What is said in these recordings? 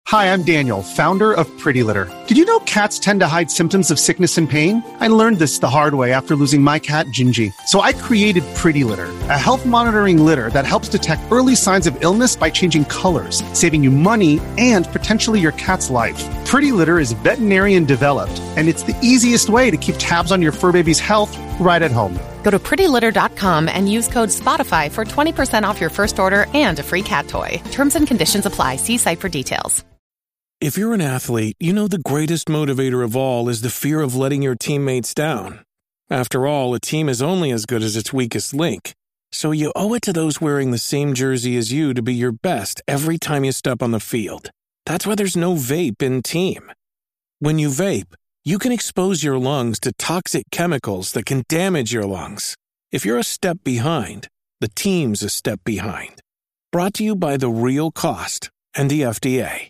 Hi, I'm Daniel, founder of Pretty Litter. Did you know cats tend to hide symptoms of sickness and pain? I learned this the hard way after losing my cat, Gingy. So I created Pretty Litter, a health monitoring litter that helps detect early signs of illness by changing colors, saving you money and potentially your cat's life. Pretty Litter is veterinarian developed, and it's the easiest way to keep tabs on your fur baby's health right at home. Go to prettylitter.com and use code SPOTIFY for 20% off your first order and a free cat toy. Terms and conditions apply. See site for details. If you're an athlete, you know the greatest motivator of all is the fear of letting your teammates down. After all, a team is only as good as its weakest link. So you owe it to those wearing the same jersey as you to be your best every time you step on the field. That's why there's no vape in team. When you vape, you can expose your lungs to toxic chemicals that can damage your lungs. If you're a step behind, the team's a step behind. Brought to you by The Real Cost and the FDA.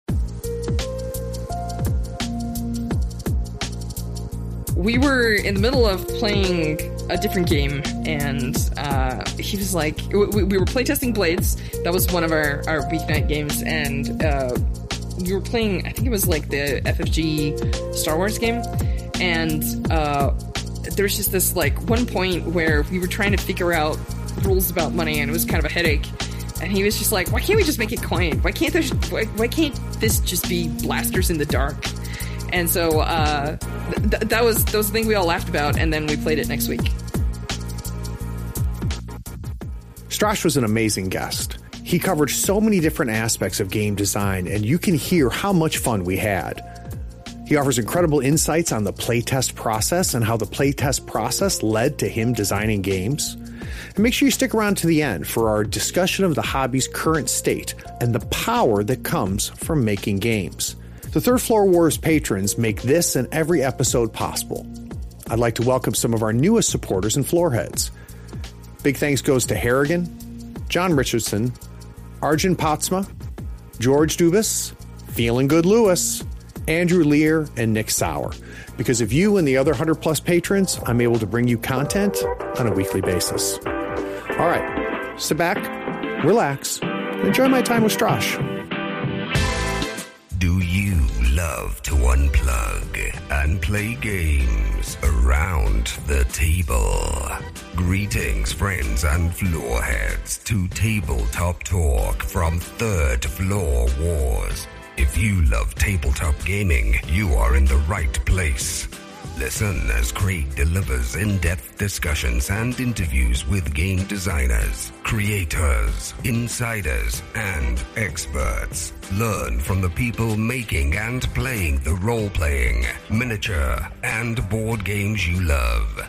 We were in the middle of playing a different game, and he was like, we were playtesting Blades. That was one of our weeknight games, and we were playing, I think it was like the FFG Star Wars game, and there was just this like one point where we were trying to figure out rules about money, and it was kind of a headache. And he was just like, why can't we just make it coin? Why can't this just be blasters in the dark? And so that was the thing we all laughed about, and then we played it next week. Strash was an amazing guest. He covered so many different aspects of game design, and you can hear how much fun we had. He offers incredible insights on the playtest process and how the playtest process led to him designing games. And make sure you stick around to the end for our discussion of the hobby's current state and the power that comes from making games. The Third Floor Wars patrons make this and every episode possible. I'd like to welcome some of our newest supporters and floorheads. Big thanks goes to Harrigan, John Richardson, Arjun Patsma, George Dubas, Feeling Good Lewis, Andrew Lear, and Nick Sauer. Because of you and the other 100+ patrons, I'm able to bring you content on a weekly basis. All right, sit back, relax, and enjoy my time with Strash. Do you love to unplug and play games around the table? Greetings, friends and floorheads, to Tabletop Talk from Third Floor Wars. If you love tabletop gaming, you are in the right place. Listen as Craig delivers in-depth discussions and interviews with game designers, creators, insiders, and experts. Learn from the people making and playing the role-playing, miniature, and board games you love.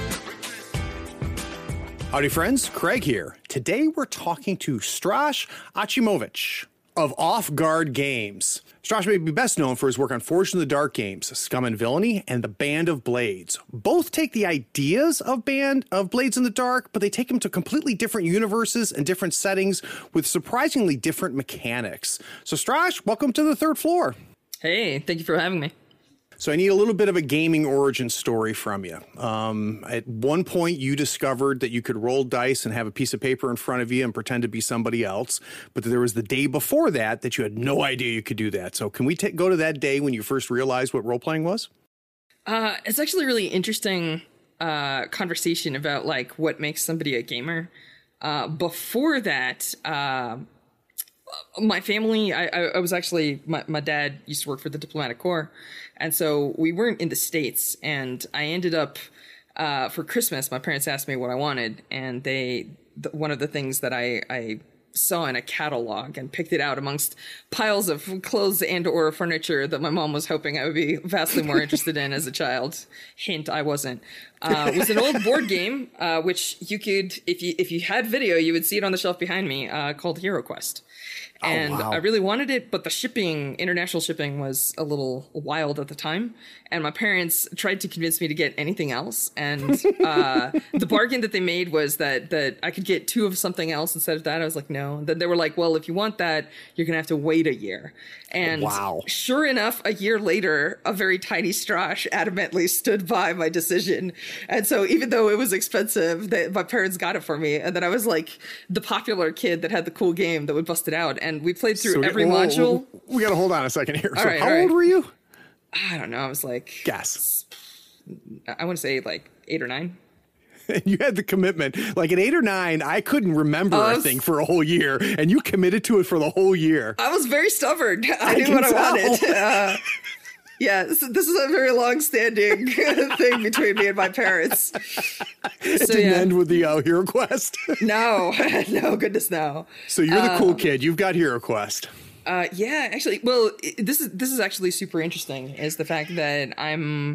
Howdy friends, Craig here. Today we're talking to Strash Achimovich of Off Guard Games. Strash may be best known for his work on Forged in the Dark games, Scum and Villainy, and the Band of Blades. Both take the ideas of Blades in the Dark, but they take them to completely different universes and different settings with surprisingly different mechanics. So Strash, welcome to the Third Floor. Hey, thank you for having me. So I need a little bit of a gaming origin story from you. At one point, you discovered that you could roll dice and have a piece of paper in front of you and pretend to be somebody else. But there was the day before that you had no idea you could do that. So can we go to that day when you first realized what role-playing was? It's actually a really interesting conversation about like what makes somebody a gamer. Before that, my family, I was actually, my dad used to work for the Diplomatic Corps. And so we weren't in the States, and I ended up, for Christmas, my parents asked me what I wanted, and one of the things that I saw in a catalog and picked it out amongst piles of clothes and or furniture that my mom was hoping I would be vastly more interested in as a child. Hint, I wasn't. Was an old board game, which you could, if you had video, you would see it on the shelf behind me, called Hero Quest. And I really wanted it, but the international shipping was a little wild at the time. And my parents tried to convince me to get anything else. And the bargain that they made was that I could get 2 of something else instead of that. I was like, no. And then they were like, well, if you want that, you're going to have to wait a year. And sure enough, a year later, a very tiny Strash adamantly stood by my decision And so even though it was expensive, my parents got it for me. And then I was like the popular kid that had the cool game that would bust it out. And we played through every module. We got to hold on a second here. All so right, how old were you? I don't know. I was like, guess. I want to say like 8 or 9. You had the commitment. Like at 8 or 9, I couldn't remember a thing for a whole year, and you committed to it for the whole year. I was very stubborn. I knew what I wanted. Yeah, this is a very long-standing thing between me and my parents. It didn't end with the Hero Quest? No, goodness no. So you're the cool kid. You've got Hero Quest. Yeah, actually, well, this is actually super interesting, is the fact that I'm...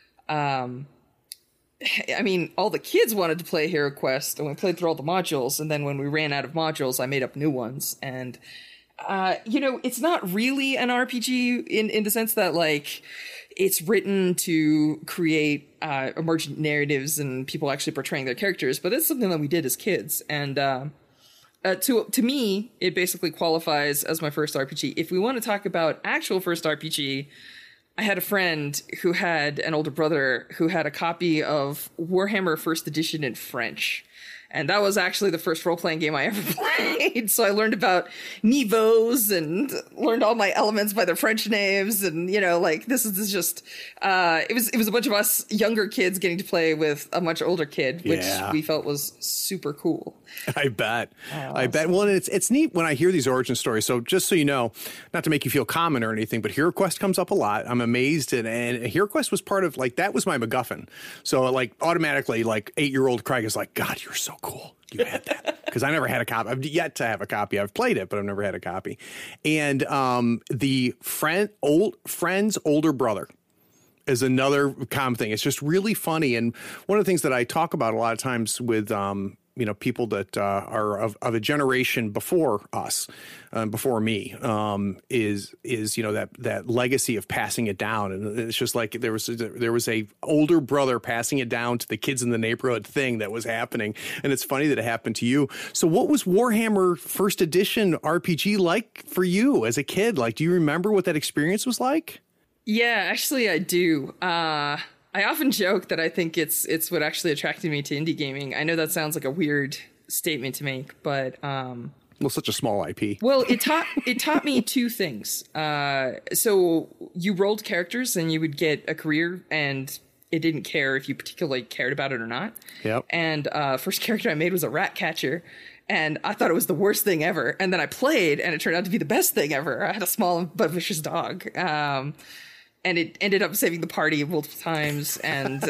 I mean, all the kids wanted to play Hero Quest, and we played through all the modules, and then when we ran out of modules, I made up new ones. And, it's not really an RPG in the sense that, like, it's written to create emergent narratives and people actually portraying their characters, but it's something that we did as kids. And to me, it basically qualifies as my first RPG. If we want to talk about actual first RPG, I had a friend who had an older brother who had a copy of Warhammer First Edition in French. And that was actually the first role-playing game I ever played. So I learned about niveaux and learned all my elements by their French names. And, this is just, it was a bunch of us younger kids getting to play with a much older kid, which we felt was super cool. I bet. Well, and it's neat when I hear these origin stories. So just so you know, not to make you feel common or anything, but Hero Quest comes up a lot. I'm amazed. And Hero Quest was part of, like, that was my MacGuffin. So, like, automatically, like, 8-year-old Craig is like, God, you're so cool. You had that. Because I never had a copy. I've yet to have a copy. I've played it, but I've never had a copy. And the friend's older brother is another common thing. It's just really funny. And one of the things that I talk about a lot of times with people that are of a generation before us, before me, is that legacy of passing it down. And it's just like there was a older brother passing it down to the kids in the neighborhood thing that was happening. And it's funny that it happened to you. So what was Warhammer First Edition RPG like for you as a kid? Like, do you remember what that experience was like? Yeah, actually I do. I often joke that I think it's what actually attracted me to indie gaming. I know that sounds like a weird statement to make, but such a small IP. Well, it taught me two things. So you rolled characters and you would get a career, and it didn't care if you particularly cared about it or not. Yep. And first character I made was a rat catcher. And I thought it was the worst thing ever. And then I played, and it turned out to be the best thing ever. I had a small but vicious dog. And it ended up saving the party multiple times. And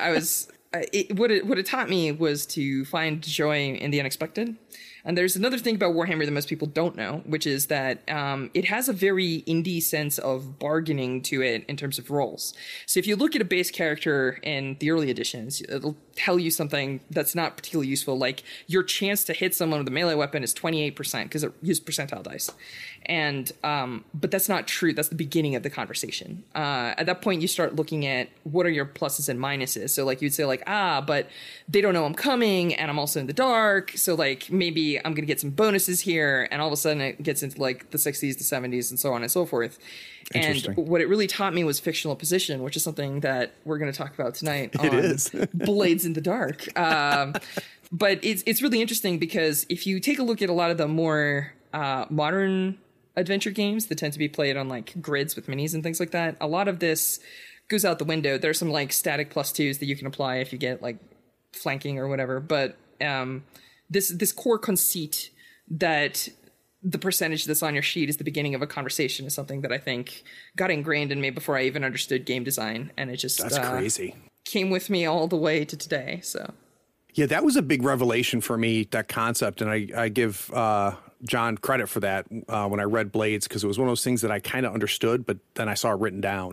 what it taught me was to find joy in the unexpected. And there's another thing about Warhammer that most people don't know, which is that it has a very indie sense of bargaining to it in terms of roles. So if you look at a base character in the early editions, it'll tell you something that's not particularly useful, like your chance to hit someone with a melee weapon is 28% because it uses percentile dice. And but that's not true. That's the beginning of the conversation. At that point, you start looking at what are your pluses and minuses. So like you'd say like, but they don't know I'm coming, and I'm also in the dark. So like maybe I'm gonna get some bonuses here, and all of a sudden it gets into like the 60s, the 70s, and so on and so forth. And what it really taught me was fictional position, which is something that we're going to talk about tonight. It is Blades in the Dark. But it's really interesting because if you take a look at a lot of the more modern adventure games that tend to be played on like grids with minis and things like that, a lot of this goes out the window. There's some like static +2s that you can apply if you get like flanking or whatever. But this core conceit that the percentage that's on your sheet is the beginning of a conversation is something that I think got ingrained in me before I even understood game design. And it just that's crazy. Came with me all the way to today. So yeah, that was a big revelation for me, that concept. And I give John credit for that when I read Blades, because it was one of those things that I kind of understood, but then I saw it written down.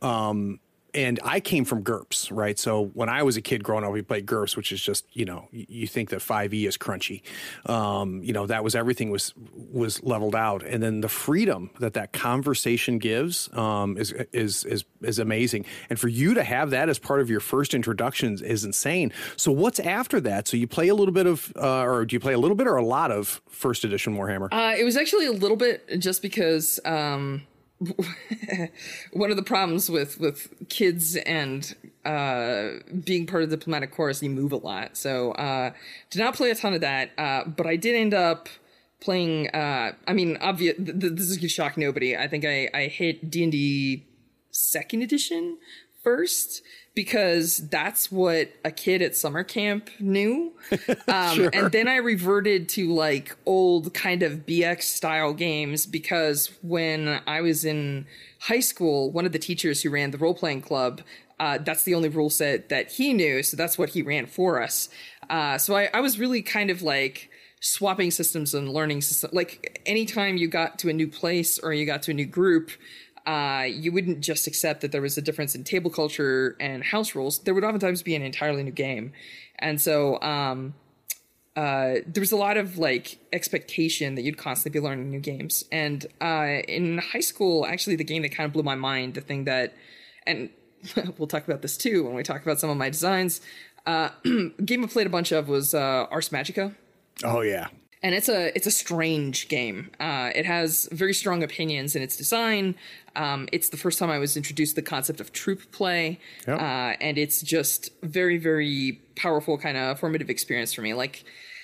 And I came from GURPS, right? So when I was a kid growing up, we played GURPS, which is just, you think that 5e is crunchy. That was everything was leveled out. And then the freedom that conversation gives is amazing. And for you to have that as part of your first introductions is insane. So what's after that? So you play a little bit of, or do you play a little bit or a lot of first edition Warhammer? It was actually a little bit, just because one of the problems with kids and being part of the diplomatic corps is you move a lot. So did not play a ton of that, but I did end up playing. I mean, this is gonna shock nobody. I think I hit D&D 2nd edition first, because that's what a kid at summer camp knew. Sure. And then I reverted to like old kind of BX style games, because when I was in high school, one of the teachers who ran the role-playing club, that's the only rule set that he knew. So that's what he ran for us. So I was really kind of like swapping systems and learning systems. Like anytime you got to a new place or you got to a new group, you wouldn't just accept that there was a difference in table culture and house rules. There would oftentimes be an entirely new game. And so there was a lot of like expectation that you'd constantly be learning new games. And in high school, actually, the game that kind of blew my mind, the thing that, and we'll talk about this too when we talk about some of my designs, game I played a bunch of was Ars Magica. Oh, yeah. And it's a strange game. It has very strong opinions in its design. It's the first time I was introduced to the concept of troop play. Yep. And it's just very, very powerful kind of formative experience for me. Like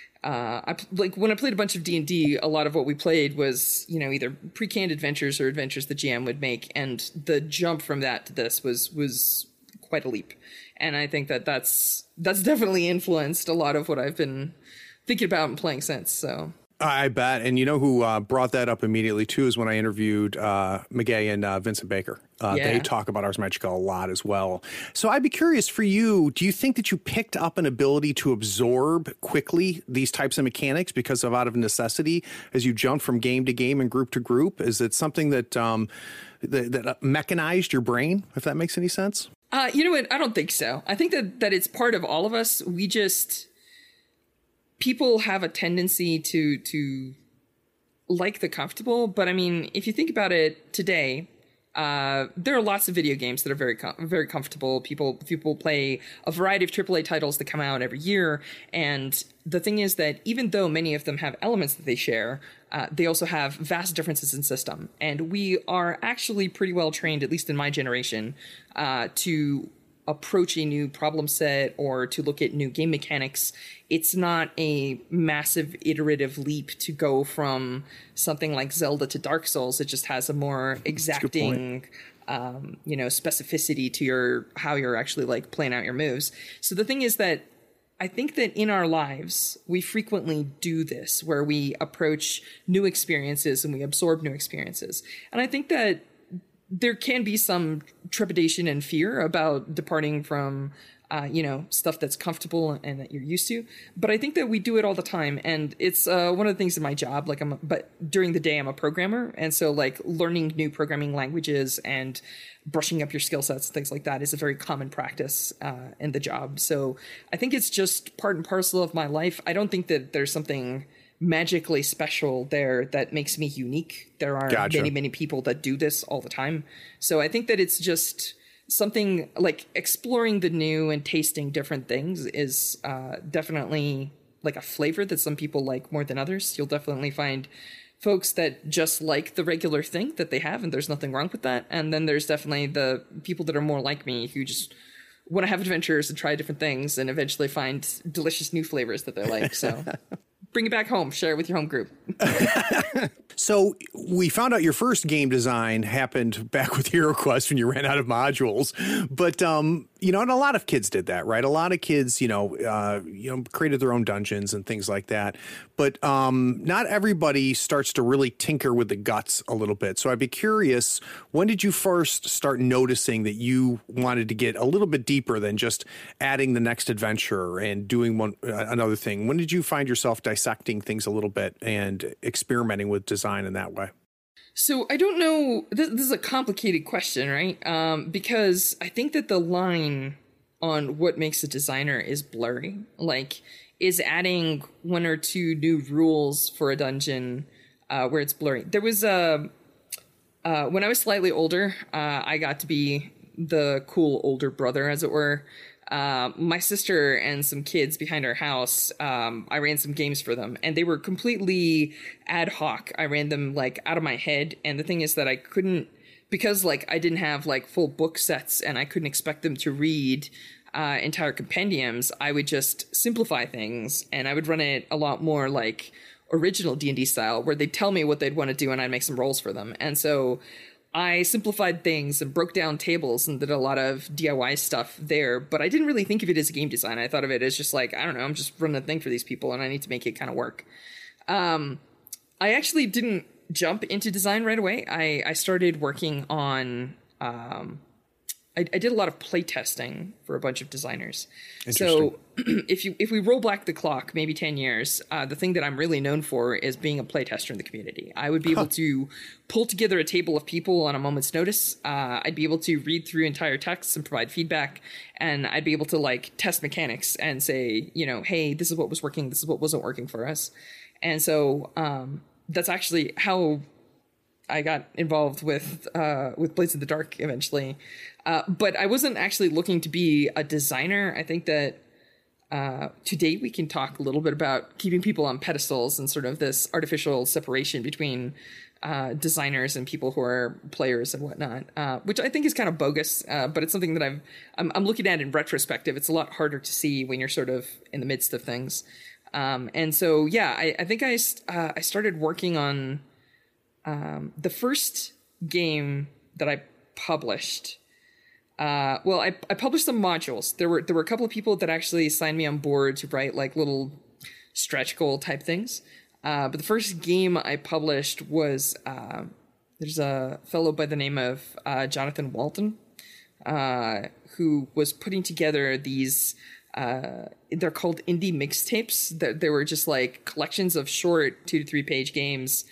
when I played a bunch of D&D, a lot of what we played was, either pre-canned adventures or adventures the GM would make. And the jump from that to this was quite a leap. And I think that's definitely influenced a lot of what I've been thinking about and playing since. So I bet. And you know who brought that up immediately too is when I interviewed McGay and Vincent Baker. They talk about Ars Magica a lot as well. So I'd be curious for you, do you think that you picked up an ability to absorb quickly these types of mechanics because of out of necessity as you jumped from game to game and group to group? Is it something that that mechanized your brain, if that makes any sense? You know what? I don't think so. I think that it's part of all of us. People have a tendency to like the comfortable, but I mean, if you think about it today, there are lots of video games that are very very comfortable. People play a variety of AAA titles that come out every year, and the thing is that even though many of them have elements that they share, they also have vast differences in system. And we are actually pretty well trained, at least in my generation, to approach a new problem set or to look at new game mechanics. It's not a massive iterative leap to go from something like Zelda to Dark Souls. It just has a more exacting specificity to how you're actually like playing out your moves. So the thing is that I think that in our lives, we frequently do this, where we approach new experiences and we absorb new experiences. And I think that there can be some trepidation and fear about departing from, stuff that's comfortable and that you're used to. But I think that we do it all the time. And it's one of the things in my job, but during the day, I'm a programmer. And so like learning new programming languages and brushing up your skill sets and things like that is a very common practice in the job. So I think it's just part and parcel of my life. I don't think that there's something magically special there that makes me unique. There are many people that do this all the time. So I think that it's just something like exploring the new and tasting different things is definitely like a flavor that some people like more than others. You'll definitely find folks that just like the regular thing that they have, and there's nothing wrong with that. And then there's definitely the people that are more like me who just want to have adventures and try different things and eventually find delicious new flavors that they like. So bring it back home, share it with your home group. So we found out your first game design happened back with HeroQuest when you ran out of modules. But, and a lot of kids did that, right? A lot of kids, created their own dungeons and things like that. But not everybody starts to really tinker with the guts a little bit. So I'd be curious, when did you first start noticing that you wanted to get a little bit deeper than just adding the next adventure and doing another thing? When did you find yourself dissecting things a little bit and experimenting with design in that way? So I don't know. This is a complicated question, right? Because I think that the line on what makes a designer is blurry. Like, is adding one or two new rules for a dungeon where it's blurry. There was when I was slightly older, I got to be the cool older brother, as it were. My sister and some kids behind our house, I ran some games for them, and they were completely ad hoc. I ran them like out of my head. And the thing is that I couldn't because like I didn't have like full book sets and I couldn't expect them to read entire compendiums, I would just simplify things, and I would run it a lot more like original D&D style, where they'd tell me what they'd want to do and I'd make some rolls for them. And so I simplified things and broke down tables and did a lot of DIY stuff there, but I didn't really think of it as a game design. I thought of it as just like, I don't know, I'm just running a thing for these people and I need to make it kind of work. I actually didn't jump into design right away. I started working on I did a lot of play testing for a bunch of designers. So if we roll back the clock, maybe 10 years, the thing that I'm really known for is being a play tester in the community. I would be able to pull together a table of people on a moment's notice. I'd be able to read through entire texts and provide feedback. And I'd be able to like test mechanics and say, you know, hey, this is what was working. This is what wasn't working for us. And so that's actually how I got involved with Blades in the Dark eventually. But I wasn't actually looking to be a designer. I think that today we can talk a little bit about keeping people on pedestals and sort of this artificial separation between designers and people who are players and whatnot, which I think is kind of bogus. But it's something that I'm looking at in retrospective. It's a lot harder to see when you're sort of in the midst of things. And so, yeah, I think I started working on the first game that I published. I published some modules. There were a couple of people that actually signed me on board to write like little stretch goal type things. But the first game I published was there's a fellow by the name of Jonathan Walton, who was putting together these. They're called indie mixtapes. They were just like collections of short 2 to 3 page games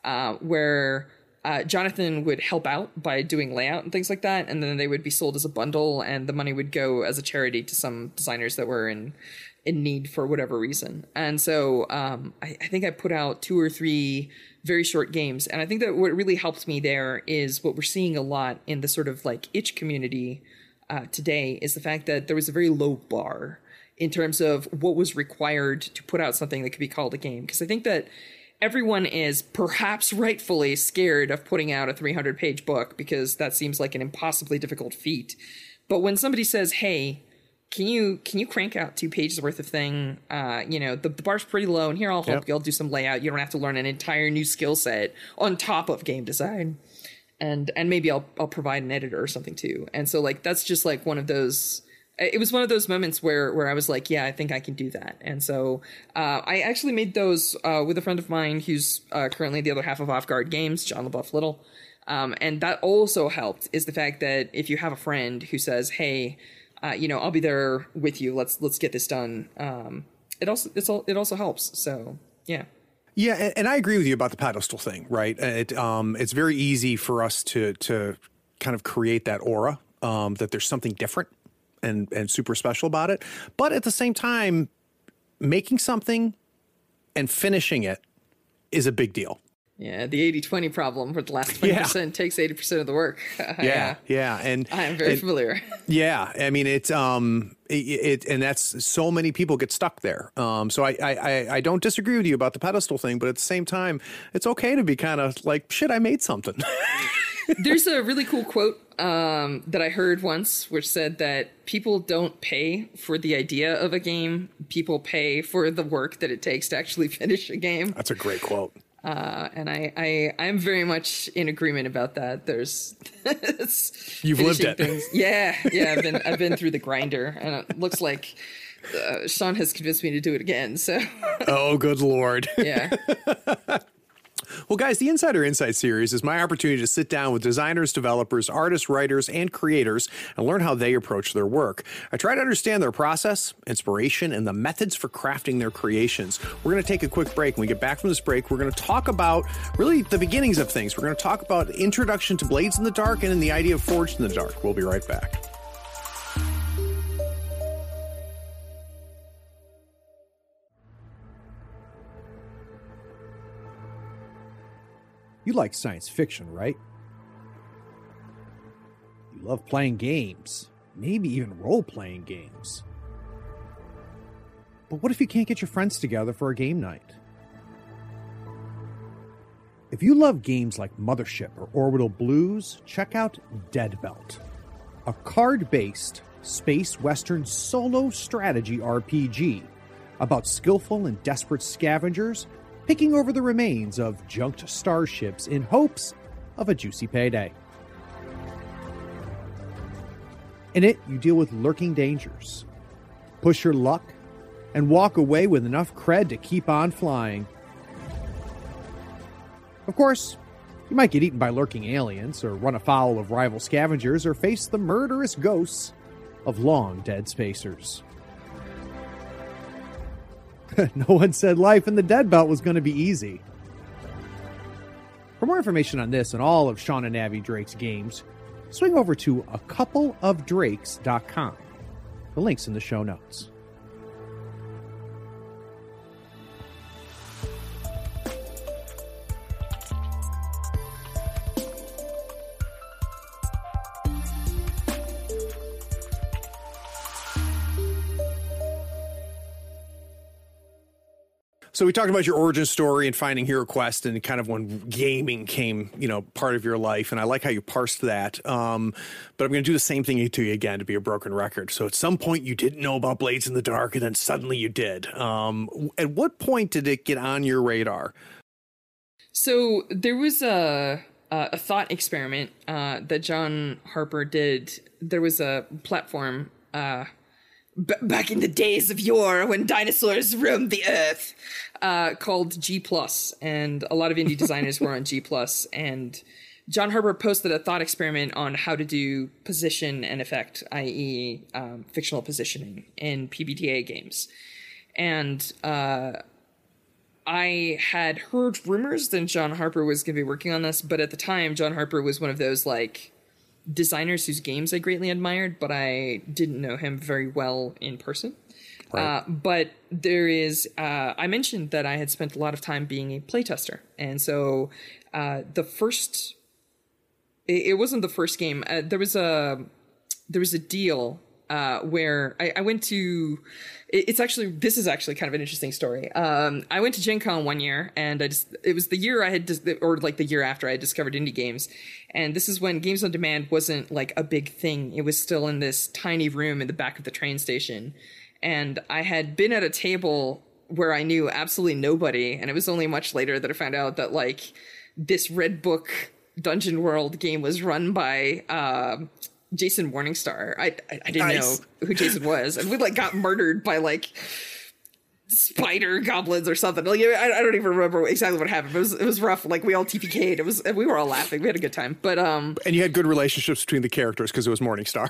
where Jonathan would help out by doing layout and things like that, and then they would be sold as a bundle, and the money would go as a charity to some designers that were in need for whatever reason. And so I think I put out 2 or 3 very short games, and I think that what really helped me there is what we're seeing a lot in the sort of like itch community today is the fact that there was a very low bar in terms of what was required to put out something that could be called a game. Because I think that everyone is perhaps rightfully scared of putting out a 300-page book because that seems like an impossibly difficult feat. But when somebody says, hey, can you crank out 2 pages worth of thing? The bar's pretty low, and here I'll help you. I'll do some layout. You don't have to learn an entire new skill set on top of game design. And maybe I'll provide an editor or something too. And so like that's just like one of those. It was one of those moments where I was like, yeah, I think I can do that. And so I actually made those with a friend of mine who's currently the other half of Off Guard Games, John LaBeouf Little. And that also helped is the fact that if you have a friend who says, hey, I'll be there with you. Let's get this done. It also helps. So, yeah. Yeah, and I agree with you about the pedestal thing, right? It's very easy for us to kind of create that aura that there's something different and super special about it. But at the same time, making something and finishing it is a big deal. Yeah, the 80-20 problem where the last 20% takes 80% of the work. Yeah. And I'm very familiar. Yeah, I mean it's and that's so many people get stuck there. So I don't disagree with you about the pedestal thing, but at the same time, it's okay to be kind of like, shit, I made something. There's a really cool quote that I heard once, which said that people don't pay for the idea of a game; people pay for the work that it takes to actually finish a game. That's a great quote. And I'm very much in agreement about that. There's you've lived it. Things. Yeah. I've been through the grinder, and it looks like Sean has convinced me to do it again. So. Oh, good Lord. Yeah. Well, guys, the Insider Insight series is my opportunity to sit down with designers, developers, artists, writers, and creators and learn how they approach their work. I try to understand their process, inspiration, and the methods for crafting their creations. We're going to take a quick break. When we get back from this break, we're going to talk about really the beginnings of things. We're going to talk about introduction to Blades in the Dark and the idea of Forged in the Dark. We'll be right back. You like science fiction, right? You love playing games, maybe even role-playing games. But what if you can't get your friends together for a game night? If you love games like Mothership or Orbital Blues, check out Dead Belt, a card-based space western solo strategy RPG about skillful and desperate scavengers picking over the remains of junked starships in hopes of a juicy payday. In it, you deal with lurking dangers, push your luck, and walk away with enough cred to keep on flying. Of course, you might get eaten by lurking aliens, or run afoul of rival scavengers, or face the murderous ghosts of long-dead spacers. No one said life in the Dead Belt was going to be easy. For more information on this and all of Sean and Abby Drake's games, swing over to acoupleofdrakes.com. The link's in the show notes. So we talked about your origin story and finding Hero Quest and kind of when gaming came, part of your life. And I like how you parsed that. But I'm going to do the same thing to you again to be a broken record. So at some point you didn't know about Blades in the Dark, and then suddenly you did. At what point did it get on your radar? So there was a thought experiment that John Harper did. There was a platform back in the days of yore when dinosaurs roamed the earth, called G+, and a lot of indie designers were on G+, and John Harper posted a thought experiment on how to do position and effect, i.e. Fictional positioning in PBTA games. And I had heard rumors that John Harper was going to be working on this, but at the time, John Harper was one of those, designers whose games I greatly admired, but I didn't know him very well in person. Right. But there is, I mentioned that I had spent a lot of time being a playtester. And so it wasn't the first game. There was a deal where I went to, this is actually kind of an interesting story. I went to Gen Con one year, and it was the year the year after I had discovered indie games. And this is when Games on Demand wasn't a big thing. It was still in this tiny room in the back of the train station. And I had been at a table where I knew absolutely nobody. And it was only much later that I found out that this Red Book Dungeon World game was run by, Jason Morningstar. I didn't know who Jason was, and we got murdered by spider goblins or something. I don't even remember exactly what happened. It was rough. We all TPK'd. We were all laughing. We had a good time. But and you had good relationships between the characters because it was Morningstar.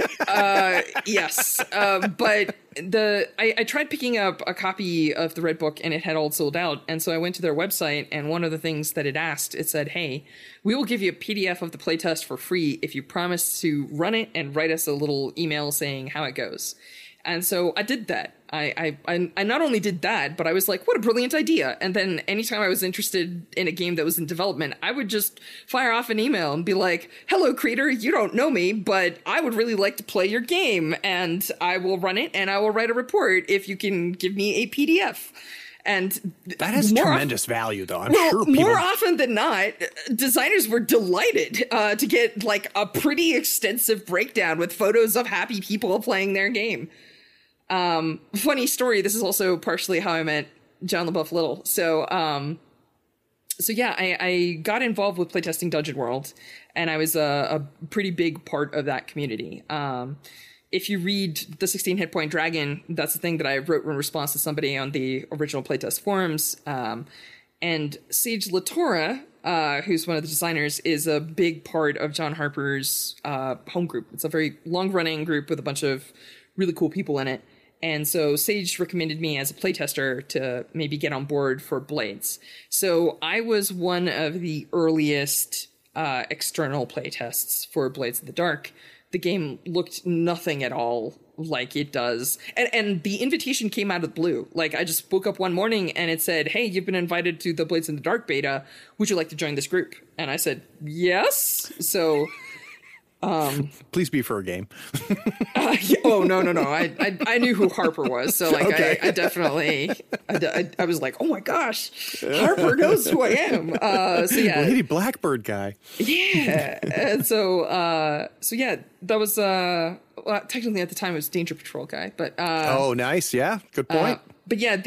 Yes. But I tried picking up a copy of the Red Book, and it had all sold out. And so I went to their website, and one of the things that it asked, it said, "Hey, we will give you a PDF of the playtest for free if you promise to run it and write us a little email saying how it goes." And so I did that. I not only did that, but I was like, what a brilliant idea. And then anytime I was interested in a game that was in development, I would just fire off an email and be like, "Hello, creator, you don't know me, but I would really like to play your game, and I will run it, and I will write a report if you can give me a PDF." And that has tremendous value, though. I'm sure people... more often than not, designers were delighted to get a pretty extensive breakdown with photos of happy people playing their game. Funny story. This is also partially how I met John LaBeouf Little. So yeah, I got involved with playtesting Dungeon World, and I was a pretty big part of that community. If you read The 16 Hit Point Dragon, that's the thing that I wrote in response to somebody on the original playtest forums. And Sage Latora, who's one of the designers, is a big part of John Harper's home group. It's a very long-running group with a bunch of really cool people in it. And so Sage recommended me as a playtester to maybe get on board for Blades. So I was one of the earliest external playtests for Blades in the Dark. The game looked nothing at all like it does. And the invitation came out of the blue. I just woke up one morning and it said, "Hey, you've been invited to the Blades in the Dark beta. Would you like to join this group?" And I said, yes. So Please be for a game. Oh, no. I knew who Harper was. So like, okay. I definitely, I was like, oh my gosh, Harper knows who I am. So yeah. Lady Blackbird guy. Yeah. And so yeah, that was, well, technically at the time it was Danger Patrol guy, but, oh, nice. Yeah. Good point. But yeah,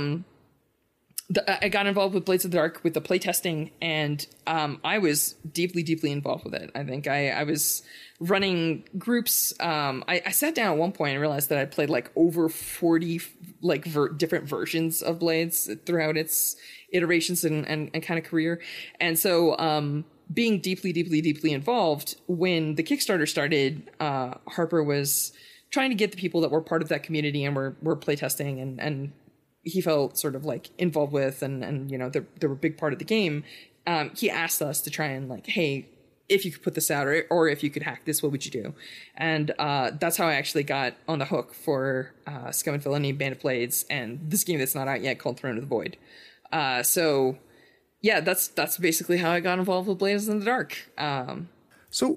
I got involved with Blades of the Dark with the playtesting, and I was deeply, deeply involved with it. I think I was running groups. I sat down at one point and realized that I played like over 40 like different versions of Blades throughout its iterations and kind of career. And so being deeply, deeply, deeply involved, when the Kickstarter started, Harper was trying to get the people that were part of that community and were playtesting and he felt sort of like involved with and you know, they were a big part of the game. He asked us to try and like, hey, if you could put this out or if you could hack this, what would you do? And that's how I actually got on the hook for Scum and Villainy, Band of Blades, and this game that's not out yet called Throne of the Void. So yeah, that's basically how I got involved with Blades in the Dark. So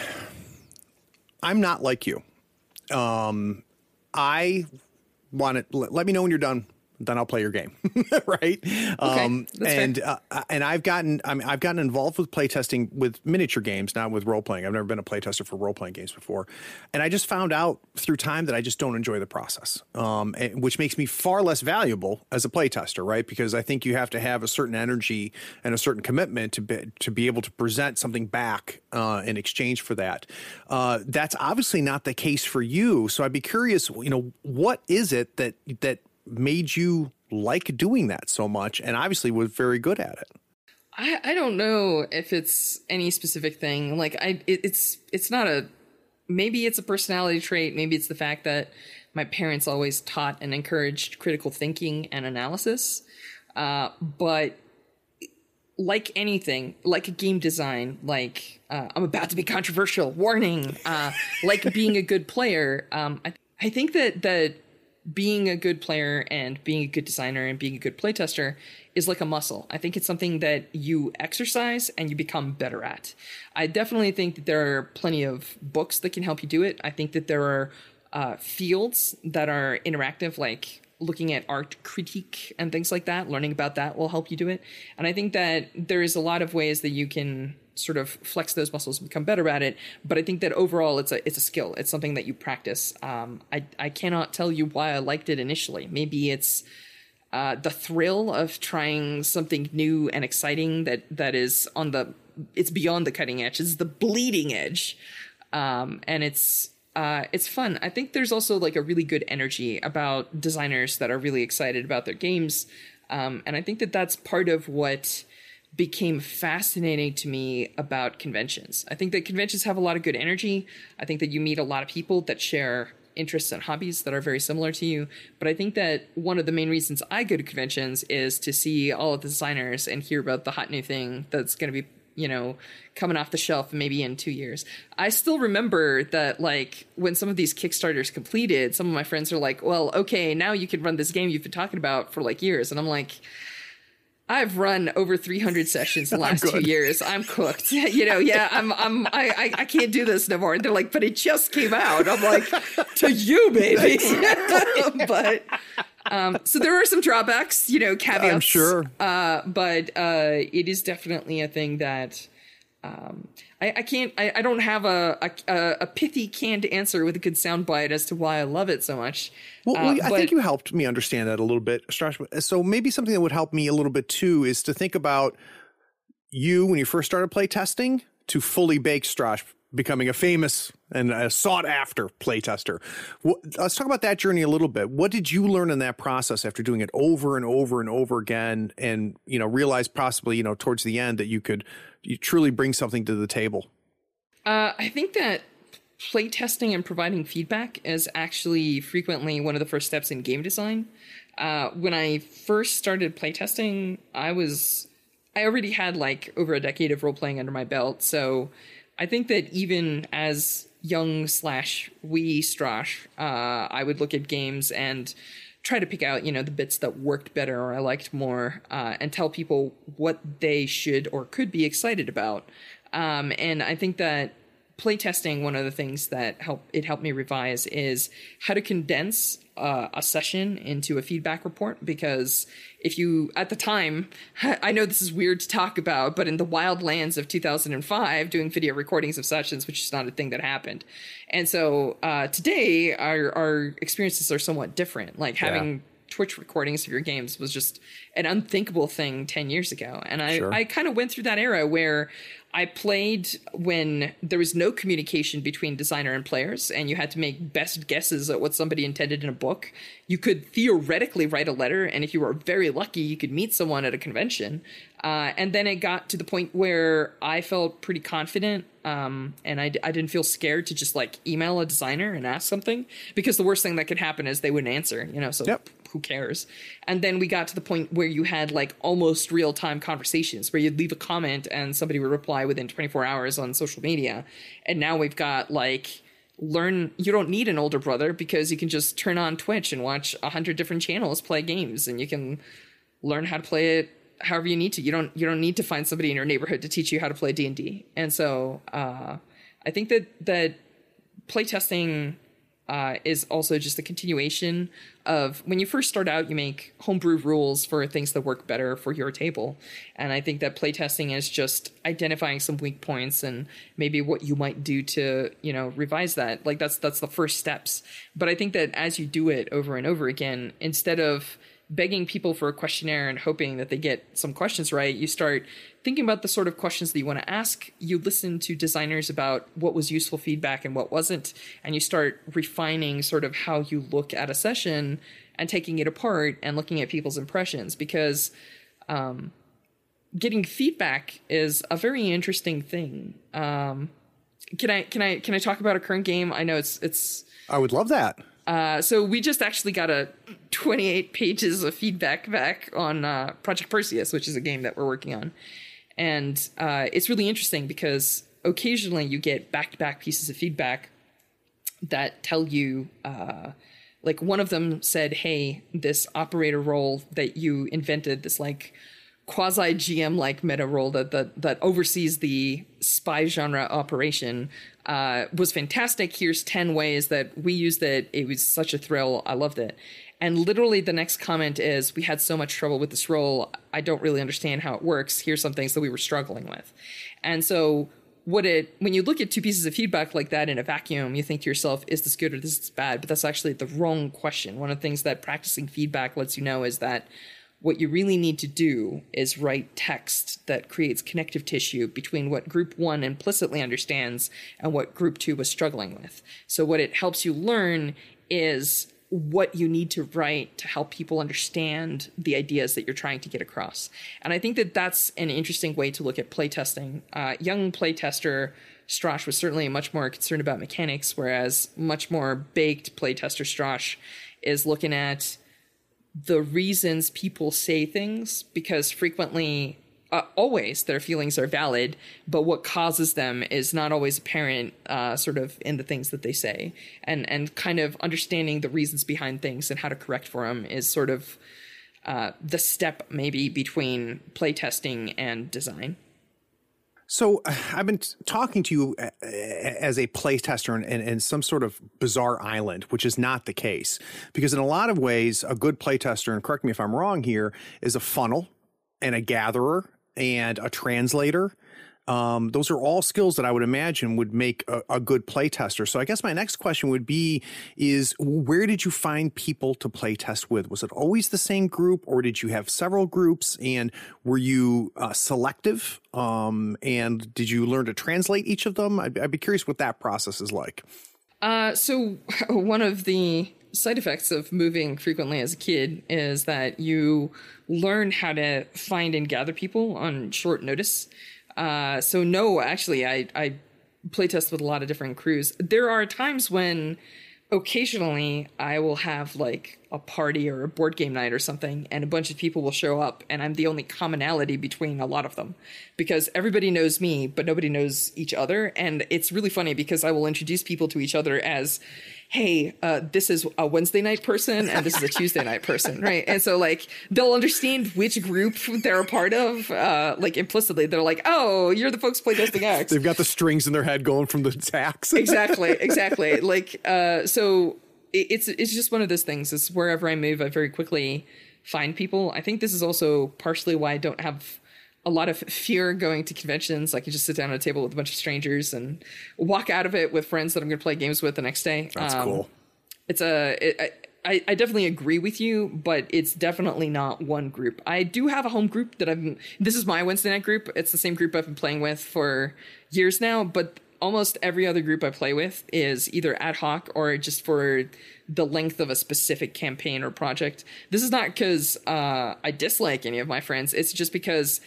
I'm not like you. I want it. Let me know when you're done. Then I'll play your game, right? Okay, and I've gotten involved with playtesting with miniature games, not with role playing. I've never been a playtester for role playing games before, and I just found out through time that I just don't enjoy the process, which makes me far less valuable as a playtester, right? Because I think you have to have a certain energy and a certain commitment to be able to present something back in exchange for that. That's obviously not the case for you. So I'd be curious, you know, what is it that made you like doing that so much, and obviously was very good at it? I don't know if it's any specific thing. Like it's not maybe it's a personality trait. Maybe it's the fact that my parents always taught and encouraged critical thinking and analysis. But like anything, like a game design, like I'm about to be controversial, warning, like being a good player. I think that being a good player and being a good designer and being a good playtester is like a muscle. I think it's something that you exercise and you become better at. I definitely think that there are plenty of books that can help you do it. I think that there are fields that are interactive, like looking at art critique and things like that. Learning about that will help you do it. And I think that there is a lot of ways that you can sort of flex those muscles and become better at it. But I think that overall it's a skill. It's something that you practice. I cannot tell you why I liked it initially. Maybe it's the thrill of trying something new and exciting that is it's beyond the cutting edge. It's the bleeding edge. And it's fun. I think there's also like a really good energy about designers that are really excited about their games. And I think that that's part of what became fascinating to me about conventions. I think that conventions have a lot of good energy. I think that you meet a lot of people that share interests and hobbies that are very similar to you. But I think that one of the main reasons I go to conventions is to see all of the designers and hear about the hot new thing that's going to be, you know, coming off the shelf maybe in 2 years. I still remember that, like, when some of these Kickstarters completed, some of my friends are like, well, okay, now you can run this game you've been talking about for like years. And I'm like, I've run over 300 sessions in the last 2 years. I'm cooked. You know, yeah, I can't do this no more. And they're like, but it just came out. I'm like, to you, baby. But so there are some drawbacks, you know, caveats. I'm sure. But it is definitely a thing that I don't have a pithy canned answer with a good soundbite as to why I love it so much. Well, I think you helped me understand that a little bit, Strash. So maybe something that would help me a little bit too is to think about you when you first started playtesting to fully baked Strash becoming a famous and a sought after playtester. Let's talk about that journey a little bit. What did you learn in that process after doing it over and over and over again, and, you know, realize possibly, you know, towards the end that you truly bring something to the table? I think that playtesting and providing feedback is actually frequently one of the first steps in game design. When I first started playtesting, I already had like over a decade of role playing under my belt. So I think that even as young / wee Strash, I would look at games and try to pick out, you know, the bits that worked better or I liked more, and tell people what they should or could be excited about. And I think that playtesting, one of the things that helped me revise is how to condense a session into a feedback report. Because if you, at the time, I know this is weird to talk about, but in the wild lands of 2005, doing video recordings of sessions, which is not a thing that happened. And so today, our experiences are somewhat different. Like having Twitch recordings of your games was just an unthinkable thing 10 years ago. And I kind of went through that era where I played when there was no communication between designer and players, and you had to make best guesses at what somebody intended in a book. You could theoretically write a letter, and if you were very lucky, you could meet someone at a convention. And then it got to the point where I felt pretty confident, and I didn't feel scared to just like email a designer and ask something, because the worst thing that could happen is they wouldn't answer, you know, so who cares? And then we got to the point where you had like almost real-time conversations where you'd leave a comment and somebody would reply within 24 hours on social media. And now we've got like, you don't need an older brother, because you can just turn on Twitch and watch 100 different channels play games, and you can learn how to play it however you need to. You don't need to find somebody in your neighborhood to teach you how to play D&D. And so I think that playtesting is also just a continuation of when you first start out, you make homebrew rules for things that work better for your table. And I think that playtesting is just identifying some weak points and maybe what you might do to, you know, revise that. Like that's the first steps. But I think that as you do it over and over again, instead of begging people for a questionnaire and hoping that they get some questions right, you start thinking about the sort of questions that you want to ask. You listen to designers about what was useful feedback and what wasn't, and you start refining sort of how you look at a session and taking it apart and looking at people's impressions, because getting feedback is a very interesting thing. Can I talk about a current game? I know it's I would love that. So we just actually got 28 pages of feedback back on Project Perseus, which is a game that we're working on. And it's really interesting because occasionally you get back-to-back pieces of feedback that tell you, like one of them said, hey, this operator role that you invented, this like quasi-GM-like meta role that oversees the spy genre operation, was fantastic. Here's 10 ways that we used it. It was such a thrill. I loved it. And literally the next comment is, we had so much trouble with this role. I don't really understand how it works. Here's some things that we were struggling with. And so when you look at two pieces of feedback like that in a vacuum, you think to yourself, is this good or this is bad? But that's actually the wrong question. One of the things that practicing feedback lets you know is that what you really need to do is write text that creates connective tissue between what group one implicitly understands and what group two was struggling with. So what it helps you learn is what you need to write to help people understand the ideas that you're trying to get across. And I think that that's an interesting way to look at playtesting. Young playtester Strash was certainly much more concerned about mechanics, whereas much more baked playtester Strash is looking at the reasons people say things, because frequently, always their feelings are valid, but what causes them is not always apparent, sort of in the things that they say, and kind of understanding the reasons behind things and how to correct for them is sort of the step maybe between playtesting and design. So I've been talking to you as a playtester in some sort of bizarre island, which is not the case, because in a lot of ways, a good playtester, and correct me if I'm wrong here, is a funnel and a gatherer and a translator. Those are all skills that I would imagine would make a good playtester. So I guess my next question would be, is where did you find people to playtest with? Was it always the same group, or did you have several groups? And were you selective? And did you learn to translate each of them? I'd be curious what that process is like. So one of the side effects of moving frequently as a kid is that you learn how to find and gather people on short notice. So no, actually, I playtest with a lot of different crews. There are times when occasionally I will have like a party or a board game night or something, and a bunch of people will show up, and I'm the only commonality between a lot of them, because everybody knows me, but nobody knows each other. And it's really funny because I will introduce people to each other as, hey, this is a Wednesday night person and this is a Tuesday night person, right? And so like they'll understand which group they're a part of, like implicitly. They're like, oh, you're the folks playtesting X. They've got the strings in their head going from the tax. Exactly. Like, so it's just one of those things. It's wherever I move, I very quickly find people. I think this is also partially why I don't have a lot of fear going to conventions. I can just sit down at a table with a bunch of strangers and walk out of it with friends that I'm going to play games with the next day. That's cool. I definitely agree with you, but it's definitely not one group. I do have a home group this is my Wednesday night group. It's the same group I've been playing with for years now, but almost every other group I play with is either ad hoc or just for the length of a specific campaign or project. This is not because I dislike any of my friends. It's just because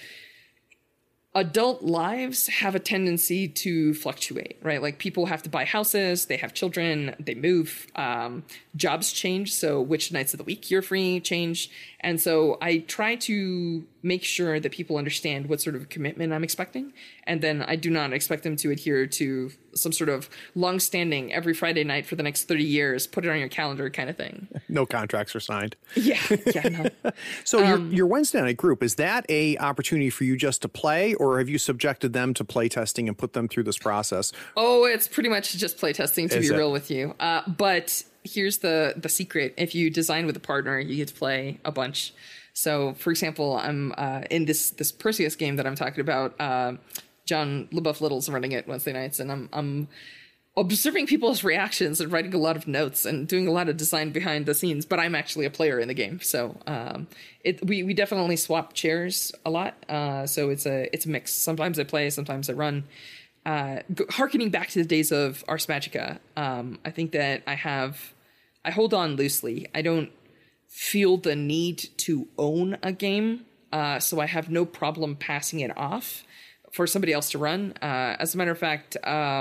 adult lives have a tendency to fluctuate, right? Like people have to buy houses, they have children, they move, jobs change. So which nights of the week you're free change. And so I try to make sure that people understand what sort of commitment I'm expecting. And then I do not expect them to adhere to some sort of long-standing every Friday night for the next 30 years, put it on your calendar kind of thing. No contracts are signed. Yeah, no. So your Wednesday night group, is that a opportunity for you just to play, or have you subjected them to play testing and put them through this process? Oh, it's pretty much just play testing, to be real with you. But here's the secret. If you design with a partner, you get to play a bunch. So, for example, I'm in this Perseus game that I'm talking about. John LaBeouf Little's running it Wednesday nights, and I'm observing people's reactions and writing a lot of notes and doing a lot of design behind the scenes. But I'm actually a player in the game, so we definitely swap chairs a lot. So it's a mix. Sometimes I play, sometimes I run. Harkening back to the days of Ars Magica, I think that I hold on loosely. I don't feel the need to own a game, so I have no problem passing it off for somebody else to run. As a matter of fact,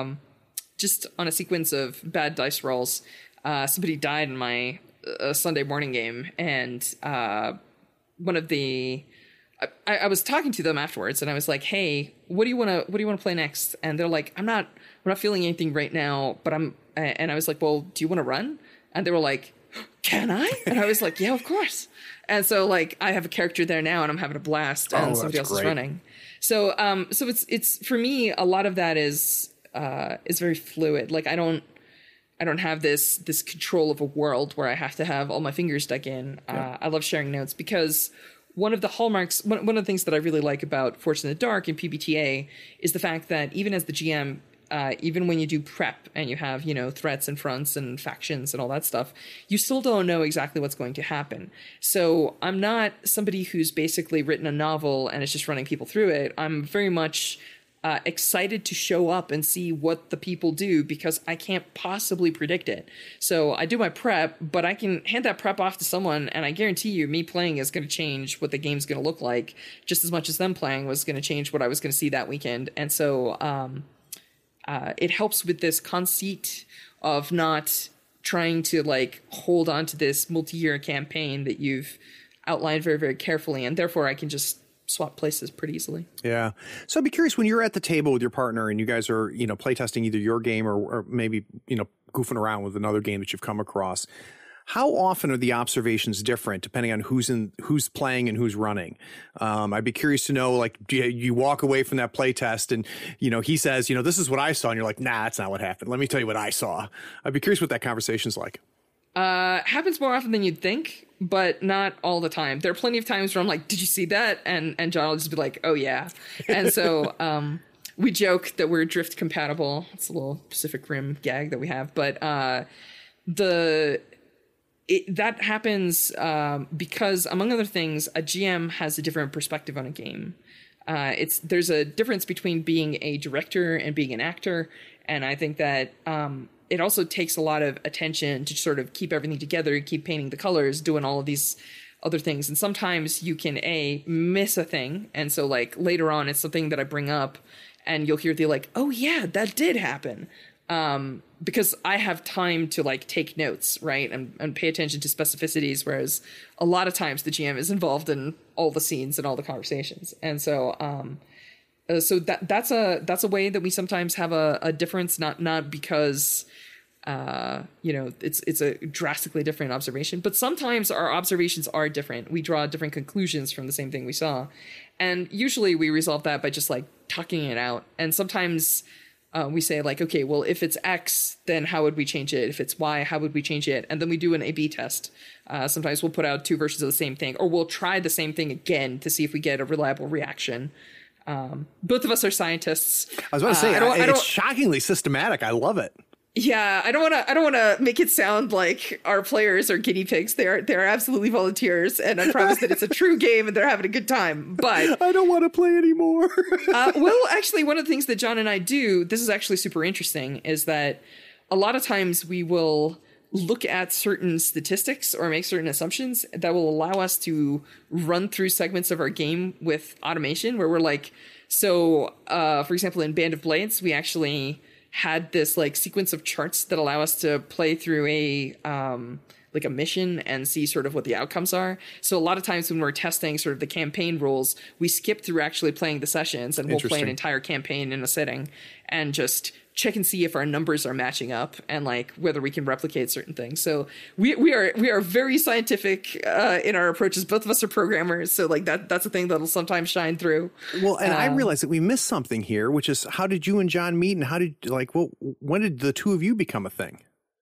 just on a sequence of bad dice rolls, somebody died in my Sunday morning game, and one of the I was talking to them afterwards, and I was like, "Hey, what do you want to play next?" And they're like, "We're not feeling anything right now, but I'm." And I was like, "Well, do you want to run?" And they were like, "Can I?" And I was like, "Yeah, of course." And so like I have a character there now, and I'm having a blast, and somebody else is running. So so it's for me, a lot of that is very fluid. Like I don't have this control of a world where I have to have all my fingers dug in. I love sharing notes because one of the hallmarks, one of the things that I really like about Forged in the Dark and PBTA is the fact that even as the GM, even when you do prep and you have, threats and fronts and factions and all that stuff, you still don't know exactly what's going to happen. So I'm not somebody who's basically written a novel and is just running people through it. I'm very much excited to show up and see what the people do because I can't possibly predict it. So I do my prep, but I can hand that prep off to someone, and I guarantee you me playing is going to change what the game's going to look like just as much as them playing was going to change what I was going to see that weekend. And so it helps with this conceit of not trying to like hold on to this multi-year campaign that you've outlined very, very carefully, and therefore I can just swap places pretty easily. Yeah. So I'd be curious, when you're at the table with your partner and you guys are, playtesting either your game or maybe, goofing around with another game that you've come across, how often are the observations different depending on who's playing and who's running? I'd be curious to know, like, do you walk away from that playtest and, he says, this is what I saw. And you're like, nah, that's not what happened. Let me tell you what I saw. I'd be curious what that conversation's like. Happens more often than you'd think, but not all the time. There are plenty of times where I'm like, did you see that? And John will just be like, oh yeah. And so, we joke that we're drift compatible. It's a little Pacific Rim gag that we have, but, that happens, because among other things, a GM has a different perspective on a game. There's a difference between being a director and being an actor. And I think that, it also takes a lot of attention to sort of keep everything together, keep painting the colors, doing all of these other things. And sometimes you can miss a thing. And so like later on, it's something that I bring up and you'll hear the like, oh yeah, that did happen. because I have time to like take notes, right, and pay attention to specificities, whereas a lot of times the GM is involved in all the scenes and all the conversations, and so that's a way that we sometimes have a difference, not because it's a drastically different observation, but sometimes our observations are different. We draw different conclusions from the same thing we saw, and usually we resolve that by just like talking it out. And sometimes we say like, okay, well, if it's X, then how would we change it? If it's Y, how would we change it? And then we do an A/B test. Sometimes we'll put out 2 versions of the same thing, or we'll try the same thing again to see if we get a reliable reaction. Both of us are scientists. I was about to say, it's shockingly systematic. I love it. Yeah, I don't want to make it sound like our players are guinea pigs. They're absolutely volunteers, and I promise that it's a true game and they're having a good time. But I don't want to play anymore. Well, actually, one of the things that John and I do, this is actually super interesting, is that a lot of times we will look at certain statistics or make certain assumptions that will allow us to run through segments of our game with automation, where we're like, so for example, in Band of Blades, we actually had this like sequence of charts that allow us to play through a mission and see sort of what the outcomes are. So a lot of times when we're testing sort of the campaign rules, we skip through actually playing the sessions, and we'll play an entire campaign in a setting and just check and see if our numbers are matching up and like whether we can replicate certain things. So we are very scientific in our approaches. Both of us are programmers, so like that's a thing that'll sometimes shine through. Well, and I realized that we missed something here, which is, how did you and John meet, and when did the two of you become a thing?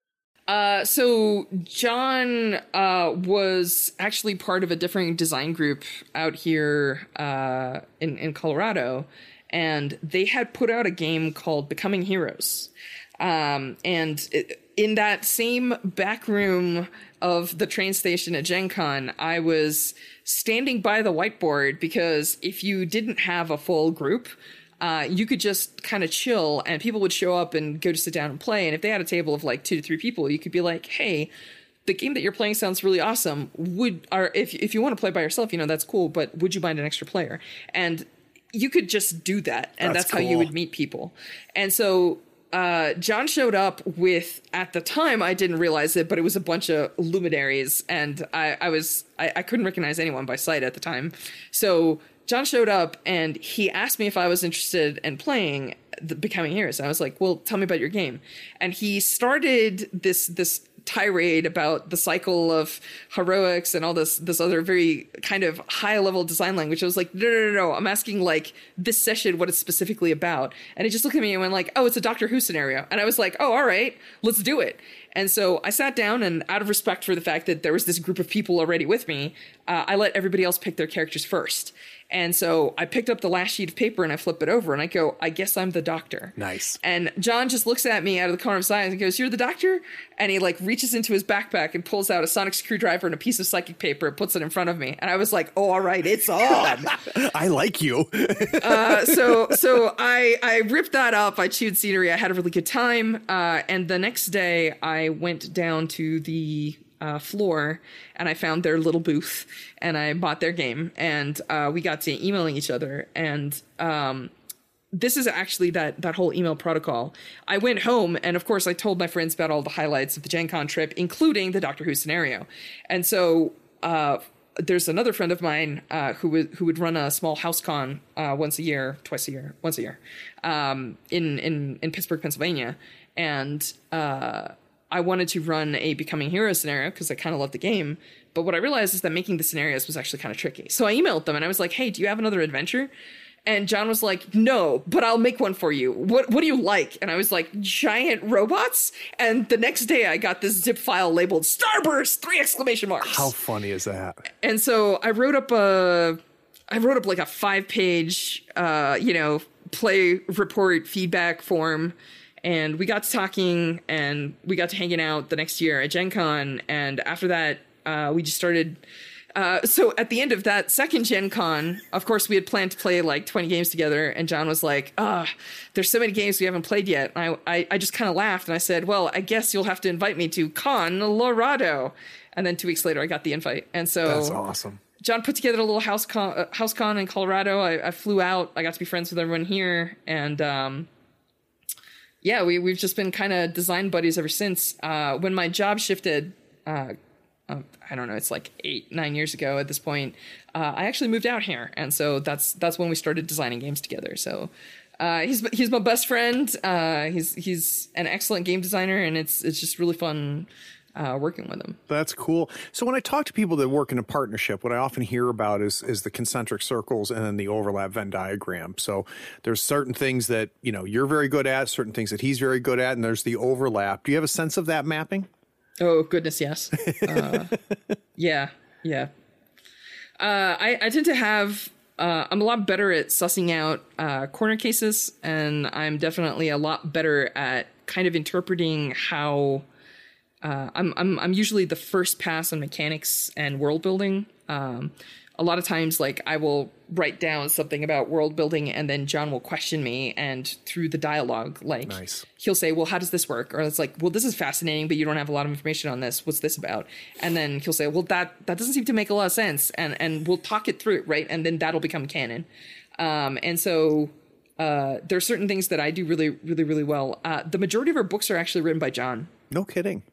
So John was actually part of a different design group out here in Colorado, and they had put out a game called Becoming Heroes. And in that same back room of the train station at Gen Con, I was standing by the whiteboard, because if you didn't have a full group, you could just kind of chill and people would show up and go to sit down and play. And if they had a table of like 2 to 3 people, you could be like, hey, the game that you're playing sounds really awesome. If you want to play by yourself, that's cool, but would you mind an extra player? And you could just do that. And that's cool. How you would meet people. And so John showed up with, at the time, I didn't realize it, but it was a bunch of luminaries, and I couldn't recognize anyone by sight at the time. So John showed up and he asked me if I was interested in playing the Becoming Heroes. And I was like, well, tell me about your game. And he started this tirade about the cycle of heroics and all this other very kind of high level design language. I was like, no. I'm asking like this session, what it's specifically about. And he just looked at me and went like, oh, it's a Doctor Who scenario. And I was like, oh, all right, let's do it. And so I sat down, and out of respect for the fact that there was this group of people already with me, I let everybody else pick their characters first. And so I picked up the last sheet of paper and I flip it over and I go, I guess I'm the doctor. Nice. And John just looks at me out of the corner of his eye and goes, you're the doctor? And he like reaches into his backpack and pulls out a sonic screwdriver and a piece of psychic paper and puts it in front of me. And I was like, oh, all right, it's on. I like you. So I ripped that up. I chewed scenery. I had a really good time. And the next day I went down to the floor and I found their little booth and I bought their game, and we got to emailing each other. And this is actually that whole email protocol. I went home and of course I told my friends about all the highlights of the Gen Con trip, including the Doctor Who scenario. And so there's another friend of mine who would run a small house con once a year in Pittsburgh, Pennsylvania. And I wanted to run a Becoming Heroes scenario because I kind of love the game. But what I realized is that making the scenarios was actually kind of tricky. So I emailed them and I was like, hey, do you have another adventure? And John was like, no, but I'll make one for you. What do you like? And I was like, giant robots? And the next day I got this zip file labeled Starburst, 3 exclamation marks. How funny is that? And so I wrote up like a 5-page, play report feedback form. And we got to talking and we got to hanging out the next year at Gen Con. And after that, we just started. So at the end of that second Gen Con, of course, we had planned to play like 20 games together. And John was like, there's so many games we haven't played yet. And I just kind of laughed and I said, well, I guess you'll have to invite me to Colorado. And then 2 weeks later, I got the invite. And so that's awesome. John put together a little house con in Colorado. I flew out. I got to be friends with everyone here. And yeah, we've just been kind of design buddies ever since. When my job shifted, I don't know, it's like 8-9 years ago at this point, I actually moved out here. And so that's when we started designing games together. So he's my best friend. He's an excellent game designer, and it's just really fun working with him. That's cool. So when I talk to people that work in a partnership, what I often hear about is the concentric circles and then the overlap Venn diagram. So there's certain things that, you know, you're very good at, certain things that he's very good at, and there's the overlap. Do you have a sense of that mapping? Oh, goodness, yes. Yeah. I tend to have... I'm a lot better at sussing out corner cases, and I'm definitely a lot better at kind of interpreting how... I'm usually the first pass on mechanics and world building. A lot of times, like, I will write down something about world building, and then John will question me, and through the dialogue, like, nice. He'll say, well, how does this work? Or it's like, well, this is fascinating, but you don't have a lot of information on this. What's this about? And then he'll say, well, that doesn't seem to make a lot of sense. And we'll talk it through, right? And then that'll become canon. And so there are certain things that I do really, really, really well. The majority of our books are actually written by John. No kidding.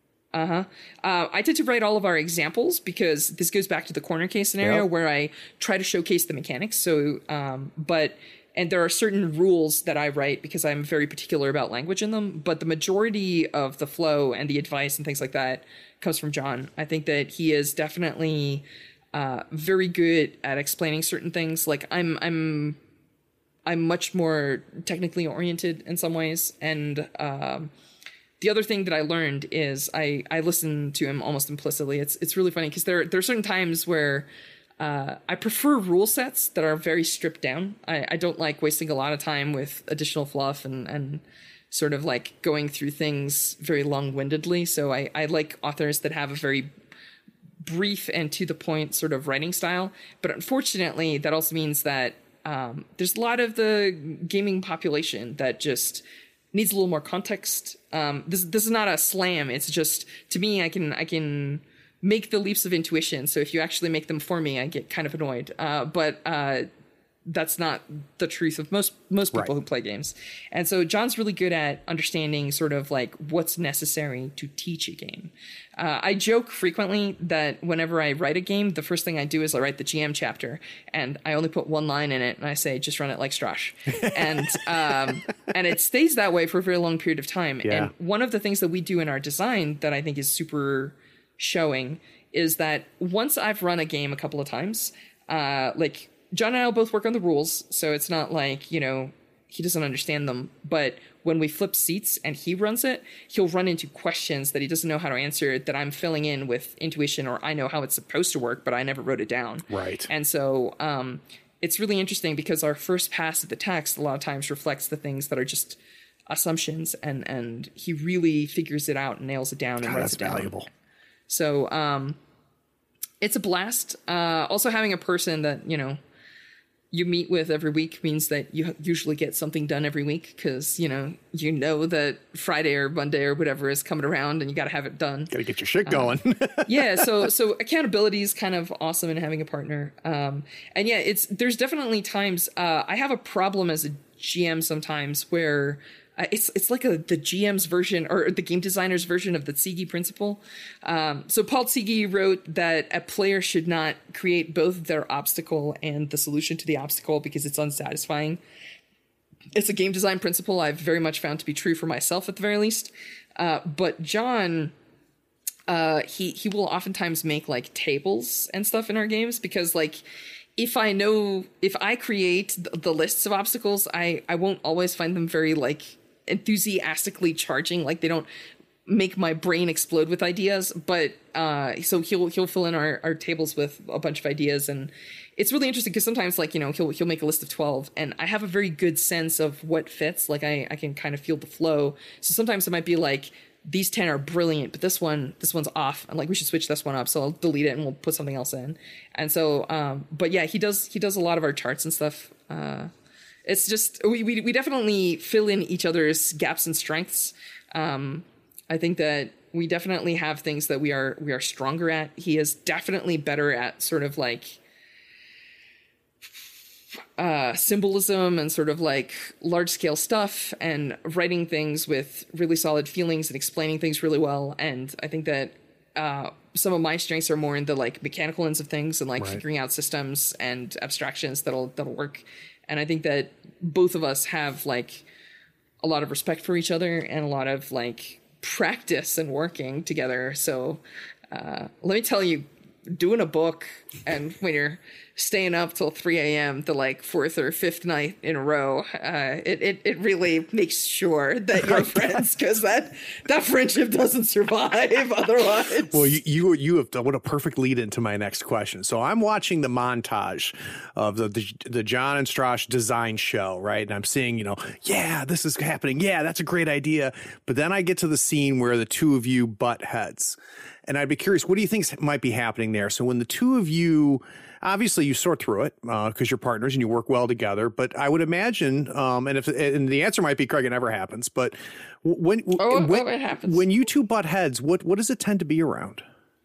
I tend to write all of our examples because this goes back to the corner case scenario where I try to showcase the mechanics. So, and there are certain rules that I write because I'm very particular about language in them. But the majority of the flow and the advice and things like that comes from John. I think that he is definitely very good at explaining certain things. Like I'm much more technically oriented in some ways, and the other thing that I learned is I listen to him almost implicitly. It's really funny because there are certain times where I prefer rule sets that are very stripped down. I don't like wasting a lot of time with additional fluff and sort of like going through things very long-windedly. So I like authors that have a very brief and to the point sort of writing style. But unfortunately, that also means that there's a lot of the gaming population that just needs a little more context. This is not a slam. It's just, to me, I can make the leaps of intuition. So if you actually make them for me, I get kind of annoyed. But that's not the truth of most people who play games. And so John's really good at understanding sort of like what's necessary to teach a game. I joke frequently that whenever I write a game, the first thing I do is I write the GM chapter, and I only put one line in it, and I say, just run it like Strash. And it stays that way for a very long period of time. Yeah. And one of the things that we do in our design that I think is super showing is that once I've run a game a couple of times, like John and I will both work on the rules, so it's not like, you know, he doesn't understand them. But when we flip seats and he runs it, he'll run into questions that he doesn't know how to answer that I'm filling in with intuition, or I know how it's supposed to work, but I never wrote it down. Right. And so it's really interesting because our first pass of the text a lot of times reflects the things that are just assumptions, and he really figures it out and nails it down and writes it down. That's valuable. So it's a blast. Also having a person that, you know, you meet with every week means that you usually get something done every week because, you know that Friday or Monday or whatever is coming around and you got to have it done. Got to get your shit going. Yeah. So accountability is kind of awesome in having a partner. And yeah, there's definitely times I have a problem as a GM sometimes where it's like the GM's version or the game designer's version of the Tsigi principle. So Paul Tsigi wrote that a player should not create both their obstacle and the solution to the obstacle because it's unsatisfying. It's a game design principle I've very much found to be true for myself at the very least. But John, he will oftentimes make like tables and stuff in our games because like, if I create the lists of obstacles, I won't always find them very like enthusiastically charging. Like they don't make my brain explode with ideas, but so he'll fill in our tables with a bunch of ideas, and it's really interesting because sometimes like, you know, he'll make a list of 12 and I have a very good sense of what fits. Like I can kind of feel the flow. So sometimes it might be like, these 10 are brilliant, but this one's off. And like, we should switch this one up. So I'll delete it and we'll put something else in. And so, but yeah, he does a lot of our charts and stuff. It's just, we definitely fill in each other's gaps and strengths. I think that we definitely have things that we are stronger at. He is definitely better at sort of like symbolism and sort of like large scale stuff, and writing things with really solid feelings and explaining things really well. And I think that some of my strengths are more in the like mechanical ends of things and like figuring out systems and abstractions that'll work. And I think that both of us have like a lot of respect for each other and a lot of like practice and working together. So let me tell you, doing a book and when you're staying up till 3 a.m. the like fourth or fifth night in a row, it really makes sure that you're friends, because that friendship doesn't survive otherwise. Well, you have done what a perfect lead into my next question. So I'm watching the montage of the John and Strash design show, right? And I'm seeing, yeah, this is happening. Yeah, that's a great idea. But then I get to the scene where the two of you butt heads. And I'd be curious, what do you think might be happening there? So when the two of you, obviously you sort through it because you're partners and you work well together. But I would imagine, and the answer might be, Craig, it never happens. But when it happens. When you two butt heads, what does it tend to be around?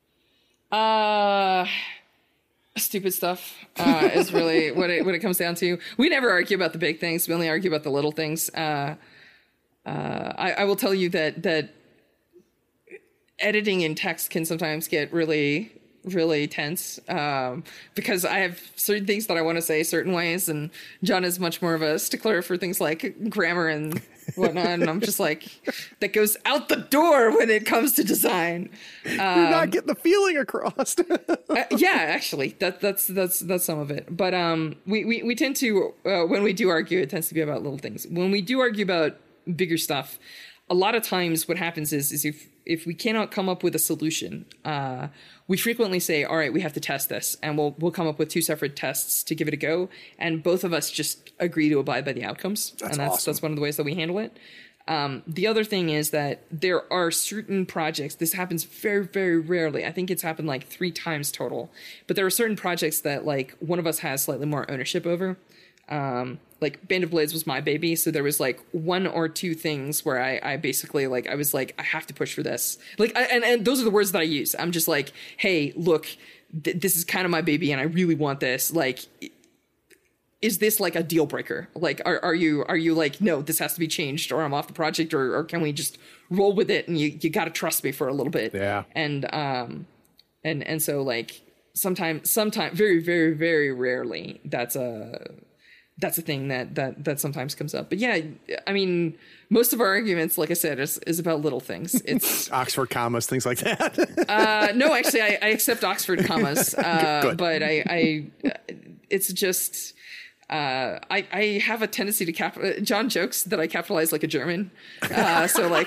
Stupid stuff is really what it comes down to. We never argue about the big things. We only argue about the little things. I will tell you that editing in text can sometimes get really, really tense because I have certain things that I want to say certain ways, and John is much more of a stickler for things like grammar and whatnot, and I'm just like, that goes out the door when it comes to design. You're not getting the feeling across. Yeah, actually, that's some of it. But we tend to when we do argue, it tends to be about little things. When we do argue about bigger stuff, a lot of times what happens is if we cannot come up with a solution, we frequently say, all right, we have to test this, and we'll come up with two separate tests to give it a go. And both of us just agree to abide by the outcomes. That's one of the ways that we handle it. The other thing is that there are certain projects, this happens very, very rarely. I think it's happened like 3 times total, but there are certain projects that like one of us has slightly more ownership over. Like Band of Blades was my baby, so there was like 1 or 2 things where I basically like I was like, I have to push for this. Like and those are the words that I use. I'm just like, hey, look, this is kind of my baby, and I really want this. Like, is this like a deal breaker? Like, are you like, no, this has to be changed, or I'm off the project, or can we just roll with it? And you got to trust me for a little bit. Yeah. And so like sometimes very, very, very rarely that's a thing that sometimes comes up. But yeah, I mean, most of our arguments, like I said, is about little things. It's Oxford commas, things like that. No, actually, I accept Oxford commas, but I it's just I have a tendency to John jokes that I capitalize like a German. So like.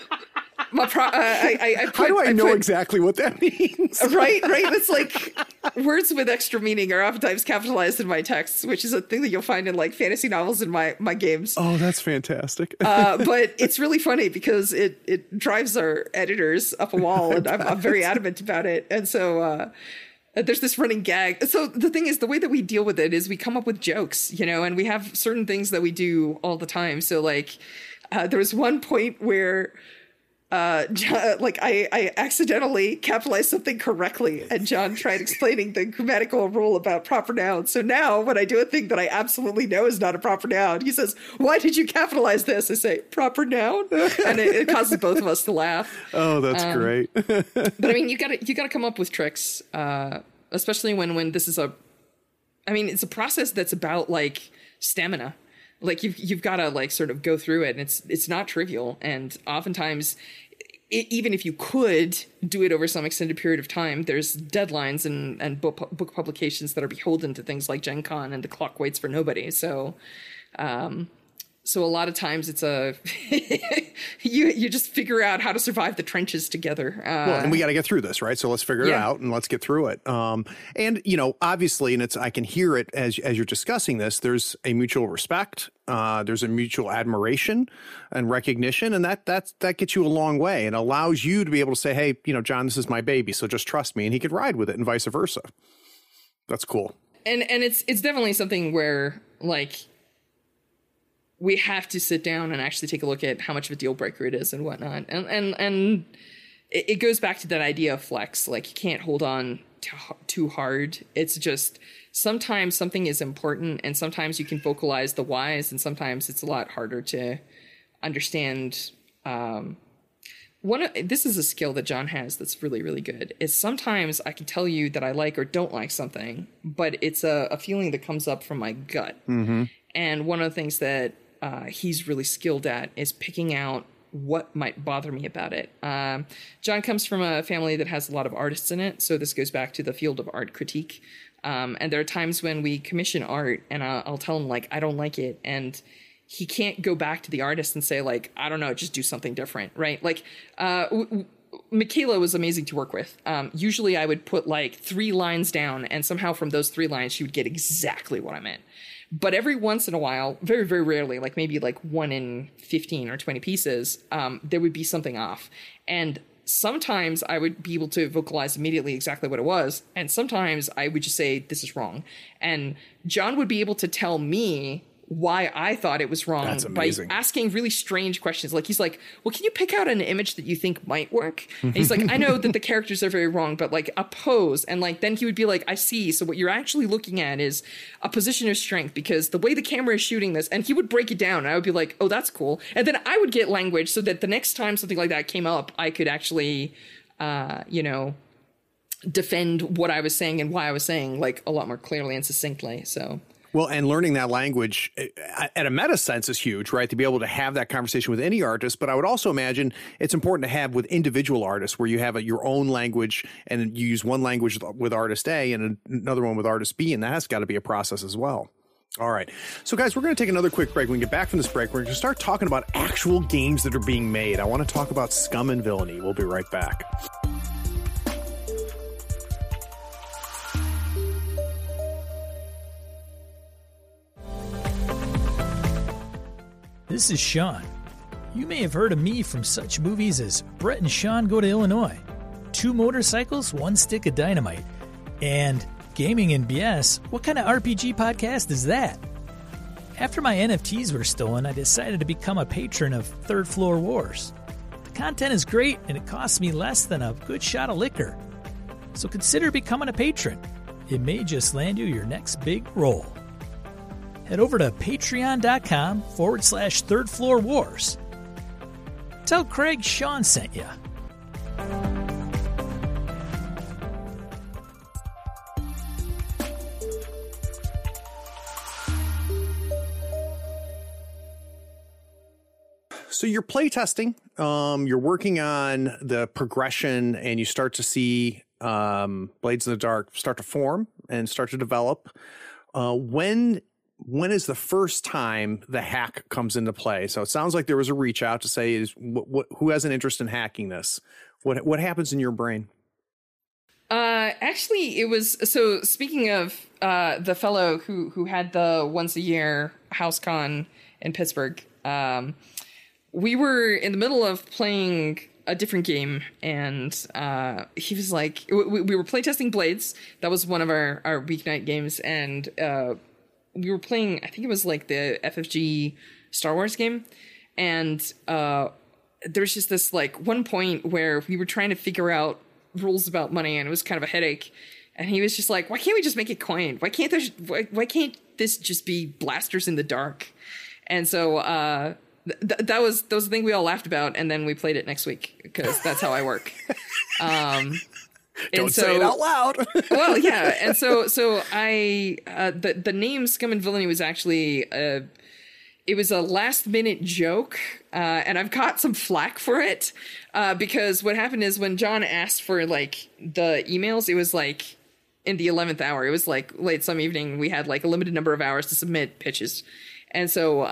How do I know exactly what that means? Right. It's like words with extra meaning are oftentimes capitalized in my texts, which is a thing that you'll find in like fantasy novels in my games. Oh, that's fantastic. But it's really funny because it drives our editors up a wall, and I'm very adamant about it. And so there's this running gag. So the thing is, the way that we deal with it is we come up with jokes, and we have certain things that we do all the time. So like there was one point where like I accidentally capitalized something correctly, and John tried explaining the grammatical rule about proper nouns. So now when I do a thing that I absolutely know is not a proper noun, he says, "Why did you capitalize this?" I say, "Proper noun," and it causes both of us to laugh. Oh, that's great. But I mean, you gotta come up with tricks, especially when this is it's a process that's about like stamina. Like you've got to like sort of go through it, and it's not trivial. And oftentimes, even if you could do it over some extended period of time, there's deadlines and book publications that are beholden to things like Gen Con, and the clock waits for nobody. So a lot of times it's you just figure out how to survive the trenches together. Well, and we got to get through this, right? So let's figure it out and let's get through it. And obviously, and I can hear it as you're discussing this. There's a mutual respect. There's a mutual admiration and recognition, and that gets you a long way and allows you to be able to say, hey, John, this is my baby, so just trust me, and he could ride with it, and vice versa. That's cool. And it's definitely something where like, we have to sit down and actually take a look at how much of a deal breaker it is and whatnot. And it goes back to that idea of flex. Like, you can't hold on too hard. It's just sometimes something is important, and sometimes you can vocalize the whys, and sometimes it's a lot harder to understand. This is a skill that John has that's really, really good, is sometimes I can tell you that I like or don't like something, but it's a feeling that comes up from my gut. Mm-hmm. And one of the things that he's really skilled at is picking out what might bother me about it. John comes from a family that has a lot of artists in it, so this goes back to the field of art critique. And there are times when we commission art, and I'll tell him, like, I don't like it, and he can't go back to the artist and say, like, I don't know, just do something different, right? Like, Michaela was amazing to work with. Usually I would put, like, 3 lines down, and somehow from those 3 lines she would get exactly what I meant. But every once in a while, very, very rarely, like maybe like 1 in 15 or 20 pieces, there would be something off. And sometimes I would be able to vocalize immediately exactly what it was. And sometimes I would just say, this is wrong. And John would be able to tell me why I thought it was wrong by asking really strange questions. Like, he's like, well, can you pick out an image that you think might work? And he's like, I know that the characters are very wrong, but like a pose. And like, then he would be like, I see. So what you're actually looking at is a position of strength, because the way the camera is shooting this, and he would break it down, and I would be like, oh, that's cool. And then I would get language so that the next time something like that came up, I could actually, defend what I was saying and why I was saying, like, a lot more clearly and succinctly. So. Well, and learning that language at a meta sense is huge, right? To be able to have that conversation with any artist. But I would also imagine it's important to have with individual artists, where you have your own language and you use one language with artist A and another one with artist B. And that has got to be a process as well. All right. So, guys, we're going to take another quick break. When we get back from this break, we're going to start talking about actual games that are being made. I want to talk about Scum and Villainy. We'll be right back. This is Sean. You may have heard of me from such movies as Brett and Sean Go to Illinois, 2 Motorcycles, 1 Stick of Dynamite, and Gaming and BS. What kind of RPG podcast is that? After my NFTs were stolen, I decided to become a patron of Third Floor Wars. The content is great, and it costs me less than a good shot of liquor. So consider becoming a patron. It may just land you your next big role. Head over to patreon.com/Third Floor Wars. Tell Craig Sean sent you. So you're playtesting, you're working on the progression, and you start to see Blades in the Dark start to form and start to develop. When is the first time the hack comes into play? So it sounds like there was a reach out to say, who has an interest in hacking this? What happens in your brain? Actually, it was, so speaking of the fellow who had the once a year HouseCon in Pittsburgh, we were in the middle of playing a different game, and he was like, we were playtesting Blades. That was one of our weeknight games, and we were playing, I think it was like the FFG Star Wars game, and there's just this like one point where we were trying to figure out rules about money, and it was kind of a headache. And he was just like, why can't we just make it coin? Why can't this just be blasters in the dark? And so that was the thing we all laughed about, and then we played it next week, because that's how I work. Don't say it out loud. Well, yeah. And so I the name Scum and Villainy was actually it was a last minute joke, and I've got some flack for it, because what happened is when John asked for like the emails, it was like in the 11th hour. It was like late some evening. We had like a limited number of hours to submit pitches, and so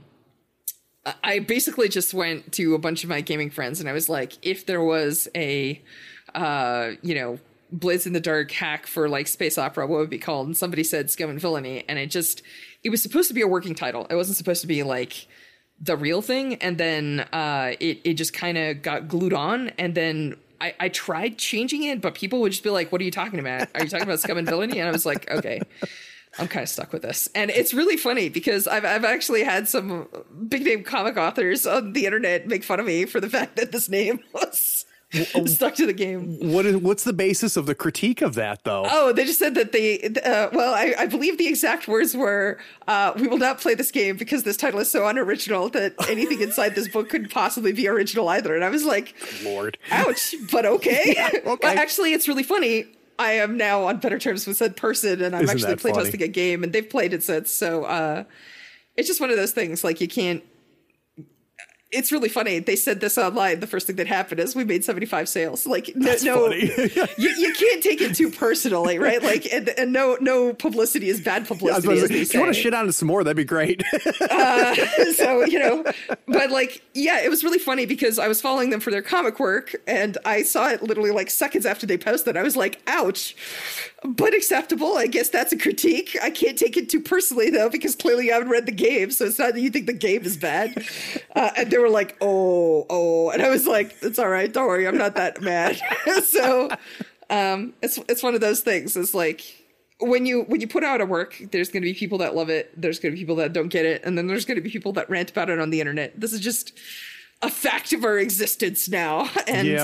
I basically just went to a bunch of my gaming friends, and I was like, if there was a Blades in the Dark hack for like space opera, what would it be called? And somebody said Scum and Villainy, and it was supposed to be a working title. It wasn't supposed to be like the real thing. And then it just kind of got glued on. And then I tried changing it, but people would just be like, what are you talking about? Are you talking about Scum and Villainy? And I was like, okay, I'm kind of stuck with this. And it's really funny because I've actually had some big name comic authors on the internet make fun of me for the fact that this name stuck to the game. What's the basis of the critique of that, though? Oh, they just said that I believe the exact words were, we will not play this game because this title is so unoriginal that anything inside this book couldn't possibly be original either. And I was like, Lord, ouch, but okay. Yeah, okay. Well, actually, it's really funny. I am now on better terms with said person, and I'm actually playtesting a game, and they've played it since. So it's just one of those things, like, you can't. It's really funny. They said this online. The first thing that happened is we made 75 sales. Like, no, you can't take it too personally, right? Like, and no publicity is bad publicity. If you want to shit on it some more, that'd be great. So, but like, yeah, it was really funny because I was following them for their comic work, and I saw it literally like seconds after they posted. I was like, ouch, but acceptable. I guess that's a critique. I can't take it too personally though, because clearly you haven't read the game. So it's not that you think the game is bad. And they were like, oh, and I was like, it's all right, don't worry, I'm not that mad. So it's one of those things. It's like when you put out a work, there's going to be people that love it, there's going to be people that don't get it, and then there's going to be people that rant about it on the internet. This is just a fact of our existence now. And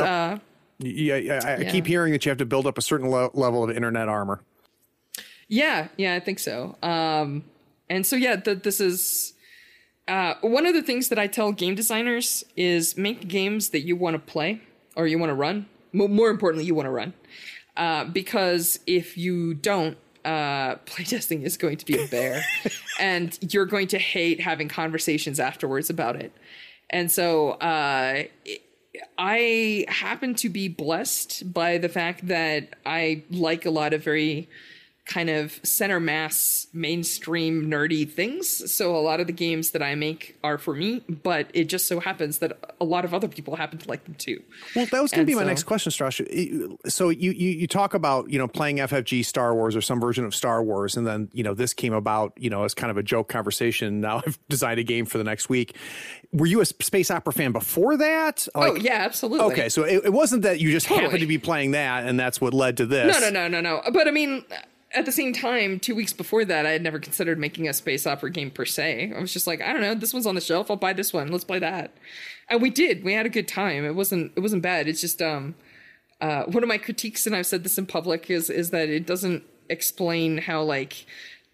I keep hearing that you have to build up a certain level of internet armor. Yeah, I think so. And so this is. One of the things that I tell game designers is make games that you want to play or you want to run. More importantly, you want to run. Because if you don't, playtesting is going to be a bear and you're going to hate having conversations afterwards about it. And so I happen to be blessed by the fact that I like a lot of very kind of center mass mainstream nerdy things. So a lot of the games that I make are for me, but it just so happens that a lot of other people happen to like them too. Well, that was going to be my next question, Strash. So you talk about, playing FFG Star Wars or some version of Star Wars. And then, this came about, as kind of a joke conversation. Now I've designed a game for the next week. Were you a space opera fan before that? Oh yeah, absolutely. Okay. So it wasn't that you just happened to be playing that and that's what led to this. No. But I mean, at the same time, 2 weeks before that, I had never considered making a space opera game per se. I was just like, I don't know, this one's on the shelf. I'll buy this one. Let's play that. And we did. We had a good time. It wasn't bad. It's just one of my critiques, and I've said this in public, is that it doesn't explain how like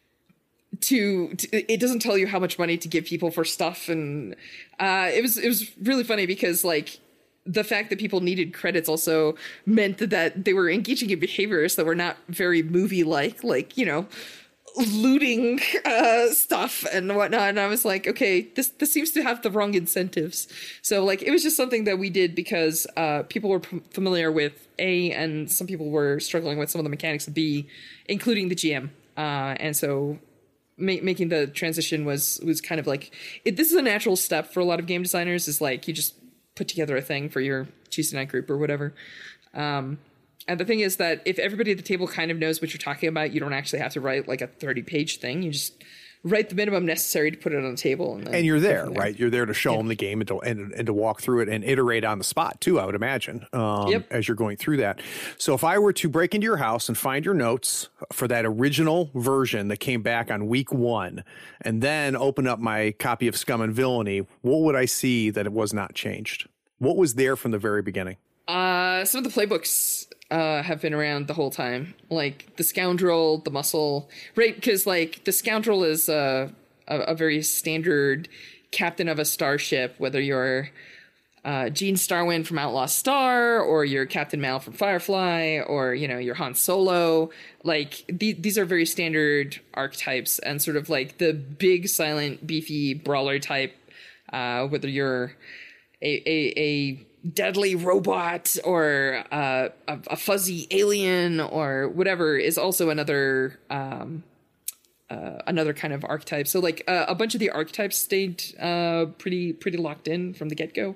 it doesn't tell you how much money to give people for stuff, and it was really funny because like. The fact that people needed credits also meant that they were engaging in behaviors that were not very movie-like, looting stuff and whatnot. And I was like, okay, this seems to have the wrong incentives. So like, it was just something that we did because people were familiar with A, and some people were struggling with some of the mechanics of B, including the GM. And so making the transition was kind of like, this is a natural step for a lot of game designers, is like, you just put together a thing for your Tuesday night group or whatever. And the thing is that if everybody at the table kind of knows what you're talking about, you don't actually have to write like a 30-page thing. You just write the minimum necessary to put it on the table. And you're there, right? You're there to show them the game and to walk through it and iterate on the spot too, I would imagine, as you're going through that. So if I were to break into your house and find your notes for that original version that came back on week 1, and then open up my copy of Scum and Villainy, what would I see that it was not changed? What was there from the very beginning? Some of the playbooks have been around the whole time, like the Scoundrel, the Muscle, right? Because like the Scoundrel is a very standard captain of a starship, whether you're Gene Starwind from Outlaw Star, or you're Captain Mal from Firefly, or you're Han Solo. Like these are very standard archetypes, and sort of like the big, silent, beefy brawler type. Whether you're a deadly robot or a fuzzy alien or whatever is also another kind of archetype. So like a bunch of the archetypes stayed pretty locked in from the get-go.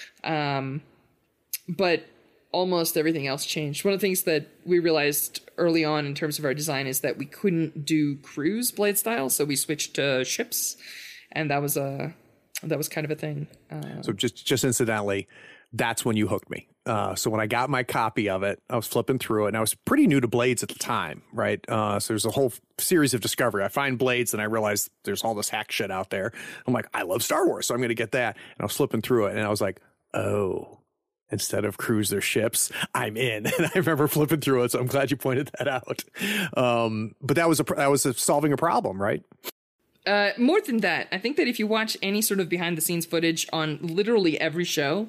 But almost everything else changed. One of the things that we realized early on in terms of our design is that we couldn't do cruise blade style, so we switched to ships, and that was kind of a thing. So just incidentally, that's when you hooked me. So when I got my copy of it, I was flipping through it, and I was pretty new to blades at the time, right? So there's a whole series of discovery. I find blades, and I realize there's all this hack shit out there. I'm like, I love Star Wars, so I'm going to get that. And I was flipping through it, and I was like, oh. instead of cruise their ships, I'm in. And I remember flipping through it, so I'm glad you pointed that out. But that was solving a problem, right? More than that, I think that if you watch any sort of behind the scenes footage on literally every show,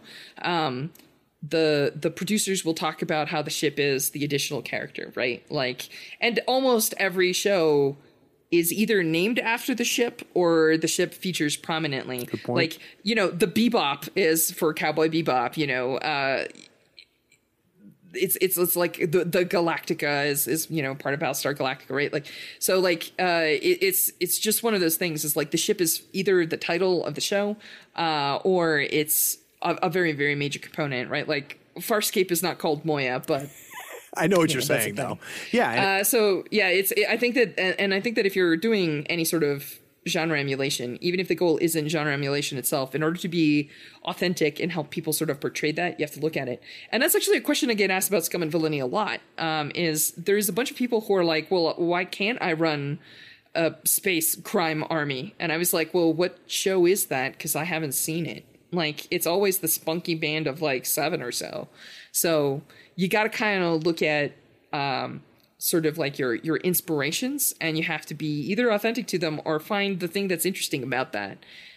the producers will talk about how the ship is the additional character, right? Like, and almost every show is either named after the ship or the ship features prominently. Good point. Like, you know, the Bebop is for Cowboy Bebop, you know, it's like the Galactica is you know, part of Battlestar Galactica, right? Like, so like it's just one of those things. Is like the ship is either the title of the show or it's a very, very major component, right? Like Farscape is not called Moya, but I know what you're saying, though. Yeah. So yeah, I think that if you're doing any sort of genre emulation, even if the goal isn't genre emulation itself, in order to be authentic and help people sort of portray that, you have to look at it. And that's actually a question I get asked about Scum and Villainy a lot. Is there's a bunch of people who are like, well, why can't I run a space crime army? And I was like, well, what show is that? Because I haven't seen it. Like, it's always the spunky band of like 7 or so. So you got to kind of look at sort of like your inspirations, and you have to be either authentic to them or find the thing that's interesting about that.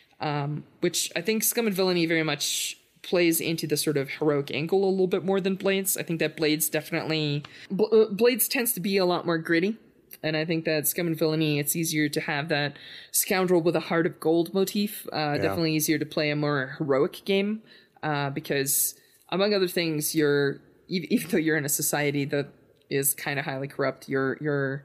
Which I think Scum and Villainy very much plays into the sort of heroic angle a little bit more than Blades. I think that Blades definitely... Blades tends to be a lot more gritty. And I think that Scum and Villainy, it's easier to have that scoundrel with a heart of gold motif. Definitely easier to play a more heroic game. Because, among other things, even though you're in a society that is kind of highly corrupt, you're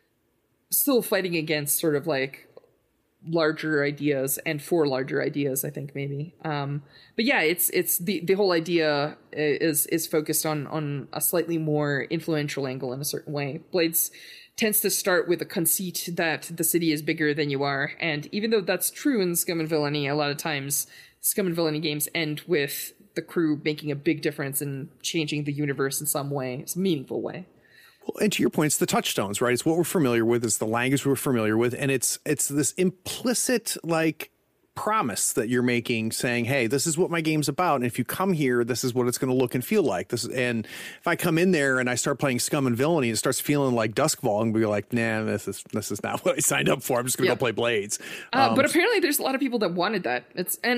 still fighting against sort of like larger ideas and for larger ideas, I think, maybe. But yeah, it's the whole idea is focused on a slightly more influential angle in a certain way. Blades tends to start with a conceit that the city is bigger than you are. And even though that's true in Scum and Villainy, a lot of times Scum and Villainy games end with the crew making a big difference and changing the universe in some way, some meaningful way. Well, and to your point, it's the touchstones, right? It's what we're familiar with. It's the language we're familiar with. And it's this implicit, like, promise that you're making, saying, hey, this is what my game's about. And if you come here, this is what it's going to look and feel like. And if I come in there and I start playing Scum and Villainy, it starts feeling like Duskfall, and be like, nah, this is not what I signed up for. I'm just going to go play Blades. But apparently there's a lot of people that wanted that.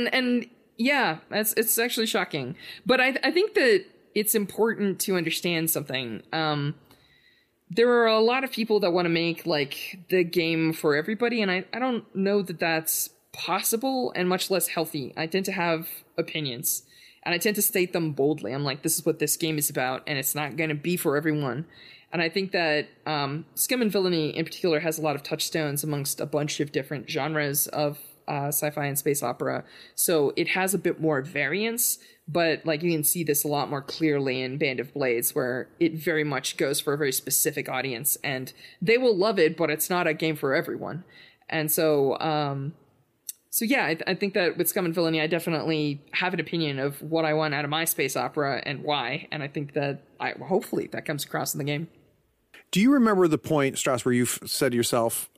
Yeah, it's actually shocking. But I think that it's important to understand something. There are a lot of people that want to make like the game for everybody, and I don't know that that's possible, and much less healthy. I tend to have opinions, and I tend to state them boldly. I'm like, this is what this game is about, and it's not going to be for everyone. And I think that Scum and Villainy in particular has a lot of touchstones amongst a bunch of different genres of sci-fi and space opera. So it has a bit more variance, but like you can see this a lot more clearly in Band of Blades, where it very much goes for a very specific audience, and they will love it, but it's not a game for everyone. And so, yeah, I think that with Scum and Villainy, I definitely have an opinion of what I want out of my space opera and why. And I think that hopefully that comes across in the game. Do you remember the point, Strauss, where you've said to yourself,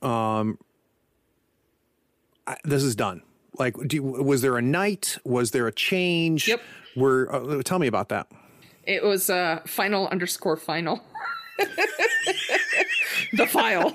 this is done? Like, was there a night? Was there a change? Yep. Tell me about that. It was final_final. The file.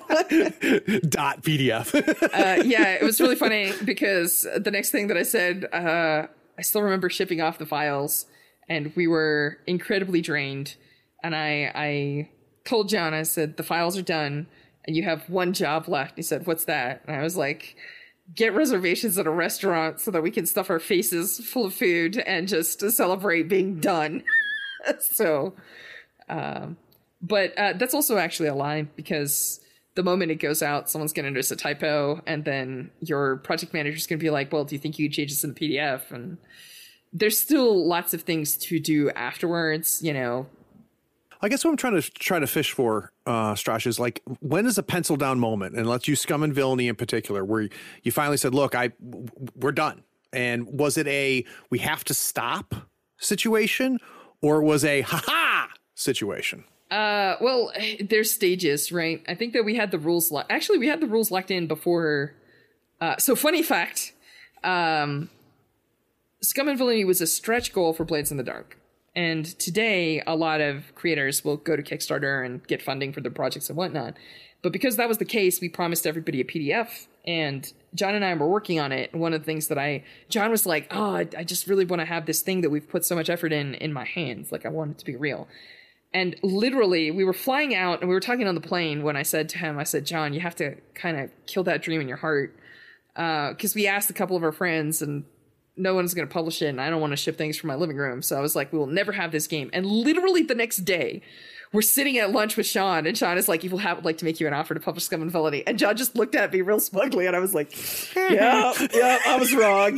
.pdf. Yeah, it was really funny because the next thing that I said, I still remember shipping off the files, and we were incredibly drained. And I told John, I said, the files are done, and you have one job left. He said, what's that? And I was like, get reservations at a restaurant so that we can stuff our faces full of food and just celebrate being done. So, but that's also actually a lie, because the moment it goes out, someone's going to notice a typo, and then your project manager's going to be like, well, do you think you could change this in the PDF? And there's still lots of things to do afterwards, you know. I guess what I'm trying to fish for, Strauss, is like, when is a pencil down moment? And let's use Scum and Villainy in particular, where you finally said, look, we're done. And was it a we have to stop situation, or was a ha-ha situation? Well, there's stages, right? I think that we had the rules we had the rules locked in before. So funny fact, Scum and Villainy was a stretch goal for Blades in the Dark. And today, a lot of creators will go to Kickstarter and get funding for their projects and whatnot. But because that was the case, we promised everybody a PDF. And John and I were working on it. And one of the things that John was like, oh, I just really want to have this thing that we've put so much effort in my hands. Like, I want it to be real. And literally, we were flying out and we were talking on the plane when I said to him, I said, John, you have to kind of kill that dream in your heart. Because we asked a couple of our friends and no one's going to publish it, and I don't want to ship things from my living room. So I was like, we will never have this game. And literally the next day, we're sitting at lunch with Sean, and Sean is like, "Evil Hat would like to make you an offer to publish Scum and Villainy." And John just looked at me real smugly, and I was like, "Yeah, I was wrong."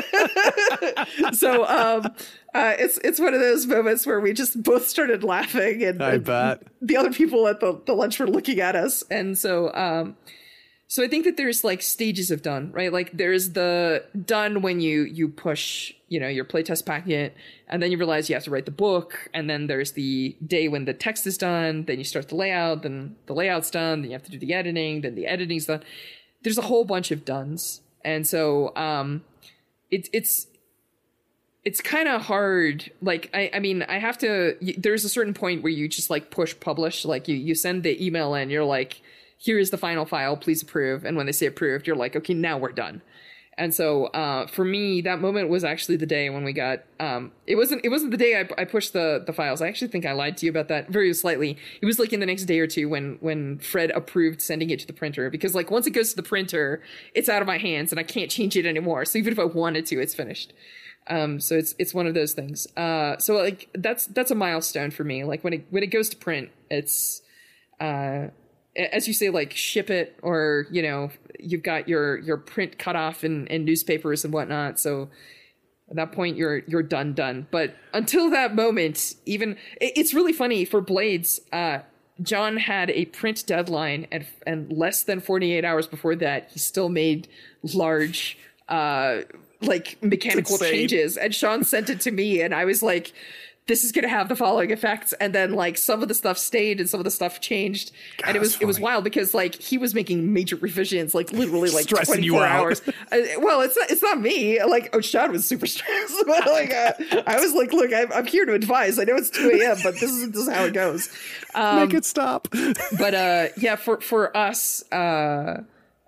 So it's one of those moments where we just both started laughing, and I bet the other people at the lunch were looking at us, and so. So I think that there's like stages of done, right? Like there's the done when you push, your playtest packet, and then you realize you have to write the book, and then there's the day when the text is done, then you start the layout, then the layout's done, then you have to do the editing, then the editing's done. There's a whole bunch of dones. And so it's kind of hard. Like, I mean, I have to, there's a certain point where you just like push publish, like you send the email in, you're like, here is the final file, please approve. And when they say approved, you're like, okay, now we're done. And so for me, that moment was actually the day when we got, it wasn't the day I pushed the files. I actually think I lied to you about that very slightly. It was like in the next day or two when Fred approved sending it to the printer, because like once it goes to the printer, it's out of my hands and I can't change it anymore. So even if I wanted to, it's finished. So it's one of those things. So like that's a milestone for me. Like when it goes to print, it's, as you say, like ship it, or, you've got your print cut off in newspapers and whatnot. So at that point you're done. But until that moment, even it's really funny for Blades. John had a print deadline and less than 48 hours before that, he still made large, like mechanical changes. And Sean sent it to me and I was like, this is going to have the following effects. And then like some of the stuff stayed and some of the stuff changed. God, and it was wild because like he was making major revisions, like literally like 24 hours. Well, it's not me. Like, Sean was super stressed. But like, I was like, look, I'm here to advise. I know it's 2 a.m., but this is how it goes. Make it stop. But yeah, for us, yeah,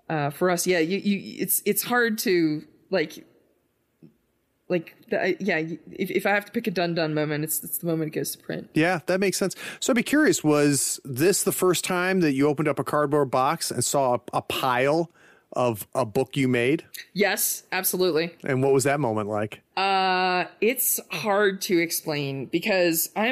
it's hard to if I have to pick a done moment, it's the moment it goes to print. Yeah, that makes sense. So I'd be curious, was this the first time that you opened up a cardboard box and saw a pile of a book you made? Yes, absolutely. And what was that moment like? It's hard to explain because I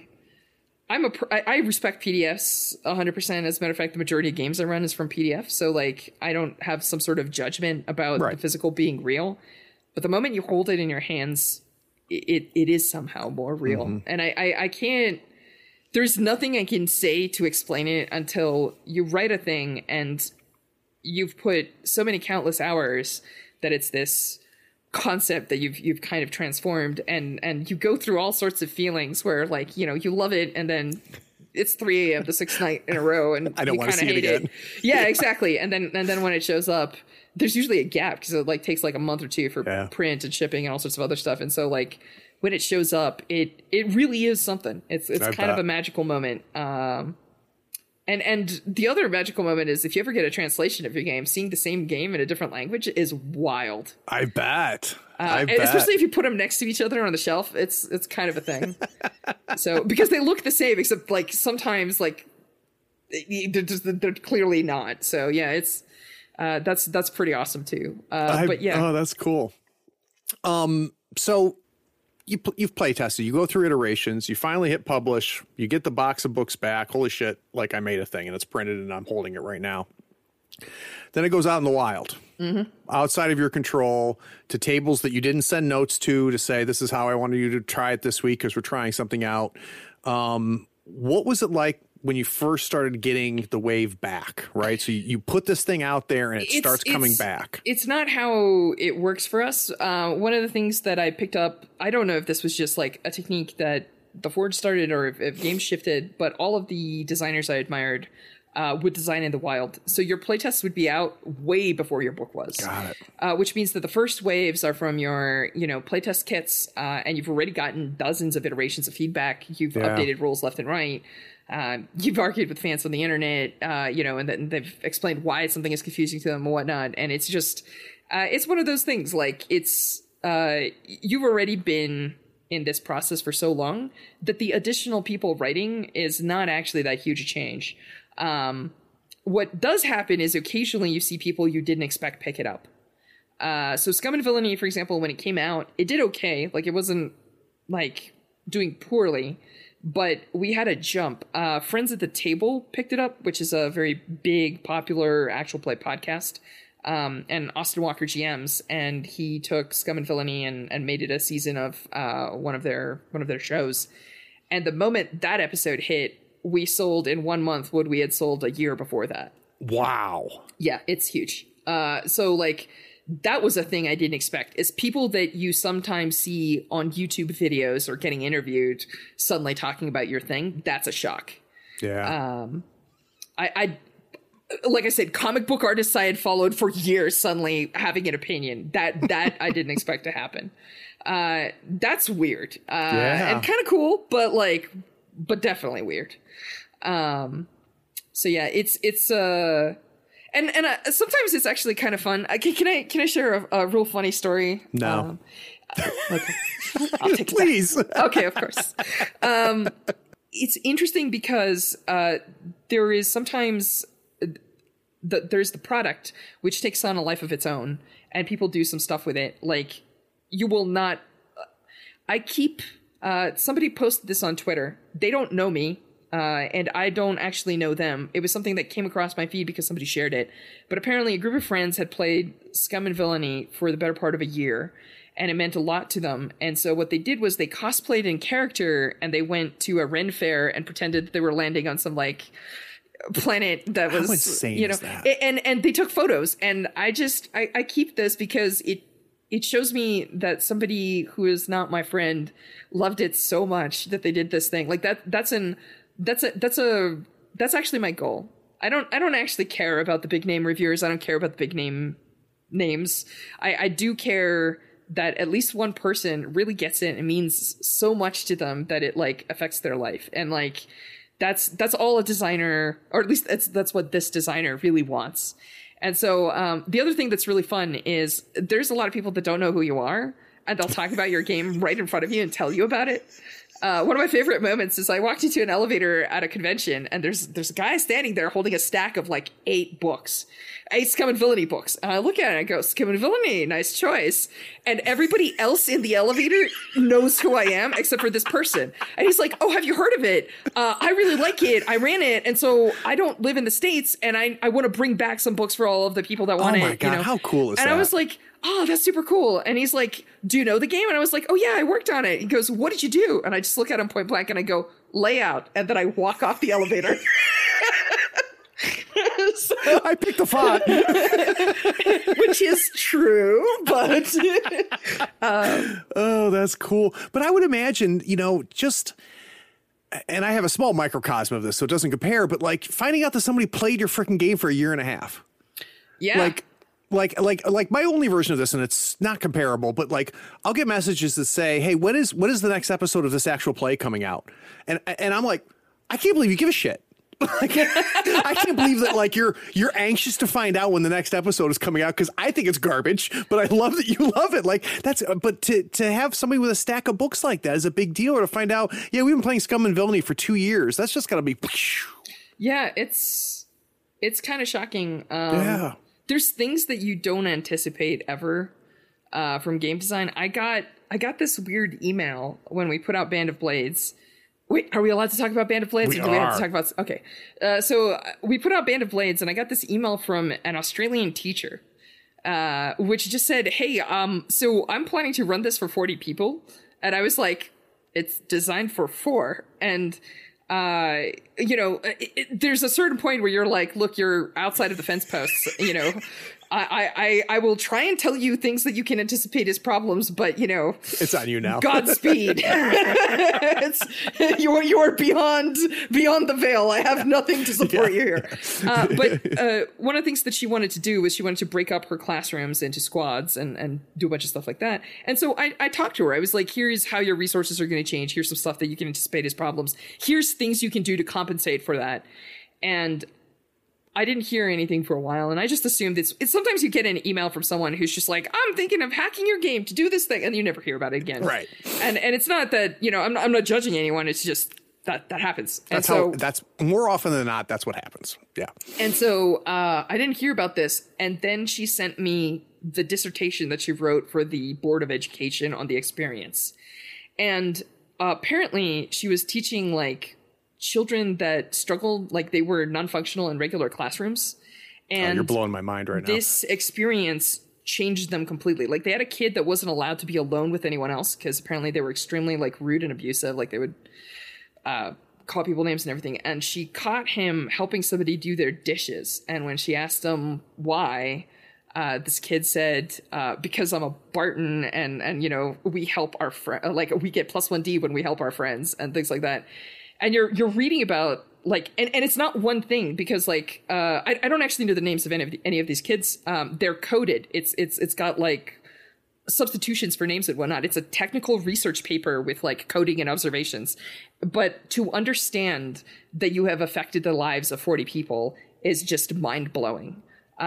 respect PDFs 100%. As a matter of fact, the majority of games I run is from PDF. So like, I don't have some sort of judgment about the physical being real. But the moment you hold it in your hands, it is somehow more real. Mm-hmm. And I can't, there's nothing I can say to explain it until you write a thing and you've put so many countless hours that it's this concept that you've kind of transformed, and you go through all sorts of feelings where like, you love it and then it's 3 a.m. the sixth night in a row and I don't want to see it again. Yeah, exactly. And then when it shows up, there's usually a gap because it like takes like a month or two for print and shipping and all sorts of other stuff. And so like when it shows up, it really is something. It's kind of a magical moment. And the other magical moment is if you ever get a translation of your game, seeing the same game in a different language is wild. I bet. Especially if you put them next to each other on the shelf, it's kind of a thing. So because they look the same, except like sometimes like they're clearly not. So yeah, it's that's pretty awesome too. But yeah, that's cool. So you've play tested, you go through iterations, you finally hit publish, you get the box of books back. Holy shit, like I made a thing and it's printed and I'm holding it right now. Then it goes out in the wild, outside of your control, to tables that you didn't send notes to say, this is how I wanted you to try it this week because we're trying something out. What was it like when you first started getting the wave back, right? So you put this thing out there and it starts coming back. It's not how it works for us. One of the things that I picked up, I don't know if this was just like a technique that the Forge started or if games shifted, but all of the designers I admired with Design in the Wild. So your playtests would be out way before your book was. Got it. Which means that the first waves are from your, playtest kits, and you've already gotten dozens of iterations of feedback. You've updated rules left and right. You've argued with fans on the internet, and then they've explained why something is confusing to them and whatnot. And it's just, it's one of those things. Like, it's, you've already been in this process for so long that the additional people writing is not actually that huge a change. What does happen is occasionally you see people you didn't expect pick it up. So Scum and Villainy, for example, when it came out, it did okay. Like, it wasn't like doing poorly, but we had a jump. Friends at the Table picked it up, which is a very big, popular actual play podcast. And Austin Walker GMs, and he took Scum and Villainy and made it a season of one of their shows. And the moment that episode hit, we sold in 1 month what we had sold a year before that. Wow. Yeah, it's huge. So like, that was a thing I didn't expect, is people that you sometimes see on YouTube videos or getting interviewed suddenly talking about your thing. That's a shock. Yeah. I like I said, comic book artists I had followed for years suddenly having an opinion. That I didn't expect to happen. That's weird. And kind of cool, but definitely weird. So yeah, it's and sometimes it's actually kind of fun. Can I share a real funny story? No. Okay. I'll take it. Please. Okay, of course. It's interesting because there is sometimes there's the product which takes on a life of its own, and people do some stuff with it. Like, you will not. I keep. Somebody posted this on Twitter. They don't know me. And I don't actually know them. It was something that came across my feed because somebody shared it. But apparently a group of friends had played Scum and Villainy for the better part of a year, and it meant a lot to them. And so what they did was they cosplayed in character, and they went to a Ren fair and pretended they were landing on some like planet that was, how insane is that? And they took photos. And I keep this because it shows me that somebody who is not my friend loved it so much that they did this thing. Like that's actually my goal. I don't actually care about the big name reviewers. I don't care about the big names. I do care that at least one person really gets it and means so much to them that it like affects their life. And like, that's all a designer, or at least that's what this designer really wants. And so the other thing that's really fun is there's a lot of people that don't know who you are, and they'll talk about your game right in front of you and tell you about it. One of my favorite moments is I walked into an elevator at a convention, and there's a guy standing there holding a stack of like 8 Scum and Villainy books. And I look at it and I go, Scum and Villainy, nice choice. And everybody else in the elevator knows who I am except for this person. And he's like, oh, have you heard of it? I really like it. I ran it. And so I don't live in the States, and I want to bring back some books for all of the people that want it. Oh my God, how cool is that? And I was like, oh, that's super cool. And he's like, do you know the game? And I was like, oh yeah, I worked on it. He goes, what did you do? And I just look at him point blank and I go, layout. And then I walk off the elevator. So, I picked the font. which is true, but oh, that's cool. But I would imagine, and I have a small microcosm of this, so it doesn't compare, but like finding out that somebody played your freaking game for a year and a half. Yeah. Like my only version of this, and it's not comparable, but like I'll get messages that say, hey, when is the next episode of this actual play coming out? And I'm like, I can't believe you give a shit. Like, I can't believe that like you're anxious to find out when the next episode is coming out, because I think it's garbage, but I love that you love it. Like but to have somebody with a stack of books like that is a big deal. Or to find out, yeah, we've been playing Scum and Villainy for 2 years. That's just gotta be. Yeah, it's kind of shocking. Yeah. There's things that you don't anticipate ever from game design. I got this weird email when we put out Band of Blades. Wait, are we allowed to talk about Band of Blades? We or do we have are. to talk about? Okay, so we put out Band of Blades, and I got this email from an Australian teacher, which just said, "Hey, so I'm planning to run this for 40 people," and I was like, "It's designed for 4," and. There's a certain point where you're like, look, you're outside of the fence posts, I will try and tell you things that you can anticipate as problems, but it's on you now. Godspeed. you are beyond the veil. I have nothing to support you here. But one of the things that she wanted to do was she wanted to break up her classrooms into squads and do a bunch of stuff like that. And so I talked to her. I was like, here's how your resources are going to change. Here's some stuff that you can anticipate as problems. Here's things you can do to compensate for that. And I didn't hear anything for a while, and I just assumed it's sometimes you get an email from someone who's just like, I'm thinking of hacking your game to do this thing, and you never hear about it again. Right. And it's not that, I'm not judging anyone. It's just that happens. That's more often than not, that's what happens. Yeah. And so I didn't hear about this. And then she sent me the dissertation that she wrote for the Board of Education on the experience. And apparently she was teaching like children that struggled, like they were non-functional in regular classrooms. And you're blowing my mind right now. This experience changed them completely. Like they had a kid that wasn't allowed to be alone with anyone else because apparently they were extremely like rude and abusive. Like they would call people names and everything. And she caught him helping somebody do their dishes. And when she asked him why, this kid said, because I'm a Barton and we help our friend, like we get +1D when we help our friends and things like that. And you're reading about like, and it's not one thing because like, I don't actually know the names of any of these kids. They're coded. It's got like substitutions for names and whatnot. It's a technical research paper with like coding and observations. But to understand that you have affected the lives of 40 people is just mind blowing.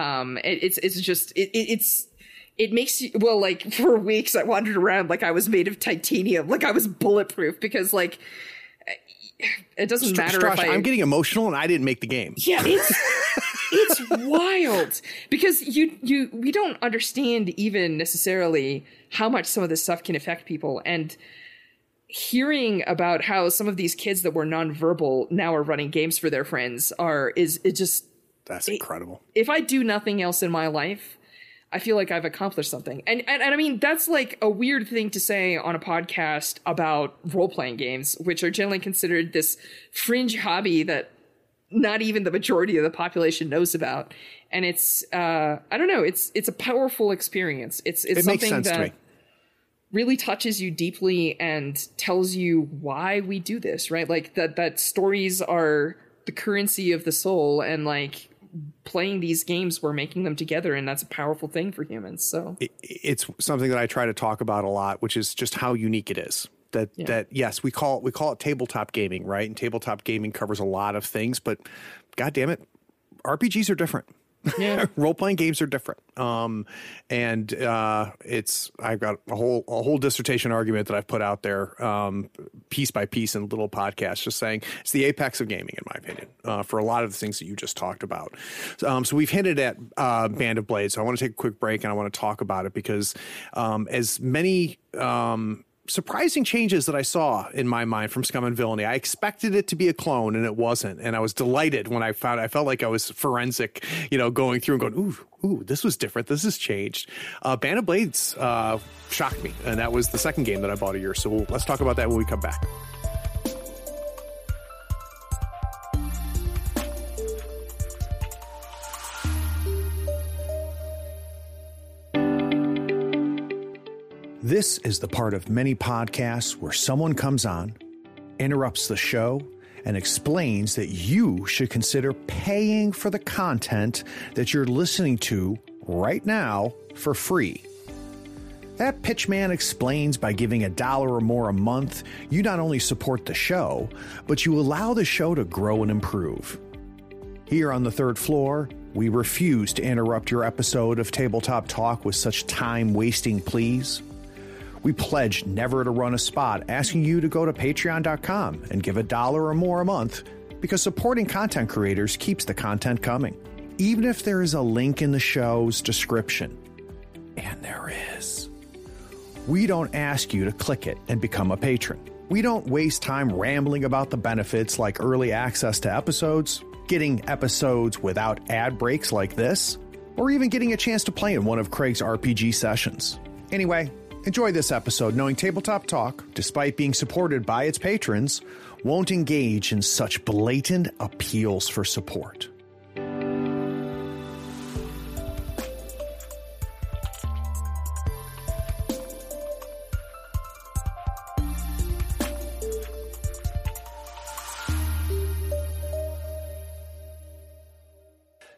It makes you, well, like for weeks I wandered around like I was made of titanium, like I was bulletproof because like, it doesn't matter if I'm getting emotional and I didn't make the game. Yeah, it's wild because we don't understand even necessarily how much some of this stuff can affect people. And hearing about how some of these kids that were nonverbal now are running games for their friends that's incredible. If I do nothing else in my life, I feel like I've accomplished something. And I mean, that's like a weird thing to say on a podcast about role-playing games, which are generally considered this fringe hobby that not even the majority of the population knows about. And it's, I don't know, it's a powerful experience. It something that really touches you deeply and tells you why we do this, right? Like that stories are the currency of the soul, and like, playing these games, we're making them together, and that's a powerful thing for humans. So it's something that I try to talk about a lot, which is just how unique it is. That yes, we call it tabletop gaming, right? And tabletop gaming covers a lot of things, but God damn it, RPGs are different. Yeah. Role-playing games are different. I've got a whole dissertation argument that I've put out there, piece by piece in little podcasts, just saying it's the apex of gaming, in my opinion, for a lot of the things that you just talked about. So we've hinted at Band of Blades. So I want to take a quick break and I want to talk about it because as many surprising changes that I saw in my mind from Scum and Villainy. I expected it to be a clone and it wasn't. And I was delighted when I felt like I was forensic, going through and going, ooh, this was different. This has changed. Band of Blades shocked me. And that was the second game that I bought a year. So let's talk about that when we come back. This is the part of many podcasts where someone comes on, interrupts the show, and explains that you should consider paying for the content that you're listening to right now for free. That pitchman explains by giving $1 or more a month, you not only support the show, but you allow the show to grow and improve. Here on the third floor, we refuse to interrupt your episode of Tabletop Talk with such time-wasting pleas. We pledge never to run a spot asking you to go to patreon.com and give $1 or more a month because supporting content creators keeps the content coming, even if there is a link in the show's description. And there is. We don't ask you to click it and become a patron. We don't waste time rambling about the benefits like early access to episodes, getting episodes without ad breaks like this, or even getting a chance to play in one of Craig's RPG sessions. Anyway, enjoy this episode knowing Tabletop Talk, despite being supported by its patrons, won't engage in such blatant appeals for support.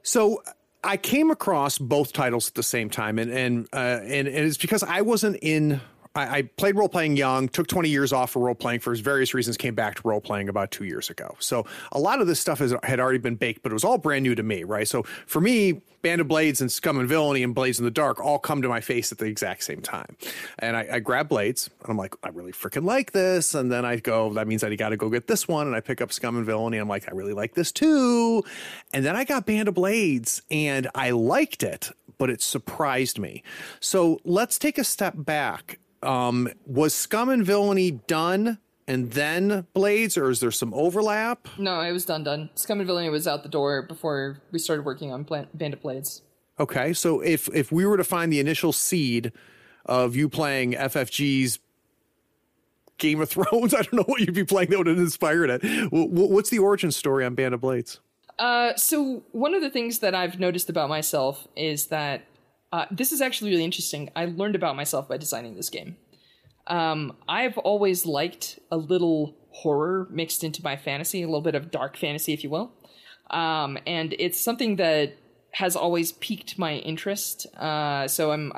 So I came across both titles at the same time, and it's because I wasn't in. I played role-playing young, took 20 years off for role-playing for various reasons, came back to role-playing about 2 years ago. So a lot of this stuff had already been baked, but it was all brand new to me, right? So for me, Band of Blades and Scum and Villainy and Blades in the Dark all come to my face at the exact same time. And I grab Blades, and I'm like, I really freaking like this. And then I go, that means that I got to go get this one. And I pick up Scum and Villainy, and I'm like, I really like this too. And then I got Band of Blades, and I liked it, but it surprised me. So let's take a step back. Was Scum and Villainy done and then Blades, or is there some overlap? No, it was done. Scum and Villainy was out the door before we started working on Band of Blades. Okay, so if we were to find the initial seed of you playing FFG's Game of Thrones, I don't know what you'd be playing that would have inspired it. What's the origin story on Band of Blades? So one of the things that I've noticed about myself is that this is actually really interesting. I learned about myself by designing this game. I've always liked a little horror mixed into my fantasy, a little bit of dark fantasy, if you will. And it's something that has always piqued my interest. So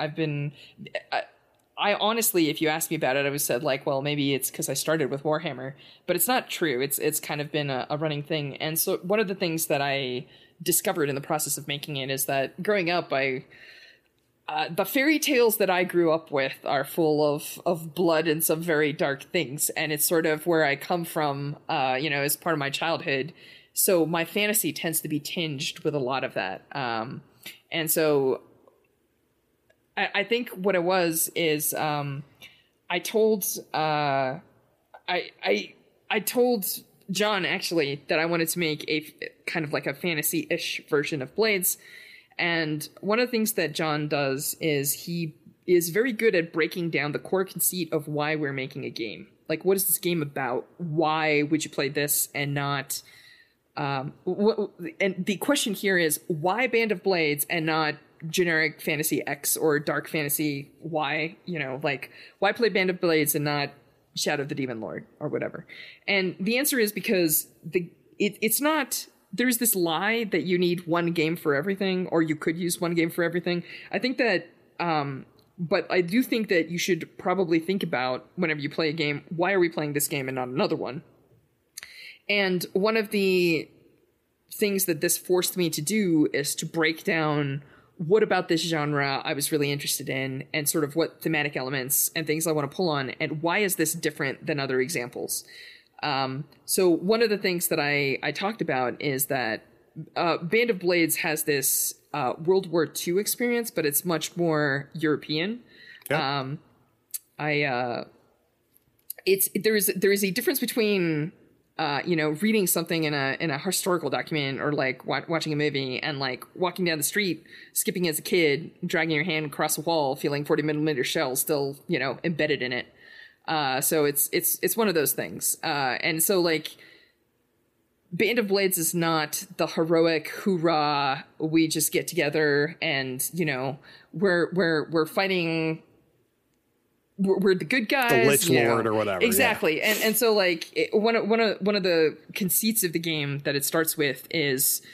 I honestly, if you asked me about it, I would said like, well, maybe it's because I started with Warhammer, but it's not true. It's kind of been a running thing. And so one of the things that I discovered in the process of making it is that growing up, the fairy tales that I grew up with are full of blood and some very dark things. And it's sort of where I come from, as part of my childhood. So my fantasy tends to be tinged with a lot of that. And so I think what it was is I told John actually that I wanted to make a kind of like a fantasy-ish version of Blades. And one of the things that John does is he is very good at breaking down the core conceit of why we're making a game. Like, what is this game about? Why would you play this and not... and the question here is, why Band of Blades and not generic Fantasy X or Dark Fantasy Y? Why play Band of Blades and not Shadow of the Demon Lord or whatever? And the answer is because it's not... There's this lie that you need one game for everything, or you could use one game for everything. I think that, but I do think that you should probably think about whenever you play a game, why are we playing this game and not another one? And one of the things that this forced me to do is to break down what about this genre I was really interested in, and sort of what thematic elements and things I want to pull on, and why is this different than other examples? So one of the things that I talked about is that Band of Blades has this World War II experience, but it's much more European. Yep. There is a difference between reading something in a historical document, or like watching a movie, and like walking down the street, skipping as a kid, dragging your hand across a wall, feeling 40mm shells still embedded in it. So it's one of those things. And so like Band of Blades is not the heroic hoorah, we just get together and, we're fighting, we're the good guys. The Lich Lord or whatever. Exactly. Yeah. And so like one of the conceits of the game that it starts with is,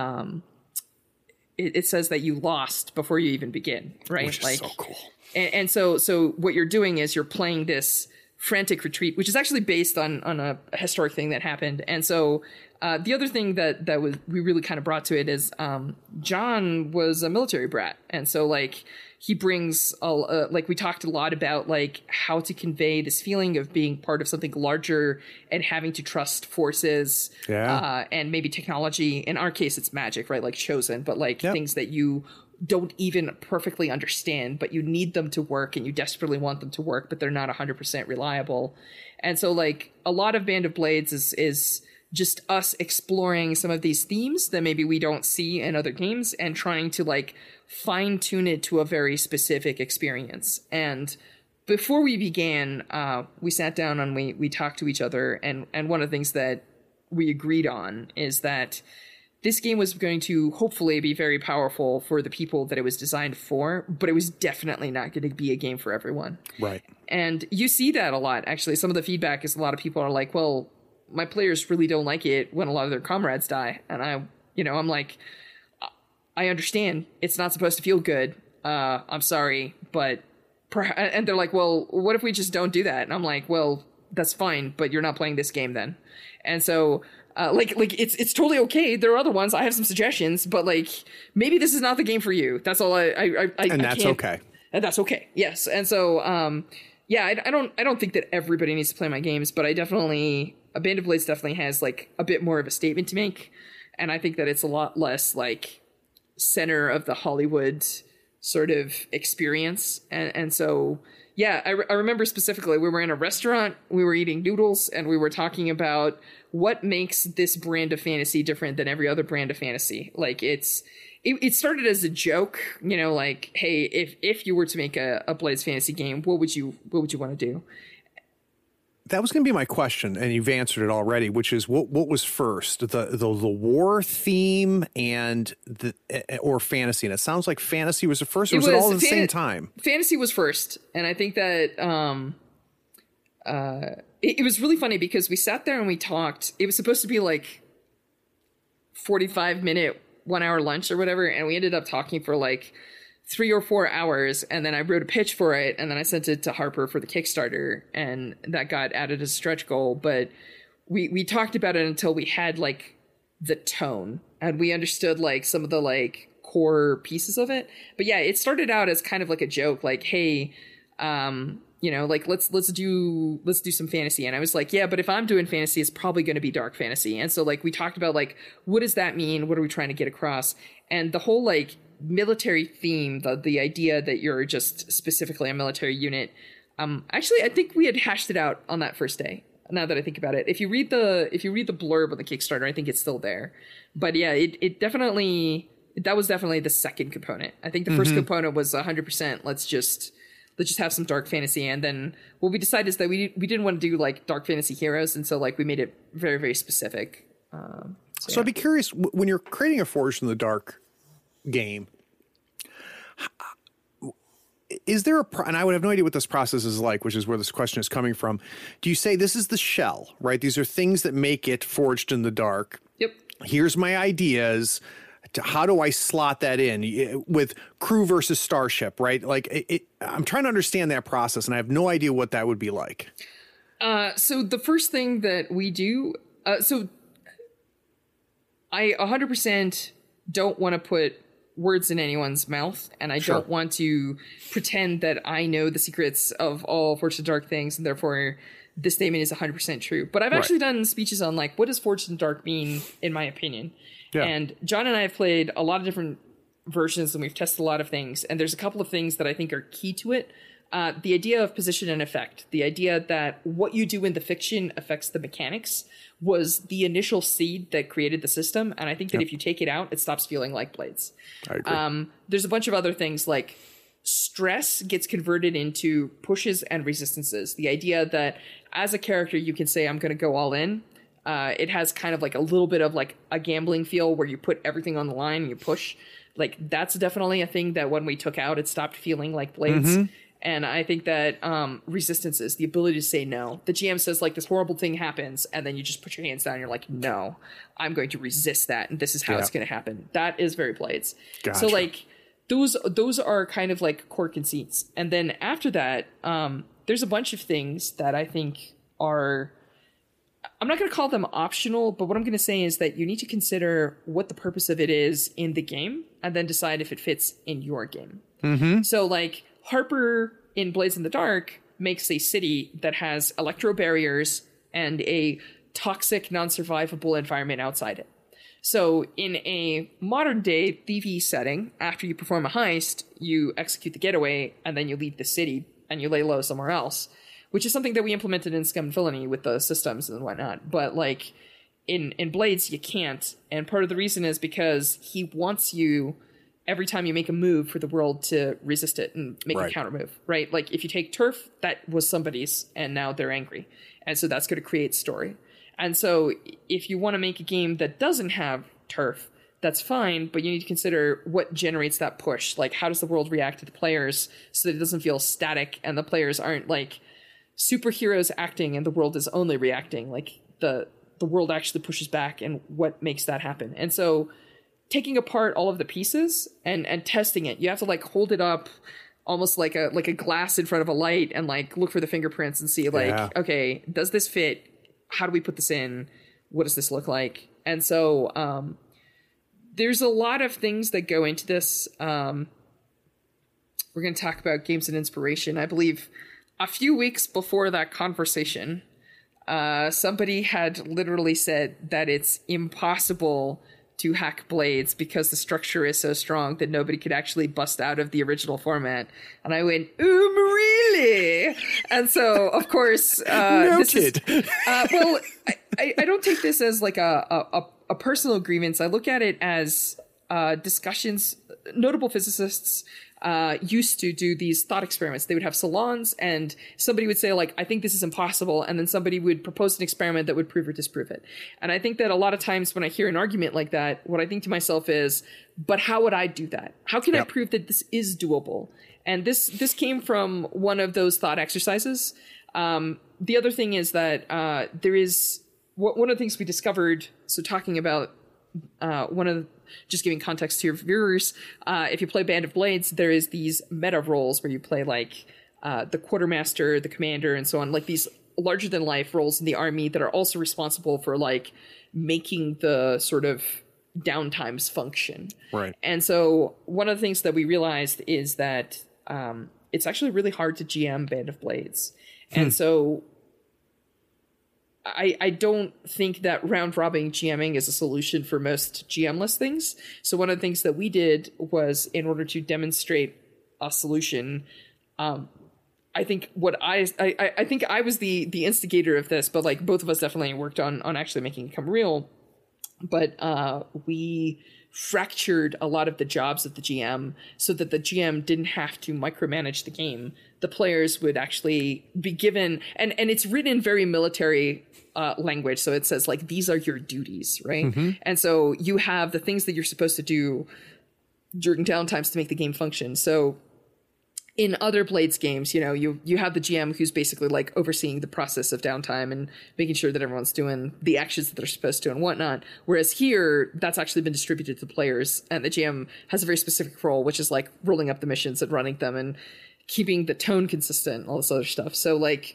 it says that you lost before you even begin, right? Which is so cool. And so what you're doing is you're playing this frantic retreat, which is actually based on a historic thing that happened. And so the other thing that we really kind of brought to it is John was a military brat. And so like he brings like we talked a lot about like how to convey this feeling of being part of something larger and having to trust forces and maybe technology. In our case, it's magic, right? Like Chosen, but like things that you don't even perfectly understand, but you need them to work and you desperately want them to work, but they're not 100% reliable. And so like a lot of Band of Blades is just us exploring some of these themes that maybe we don't see in other games and trying to like fine tune it to a very specific experience. And before we began, we sat down and we talked to each other. And one of the things that we agreed on is that this game was going to hopefully be very powerful for the people that it was designed for, but it was definitely not going to be a game for everyone. Right. And you see that a lot, actually. Some of the feedback is a lot of people are like, well, my players really don't like it when a lot of their comrades die. And I'm like, I understand it's not supposed to feel good. I'm sorry, but and they're like, well, what if we just don't do that? And I'm like, well, that's fine, but you're not playing this game then. And so like it's totally okay. There are other ones. I have some suggestions, but like maybe this is not the game for you. That's all and that's okay. And that's okay. Yes. And so yeah, I don't think that everybody needs to play my games, but a Band of Blades definitely has like a bit more of a statement to make. And I think that it's a lot less like center of the Hollywood sort of experience. And so, yeah, I remember specifically we were in a restaurant, we were eating noodles, and we were talking about what makes this brand of fantasy different than every other brand of fantasy. Like it started as a joke, you know, like, hey, if you were to make a Blades fantasy game, what would you want to do? That was going to be my question, and you've answered it already, which is what was first, the war theme or fantasy? And it sounds like fantasy was the first, or was it all at the same time? Fantasy was first, and I think that it was really funny because we sat there and we talked. It was supposed to be like 45-minute, 1 hour lunch or whatever, and we ended up talking for like 3 or 4 hours, and then I wrote a pitch for it, and then I sent it to Harper for the Kickstarter, and that got added as a stretch goal. But we talked about it until we had like the tone, and we understood like some of the like core pieces of it. But yeah, it started out as kind of like a joke, like, hey, you know, like let's do some fantasy. And I was like, yeah, but if I'm doing fantasy, it's probably going to be dark fantasy. And so like we talked about like, what does that mean? What are we trying to get across? And the whole like military theme, the idea that you're just specifically a military unit. Actually, I think we had hashed it out on that first day. Now that I think about it, if you read the blurb on the Kickstarter, I think it's still there. But yeah, that was definitely the second component. I think the first component was 100%. Let's just have some dark fantasy. And then what we decided is that we didn't want to do like dark fantasy heroes, and so like we made it very, very specific. So I'd be curious, when you're creating a Forged in the Dark game, is there and I would have no idea what this process is like, which is where this question is coming from. Do you say this is the shell, right? These are things that make it Forged in the Dark. Yep. Here's my ideas. How do I slot that in with crew versus starship, right? Like I'm trying to understand that process, and I have no idea what that would be like. So the first thing that we do, so I 100% don't want to put words in anyone's mouth, and I don't want to pretend that I know the secrets of all Forged in the Dark things, and therefore this statement is 100% true. But I've actually done speeches on like, what does Forged in the Dark mean, in my opinion? Yeah. And John and I have played a lot of different versions, and we've tested a lot of things, and there's a couple of things that I think are key to it. The idea of position and effect, the idea that what you do in the fiction affects the mechanics, was the initial seed that created the system. And I think that if you take it out, it stops feeling like Blades. I agree. There's a bunch of other things, like stress gets converted into pushes and resistances. The idea that as a character, you can say, I'm going to go all in. It has kind of like a little bit of like a gambling feel where you put everything on the line and you push. Like that's definitely a thing that when we took out, it stopped feeling like Blades. And I think that resistances, the ability to say no. The GM says like this horrible thing happens, and then you just put your hands down and you're like, no, I'm going to resist that, and this is how it's going to happen. That is very Blades. Gotcha. So like those are kind of like core conceits. And then after that, there's a bunch of things that I think are, I'm not going to call them optional, but what I'm going to say is that you need to consider what the purpose of it is in the game, and then decide if it fits in your game. So like Harper in Blades in the Dark makes a city that has electro barriers and a toxic, non-survivable environment outside it. So in a modern day DV setting, after you perform a heist, you execute the getaway, and then you leave the city and you lay low somewhere else, which is something that we implemented in Scum and Villainy with the systems and whatnot. But like in Blades, you can't. And part of the reason is because he wants you, every time you make a move, for the world to resist it and make a counter move, right? Like if you take turf, that was somebody's, and now they're angry. And so that's going to create story. And so if you want to make a game that doesn't have turf, that's fine, but you need to consider what generates that push. Like how does the world react to the players so that it doesn't feel static and the players aren't like superheroes acting and the world is only reacting. Like the world actually pushes back, and what makes that happen. And so taking apart all of the pieces and testing it. You have to like hold it up almost like a glass in front of a light and like look for the fingerprints and see like, okay, does this fit? How do we put this in? What does this look like? And so there's a lot of things that go into this. We're going to talk about games and inspiration. I believe a few weeks before that conversation, somebody had literally said that it's impossible to hack Blades because the structure is so strong that nobody could actually bust out of the original format. And I went, really? And so, of course, Noted. Well, I don't take this as like a personal grievance. I look at it as discussions. Notable physicists used to do these thought experiments. They would have salons and somebody would say like, I think this is impossible. And then somebody would propose an experiment that would prove or disprove it. And I think that a lot of times when I hear an argument like that, what I think to myself is, but how would I do that? How can I prove that this is doable? And this came from one of those thought exercises. The other thing is that there is one of the things we discovered. So talking about just giving context to your viewers, if you play Band of Blades, there is these meta roles where you play like the quartermaster, the commander, and so on, like these larger than life roles in the army that are also responsible for like making the sort of downtimes function. Right. And so one of the things that we realized is that it's actually really hard to GM Band of Blades. And so I don't think that round robin GMing is a solution for most GM-less things. So one of the things that we did was, in order to demonstrate a solution, I think what I think I was the instigator of this, but like both of us definitely worked on actually making it come real. But we fractured a lot of the jobs of the GM so that the GM didn't have to micromanage the game. The players would actually be given, and it's written in very military language. So it says like, these are your duties, right? Mm-hmm. And so you have the things that you're supposed to do during downtimes to make the game function. So in other Blades games, you know, you have the GM who's basically like overseeing the process of downtime and making sure that everyone's doing the actions that they're supposed to and whatnot. Whereas here, that's actually been distributed to the players, and the GM has a very specific role, which is like rolling up the missions and running them and keeping the tone consistent and all this other stuff. So like,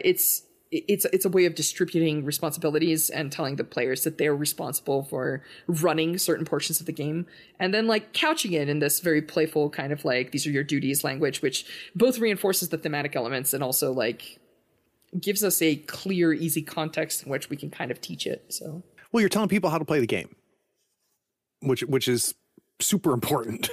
it's a way of distributing responsibilities and telling the players that they're responsible for running certain portions of the game, and then like couching it in this very playful kind of like, these are your duties language, which both reinforces the thematic elements and also like gives us a clear, easy context in which we can kind of teach it. So, well, you're telling people how to play the game, which is super important.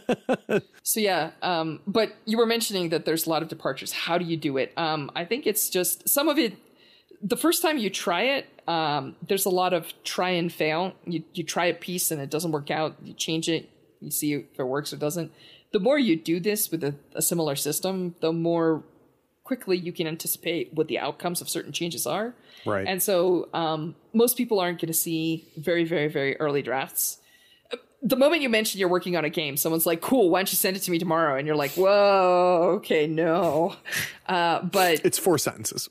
So yeah, but you were mentioning that there's a lot of departures. How do you do it? I think it's just some of it. The first time you try it, there's a lot of try and fail. You try a piece and it doesn't work out. You change it. You see if it works or doesn't. The more you do this with a similar system, the more quickly you can anticipate what the outcomes of certain changes are. Right. And so most people aren't going to see very, very, very early drafts. The moment you mention you're working on a game, someone's like, cool, why don't you send it to me tomorrow? And you're like, whoa, okay, no. But it's 4 sentences.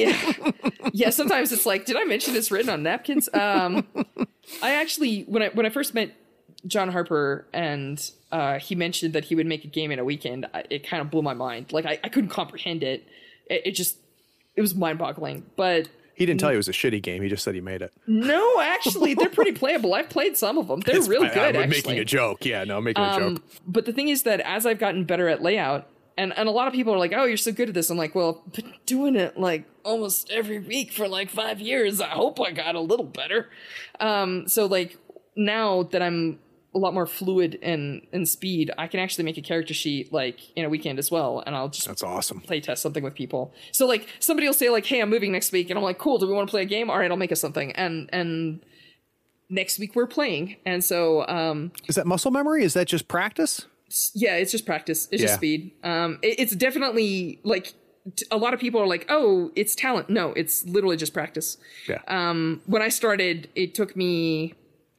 Yeah, sometimes it's like, did I mention it's written on napkins? I actually, when I first met John Harper and he mentioned that he would make a game in a weekend, it kind of blew my mind. Like, I couldn't comprehend it. It was mind-boggling. But he didn't tell you it was a shitty game. He just said he made it. No, actually, they're pretty playable. I've played some of them. They're really good, I'm making a joke. Yeah, no, I'm making a joke. But the thing is that as I've gotten better at layout, and a lot of people are like, oh, you're so good at this. I'm like, well, I've been doing it like almost every week for like 5 years. I hope I got a little better. So like now that I'm a lot more fluid in speed, I can actually make a character sheet like in a weekend as well, and I'll just that's awesome. Play test something with people. So like somebody will say like, hey, I'm moving next week, and I'm like, cool, do we want to play a game? All right, I'll make us something, and next week we're playing. And so is that muscle memory? Is that just practice? Yeah, it's just practice. It's just speed. It's definitely like a lot of people are like, oh, it's talent. No, it's literally just practice. Yeah. When I started, it took me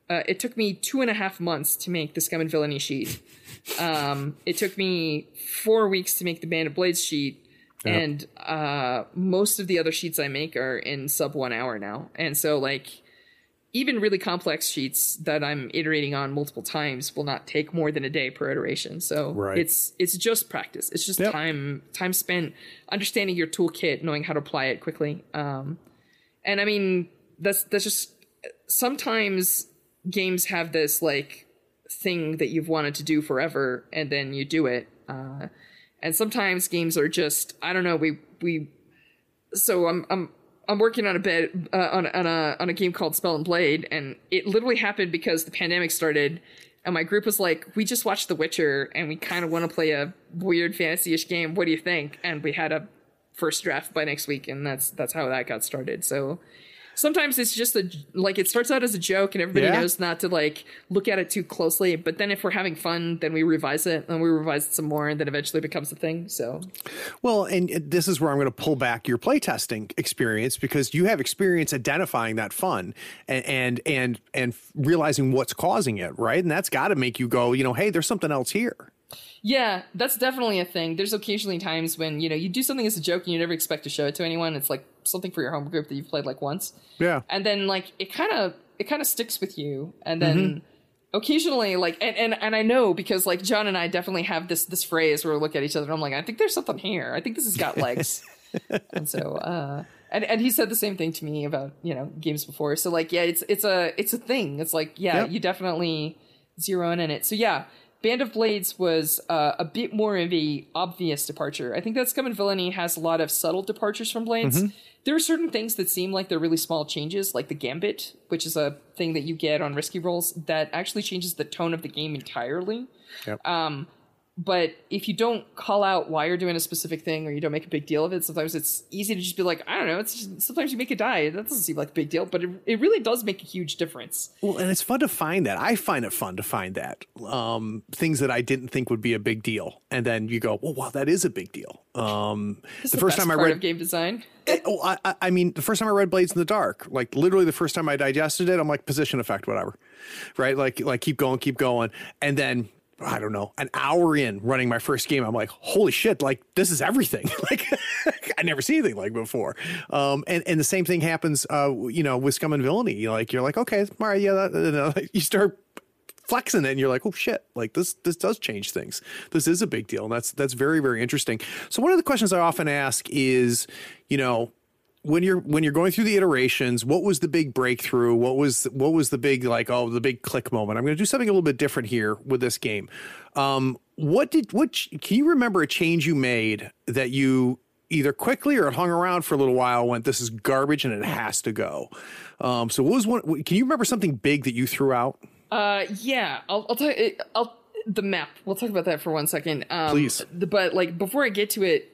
2.5 months to make the Scum and Villainy sheet. It took me 4 weeks to make the Band of Blades sheet. Yep. And most of the other sheets I make are in sub 1 hour now. And so like even really complex sheets that I'm iterating on multiple times will not take more than a day per iteration. So it's just practice. It's just time spent understanding your toolkit, knowing how to apply it quickly. And I mean, that's just, sometimes games have this like thing that you've wanted to do forever and then you do it. And sometimes games are just, I don't know, so I'm working on a game called Spell and Blade, and it literally happened because the pandemic started, and my group was like, we just watched The Witcher, and we kind of want to play a weird fantasy-ish game. What do you think? And we had a first draft by next week, and that's how that got started. So sometimes it's just it starts out as a joke and everybody knows not to like look at it too closely. But then if we're having fun, then we revise it and we revise it some more, and then eventually becomes a thing. So, well, and this is where I'm going to pull back your playtesting experience, because you have experience identifying that fun and realizing what's causing it. Right. And that's got to make you go, hey, there's something else here. Yeah, that's definitely a thing. There's occasionally times when, you do something as a joke and you never expect to show it to anyone. It's like something for your home group that you've played like once. Yeah. And then like it kind of sticks with you. And then occasionally like and I know, because like John and I definitely have this phrase where we look at each other and I'm like, I think there's something here. I think this has got legs. And so and he said the same thing to me about, games before. So like, yeah, it's a thing. It's like, you definitely zero in it. So yeah. Band of Blades was a bit more of a obvious departure. I think that Scum and Villainy has a lot of subtle departures from Blades. There are certain things that seem like they're really small changes, like the Gambit, which is a thing that you get on risky rolls that actually changes the tone of the game entirely. Yep. But if you don't call out why you're doing a specific thing, or you don't make a big deal of it, sometimes it's easy to just be like, I don't know, sometimes you make a die. That doesn't seem like a big deal, but it really does make a huge difference. Well, and it's fun to find that. I find it fun to find that. Things that I didn't think would be a big deal. And then you go, oh, wow, that is a big deal. The first time I read game design. I mean, the first time I read Blades in the Dark, like literally the first time I digested it, I'm like, position effect, whatever. Right? Like keep going. And then, I don't know, an hour in running my first game, I'm like, holy shit, like this is everything. Like I never seen anything like before. And the same thing happens, with Scum and Villainy. You're like, okay, all right, yeah. You start flexing it and you're like, oh shit, like this does change things. This is a big deal. And that's very, very interesting. So one of the questions I often ask is, when you're going through the iterations, what was the big breakthrough? What was the big the big click moment? I'm going to do something a little bit different here with this game. Can you remember a change you made that you either quickly or hung around for a little while, went, this is garbage and it has to go? So what was one? Can you remember something big that you threw out? Yeah, I'll tell you. The map. We'll talk about that for 1 second. Please. But like before I get to it,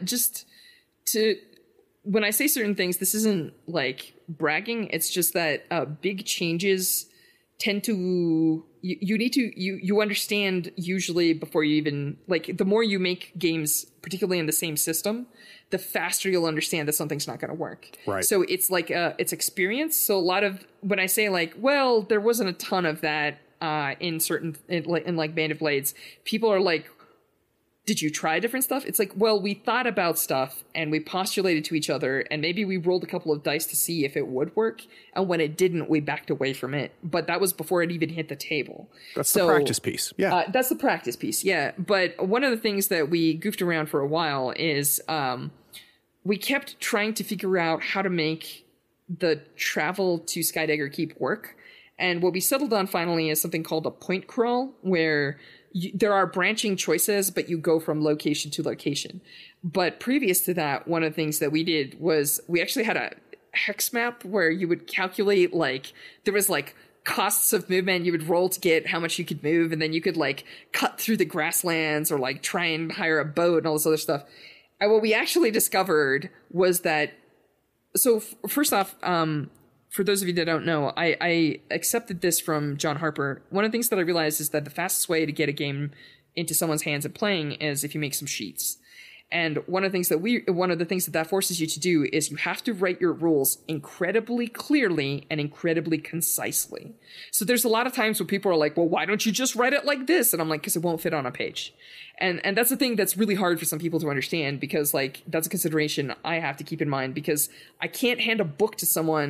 when I say certain things, this isn't like bragging. It's just that big changes tend to you understand usually before you even, like, the more you make games, particularly in the same system, the faster you'll understand that something's not going to work. Right. So it's like it's experience. So a lot of when I say like, well, there wasn't a ton of that in Band of Blades, people are like, did you try different stuff? It's like, well, we thought about stuff and we postulated to each other and maybe we rolled a couple of dice to see if it would work. And when it didn't, we backed away from it. But that was before it even hit the table. That's the practice piece. Yeah. That's the practice piece. Yeah. But one of the things that we goofed around for a while is we kept trying to figure out how to make the travel to Skydagger Keep work. And what we settled on finally is something called a point crawl, where there are branching choices, but you go from location to location. But previous to that, one of the things that we did was we actually had a hex map where you would calculate, like, there was like costs of movement you would roll to get how much you could move, and then you could like cut through the grasslands or like try and hire a boat and all this other stuff. And what we actually discovered was that, so first off, for those of you that don't know, I accepted this from John Harper. One of the things that I realized is that the fastest way to get a game into someone's hands and playing is if you make some sheets. And one of the things that forces you to do is you have to write your rules incredibly clearly and incredibly concisely. So there's a lot of times where people are like, well, why don't you just write it like this? And I'm like, because it won't fit on a page. And that's the thing that's really hard for some people to understand, because like that's a consideration I have to keep in mind, because I can't hand a book to someone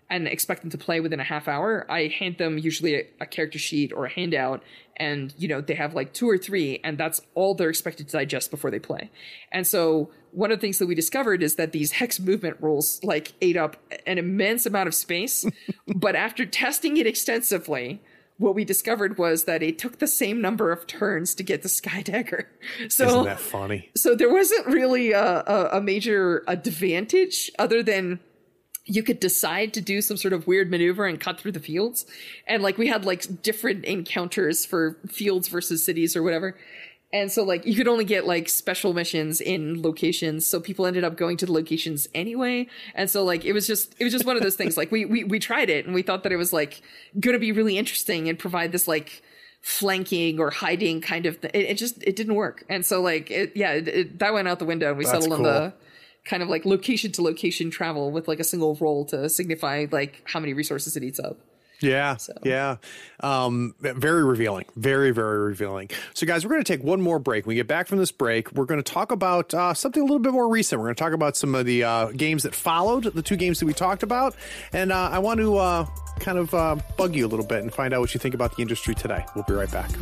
and expect them to play within a half hour, I hand them usually a character sheet or a handout, and, you know, they have like 2 or 3, and that's all they're expected to digest before they play. And so one of the things that we discovered is that these hex movement rules like ate up an immense amount of space. But after testing it extensively, what we discovered was that it took the same number of turns to get the Sky Dagger. So, isn't that funny? So there wasn't really a major advantage other than you could decide to do some sort of weird maneuver and cut through the fields. And like we had like different encounters for fields versus cities or whatever. And so like you could only get like special missions in locations. So people ended up going to the locations anyway. And so like it was just one of those things. Like we tried it and we thought that it was like going to be really interesting and provide this like flanking or hiding kind of it didn't work. And so like that went out the window, and we settled on the kind of like location to location travel with like a single roll to signify like how many resources it eats up. Yeah. So. Yeah. Very revealing. Very, very revealing. So guys, we're going to take one more break. When we get back from this break, we're going to talk about something a little bit more recent. We're going to talk about some of the games that followed, the 2 games that we talked about. And I want to kind of bug you a little bit and find out what you think about the industry today. We'll be right back.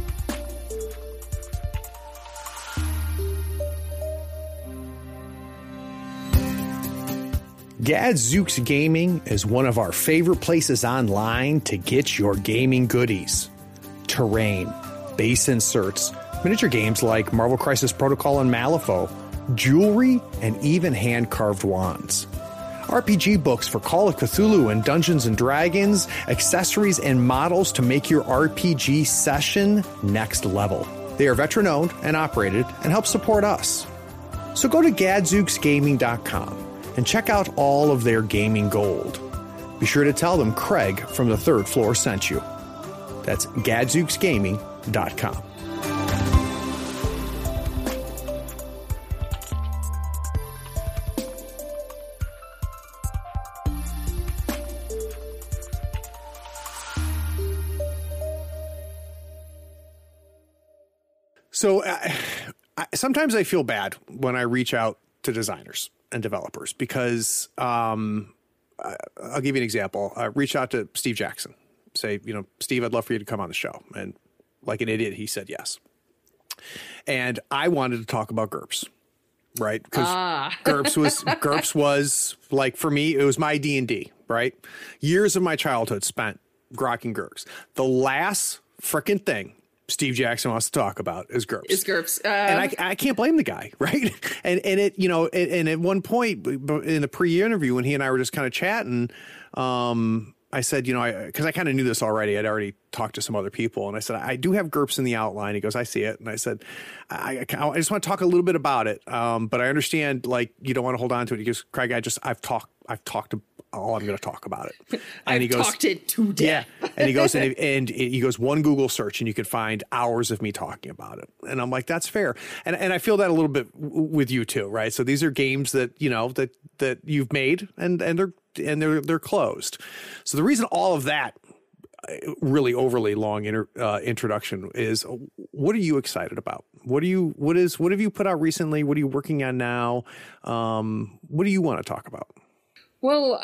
Gadzooks Gaming is one of our favorite places online to get your gaming goodies. Terrain, base inserts, miniature games like Marvel Crisis Protocol and Malifaux, jewelry, and even hand-carved wands. RPG books for Call of Cthulhu and Dungeons & Dragons, accessories and models to make your RPG session next level. They are veteran-owned and operated and help support us. So go to gadzooksgaming.com and check out all of their gaming gold. Be sure to tell them Craig from the 3rd floor sent you. That's gadzooksgaming.com. So sometimes I feel bad when I reach out to designers and developers because I'll give you an example. Reach out to Steve Jackson. Say, you know, Steve, I'd love for you to come on the show. And like an idiot, he said yes. And I wanted to talk about GURPS, right? Because GURPS was like, for me, it was my D&D, right? Years of my childhood spent grokking GURPS. The last frickin' thing Steve Jackson wants to talk about is GURPS. And I can't blame the guy, right? And it, you know, and at one point in the pre-interview when he and I were just kind of chatting, I said, you know, because I kind of knew this already. I'd already talked to some other people, and I said, I do have GURPS in the outline. He goes, I see it. And I said, I just want to talk a little bit about it. But I understand, like, you don't want to hold on to it. He goes, Craig, I've talked to all I'm going to talk about it. And he goes, talked it to death. Yeah. And he goes, and he goes, one Google search and you could find hours of me talking about it. And I'm like, that's fair. And I feel that a little bit with you too, right? So these are games that, you know, that you've made and they're closed. So the reason all of that really overly long introduction is, what are you excited about? What have you put out recently? What are you working on now? What do you want to talk about? Well,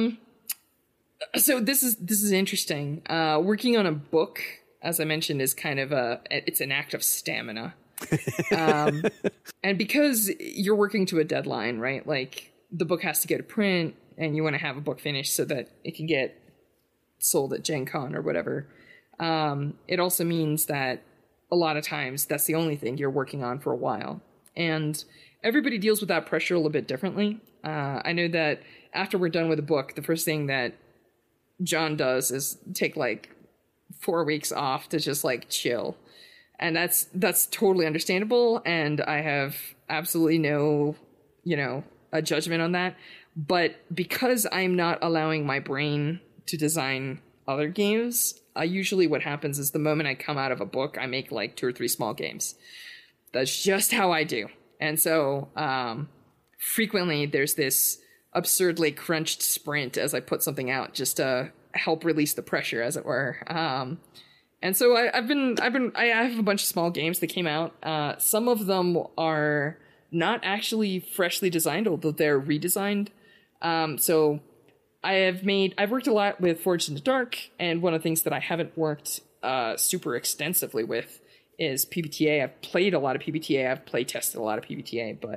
so this is interesting. Working on a book, as I mentioned, is kind of it's an act of stamina. And because you're working to a deadline, right? Like the book has to get a print and you want to have a book finished so that it can get sold at Gen Con or whatever. It also means that a lot of times that's the only thing you're working on for a while. And everybody deals with that pressure a little bit differently. I know that after we're done with a book, the first thing that John does is take like 4 weeks off to just like chill. And that's totally understandable. And I have absolutely no, a judgment on that. But because I'm not allowing my brain to design other games, usually what happens is the moment I come out of a book, I make like 2 or 3 small games. That's just how I do. And so frequently there's this absurdly crunched sprint as I put something out just to help release the pressure, as it were. And so I have a bunch of small games that came out. Some of them are not actually freshly designed, although they're redesigned. So I've worked a lot with Forged in the Dark, and one of the things that I haven't worked super extensively with is PBTA. I've played a lot of PBTA. I've play tested a lot of PBTA, but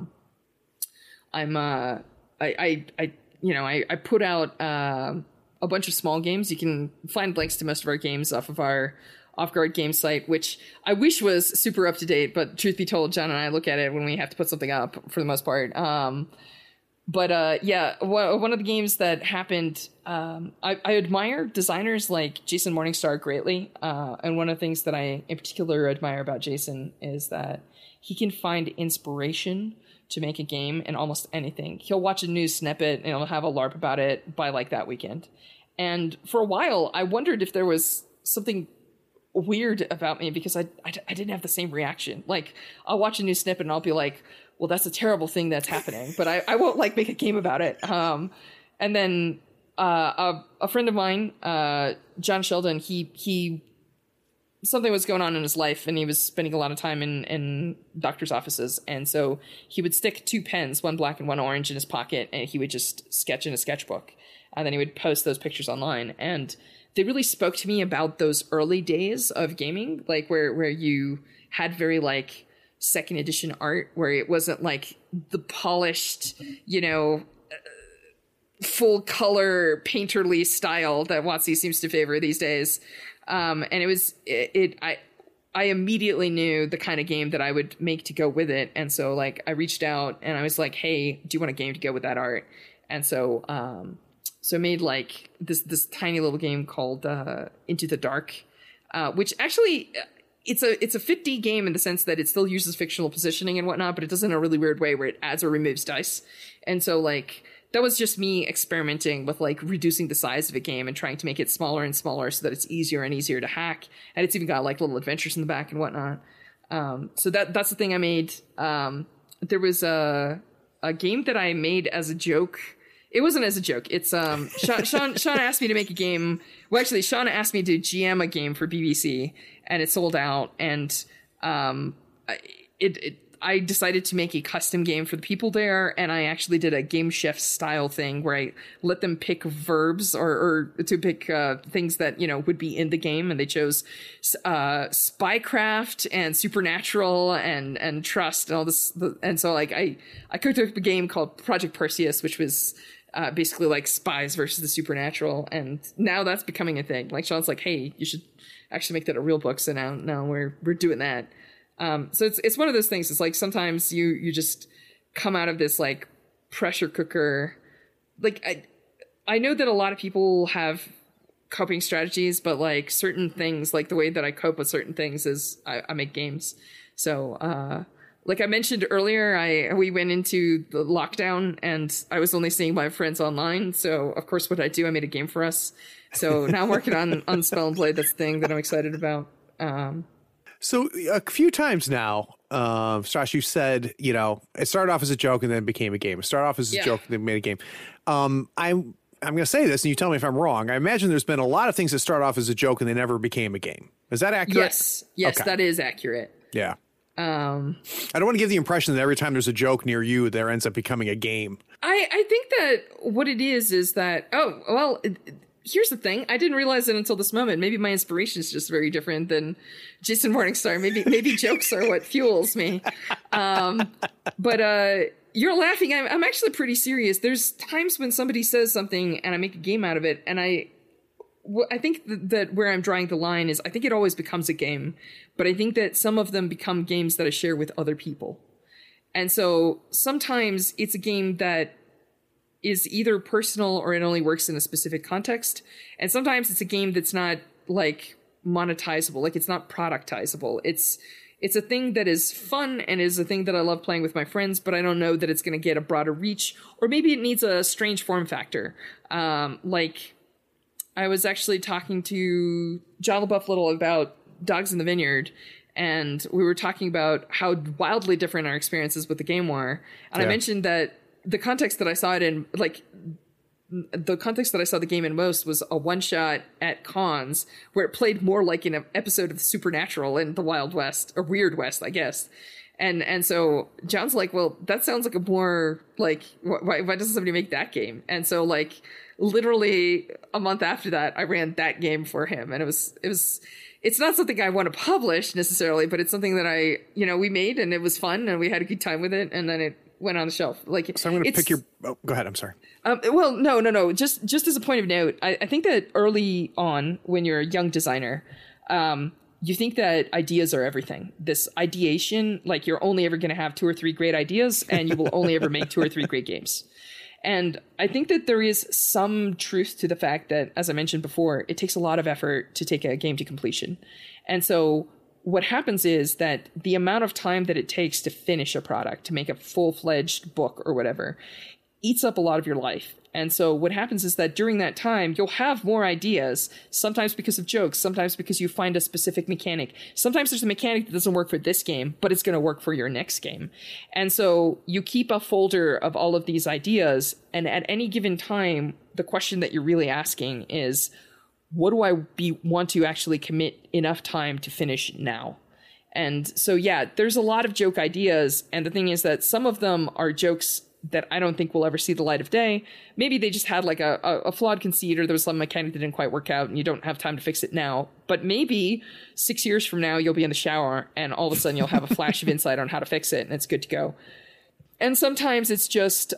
I put out a bunch of small games. You can find links to most of our games off of our Off-Guard game site, which I wish was super up to date, but truth be told, John and I look at it when we have to put something up for the most part. One of the games that happened, I admire designers like Jason Morningstar greatly. And one of the things that I in particular admire about Jason is that he can find inspiration to make a game in almost anything. He'll watch a news snippet and he'll have a LARP about it by like that weekend. And for a while, I wondered if there was something weird about me because I didn't have the same reaction. Like, I'll watch a new snippet and I'll be like, well, that's a terrible thing that's happening, but I won't like make a game about it. And then a friend of mine, John Sheldon, he something was going on in his life and he was spending a lot of time in doctor's offices. And so he would stick 2 pens, one black and one orange, in his pocket, and he would just sketch in a sketchbook. And then he would post those pictures online. And they really spoke to me about those early days of gaming, like where you had very like second edition art, where it wasn't like the polished, full color painterly style that WotC seems to favor these days. And I immediately knew the kind of game that I would make to go with it. And so like I reached out and I was like, hey, do you want a game to go with that art? And so I made like this tiny little game called Into the Dark, which actually it's a 5D game in the sense that it still uses fictional positioning and whatnot, but it does it in a really weird way where it adds or removes dice. And so like that was just me experimenting with like reducing the size of a game and trying to make it smaller and smaller so that it's easier and easier to hack. And it's even got like little adventures in the back and whatnot. So that's the thing I made. There was a game that I made as a joke. It wasn't as a joke. It's Sean asked me to make a game. Well, actually, Sean asked me to GM a game for BBC, and it sold out. And I decided to make a custom game for the people there, and I actually did a Game Chef style thing where I let them pick verbs or to pick things that would be in the game, and they chose spycraft and supernatural and trust and all this. And so like I cooked up a game called Project Perseus, which was basically like spies versus the supernatural, and now that's becoming a thing. Like Sean's like, hey, you should actually make that a real book. So now we're doing that. So it's one of those things. It's like sometimes you just come out of this like pressure cooker. Like I know that a lot of people have coping strategies, but like certain things, like the way that I cope with certain things is I make games. So like I mentioned earlier, we went into the lockdown and I was only seeing my friends online. So of course, what I do, I made a game for us. So now I'm working on Spell and Play. That's the thing that I'm excited about. So a few times now, Strash, you said, it started off as a joke and then became a game. It started off as a joke and then made a game. I'm going to say this and you tell me if I'm wrong. I imagine there's been a lot of things that start off as a joke and they never became a game. Is that accurate? Yes, okay. That is accurate. Yeah. I don't want to give the impression that every time there's a joke near you, there ends up becoming a game. I think that what it is that, here's the thing. I didn't realize it until this moment. Maybe my inspiration is just very different than Jason Morningstar. Maybe jokes are what fuels me. But you're laughing. I'm actually pretty serious. There's times when somebody says something and I make a game out of it. And I think that where I'm drawing the line is I think it always becomes a game. But I think that some of them become games that I share with other people. And so sometimes it's a game that is either personal or it only works in a specific context. And sometimes it's a game that's not like monetizable, like it's not productizable. It's a thing that is fun and is a thing that I love playing with my friends, but I don't know that it's going to get a broader reach, or maybe it needs a strange form factor. Like I was actually talking to John LaBeouf Little about Dogs in the Vineyard, and we were talking about how wildly different our experiences with the game were. And I mentioned that the context that I saw it in, like the context that I saw the game in most was a one shot at cons where it played more like in an episode of Supernatural in the Wild West or Weird West, I guess. And so John's like, well, that sounds like a more like, why doesn't somebody make that game? And so like literally a month after that, I ran that game for him. And it's not something I want to publish necessarily, but it's something that we made, and it was fun, and we had a good time with it. And then it went on the shelf. Like, so I'm going to pick go ahead. I'm sorry. Well, no. Just as a point of note, I think that early on when you're a young designer, you think that ideas are everything. This ideation, like you're only ever going to have 2 or 3 great ideas, and you will only ever make 2 or 3 great games. And I think that there is some truth to the fact that, as I mentioned before, it takes a lot of effort to take a game to completion. And so what happens is that the amount of time that it takes to finish a product, to make a full-fledged book or whatever, eats up a lot of your life. And so what happens is that during that time, you'll have more ideas, sometimes because of jokes, sometimes because you find a specific mechanic. Sometimes there's a mechanic that doesn't work for this game, but it's going to work for your next game. And so you keep a folder of all of these ideas, and at any given time, the question that you're really asking is, what do I want to actually commit enough time to finish now? And so, yeah, there's a lot of joke ideas, and the thing is that some of them are jokes that I don't think will ever see the light of day. Maybe they just had like a flawed conceit, or there was some mechanic that didn't quite work out and you don't have time to fix it now. But maybe 6 years from now, you'll be in the shower and all of a sudden you'll have a flash of insight on how to fix it and it's good to go. And sometimes it's just,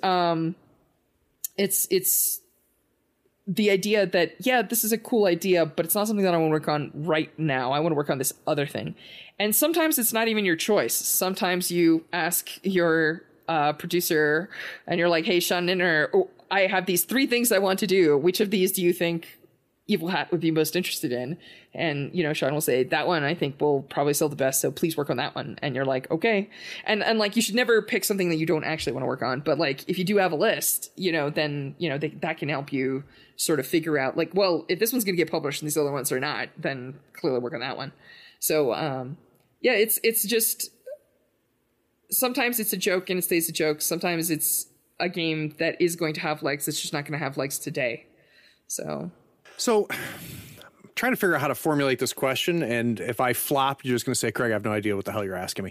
it's the idea that, yeah, this is a cool idea, but it's not something that I want to work on right now. I want to work on this other thing. And sometimes it's not even your choice. Sometimes you ask your producer and you're like, hey, Sean Ninner, I have these 3 things I want to do. Which of these do you think Evil Hat would be most interested in? And, Sean will say, that one I think will probably sell the best, so please work on that one. And you're like, okay. And like, you should never pick something that you don't actually want to work on. But like, if you do have a list, then, that can help you sort of figure out like, well, if this one's going to get published and these other ones are not, then clearly work on that one. So, yeah, it's just, sometimes it's a joke and it stays a joke. Sometimes it's a game that is going to have legs. It's just not going to have legs today. So I'm trying to figure out how to formulate this question. And if I flop, you're just going to say, Craig, I have no idea what the hell you're asking me.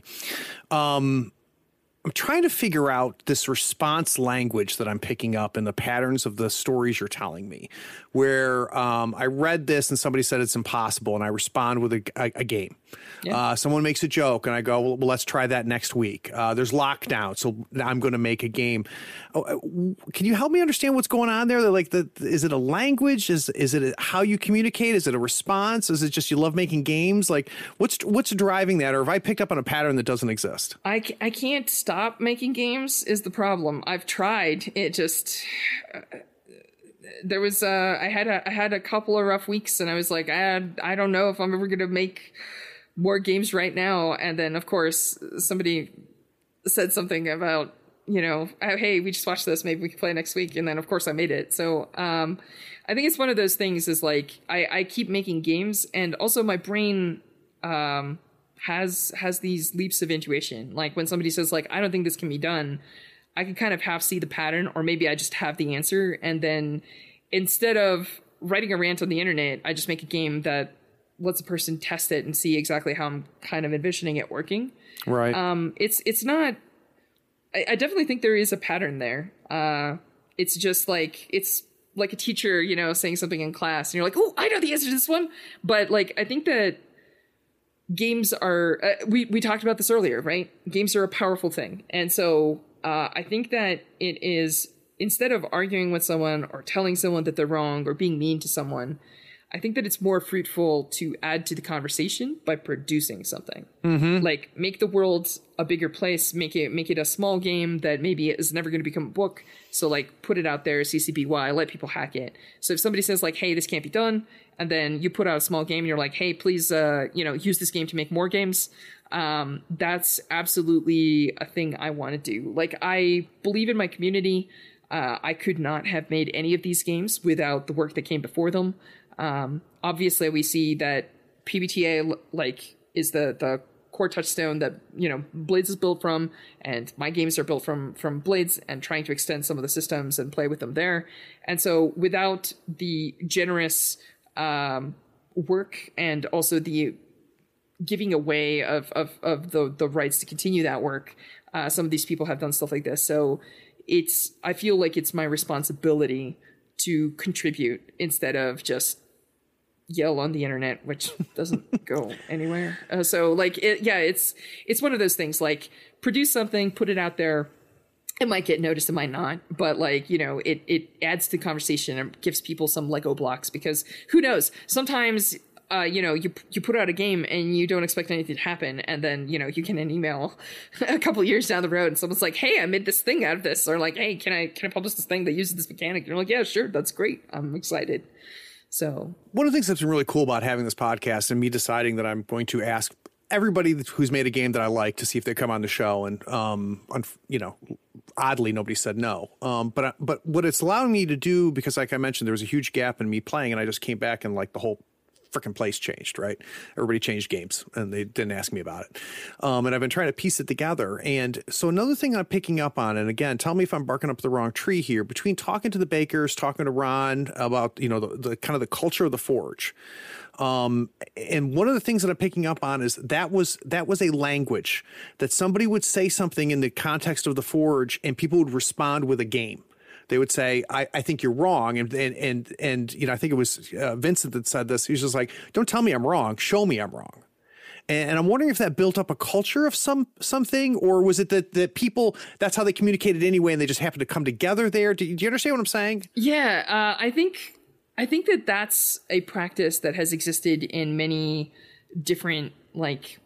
I'm trying to figure out this response language that I'm picking up in the patterns of the stories you're telling me, where I read this and somebody said it's impossible, and I respond with a game. Yeah. Someone makes a joke, and I go, well, let's try that next week. There's lockdown, so I'm going to make a game. Can you help me understand what's going on there? Is it a language? Is it how you communicate? Is it a response? Is it just you love making games? Like, what's driving that? Or have I picked up on a pattern that doesn't exist? I can't stop making games is the problem. I've tried. It just there was I had a couple of rough weeks, and I was like, I don't know if I'm ever gonna make more games right now. And then of course somebody said something about, hey, we just watched this, maybe we can play next week. And then of course I made it. So I think it's one of those things is like I keep making games, and also my brain has these leaps of intuition. Like when somebody says like, I don't think this can be done, I can kind of half see the pattern, or maybe I just have the answer. And then instead of writing a rant on the internet, I just make a game that lets a person test it and see exactly how I'm kind of envisioning it working. Right. It's not, I definitely think there is a pattern there. It's just like, it's like a teacher, saying something in class and you're like, oh, I know the answer to this one. But like, I think that games are, we talked about this earlier, right? Games are a powerful thing. And so I think that it is, instead of arguing with someone or telling someone that they're wrong or being mean to someone, I think that it's more fruitful to add to the conversation by producing something. Mm-hmm. Like make the world a bigger place, make it a small game that maybe is never going to become a book. So like put it out there, CCBY, let people hack it. So if somebody says like, hey, this can't be done, and then you put out a small game and you're like, hey, please, use this game to make more games. That's absolutely a thing I want to do. Like I believe in my community. I could not have made any of these games without the work that came before them. Obviously we see that PBTA is the core touchstone that, Blades is built from, and my games are built from Blades, and trying to extend some of the systems and play with them there. And so without the generous, work and also the giving away of the rights to continue that work. Some of these people have done stuff like this. So I feel like it's my responsibility to contribute instead of just yell on the internet, which doesn't go anywhere. So like, it's one of those things, like produce something, put it out there. It might get noticed, it might not, but like, you know, it adds to the conversation and gives people some Lego blocks, because who knows, sometimes, you know, you put out a game and you don't expect anything to happen. And then, you know, you get an email a couple years down the road and someone's like, hey, I made this thing out of this. Or like, hey, can I publish this thing that uses this mechanic? And you're like, yeah, sure. That's great. I'm excited. So one of the things that's been really cool about having this podcast and me deciding that I'm going to ask everybody who's made a game that I like to see if they come on the show, and you know, oddly nobody said no. But what it's allowing me to do, because like I mentioned, there was a huge gap in me playing, and I just came back and like the whole freaking place changed, right? Everybody changed games and they didn't ask me about it. And I've been trying to piece it together. And so another thing I'm picking up on, and again, tell me if I'm barking up the wrong tree here, between talking to the bakers, talking to Ron about, you know, the kind of the culture of the Forge. And one of the things that I'm picking up on is that was a language that somebody would say something in the context of the Forge and people would respond with a game. They would say, I think you're wrong. And you know, I think it was Vincent that said this. He was just like, don't tell me I'm wrong. Show me I'm wrong. And I'm wondering if that built up a culture of something, or was it that people, that's how they communicated anyway, and they just happened to come together there? Do you understand what I'm saying? Yeah, I think that that's a practice that has existed in many different, like,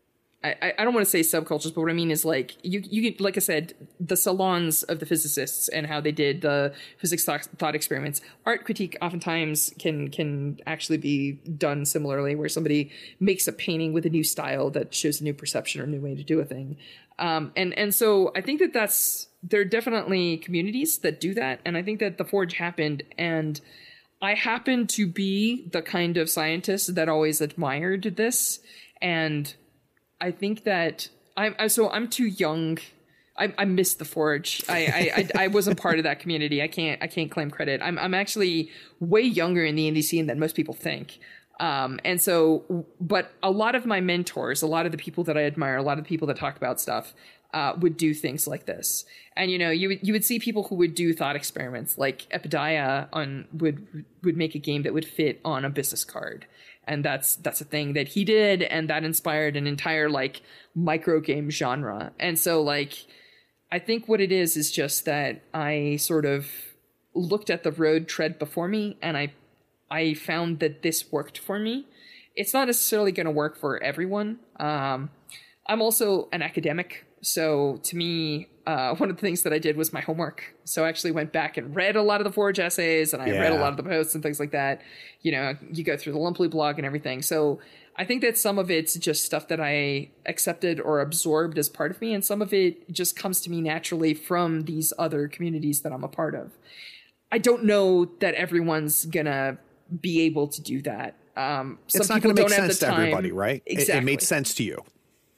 I don't want to say subcultures, but what I mean is like you like I said, the salons of the physicists and how they did the physics thought experiments. Art critique oftentimes can actually be done similarly, where somebody makes a painting with a new style that shows a new perception or a new way to do a thing. And so I think there are definitely communities that do that, and I think that the Forge happened, and I happen to be the kind of scientist that always admired this, and I think that I'm too young. I missed the Forge. I wasn't part of that community. I can't claim credit. I'm actually way younger in the indie scene than most people think. And so, but a lot of my mentors, a lot of the people that I admire, a lot of the people that talk about stuff, would do things like this. And, you know, you would see people who would do thought experiments, like Epidiah would make a game that would fit on a business card. And that's a thing that he did, and that inspired an entire like micro game genre. And so like, I think what it is just that I sort of looked at the road tread before me, and I found that this worked for me. It's not necessarily going to work for everyone. I'm also an academic. So to me, one of the things that I did was my homework. So I actually went back and read a lot of the Forge essays, and I read a lot of the posts and things like that. You know, you go through the Lumpley blog and everything. So I think that some of it's just stuff that I accepted or absorbed as part of me, and some of it just comes to me naturally from these other communities that I'm a part of. I don't know that everyone's gonna be able to do that. It's not going to make sense to everybody, right? Exactly. It made sense to you.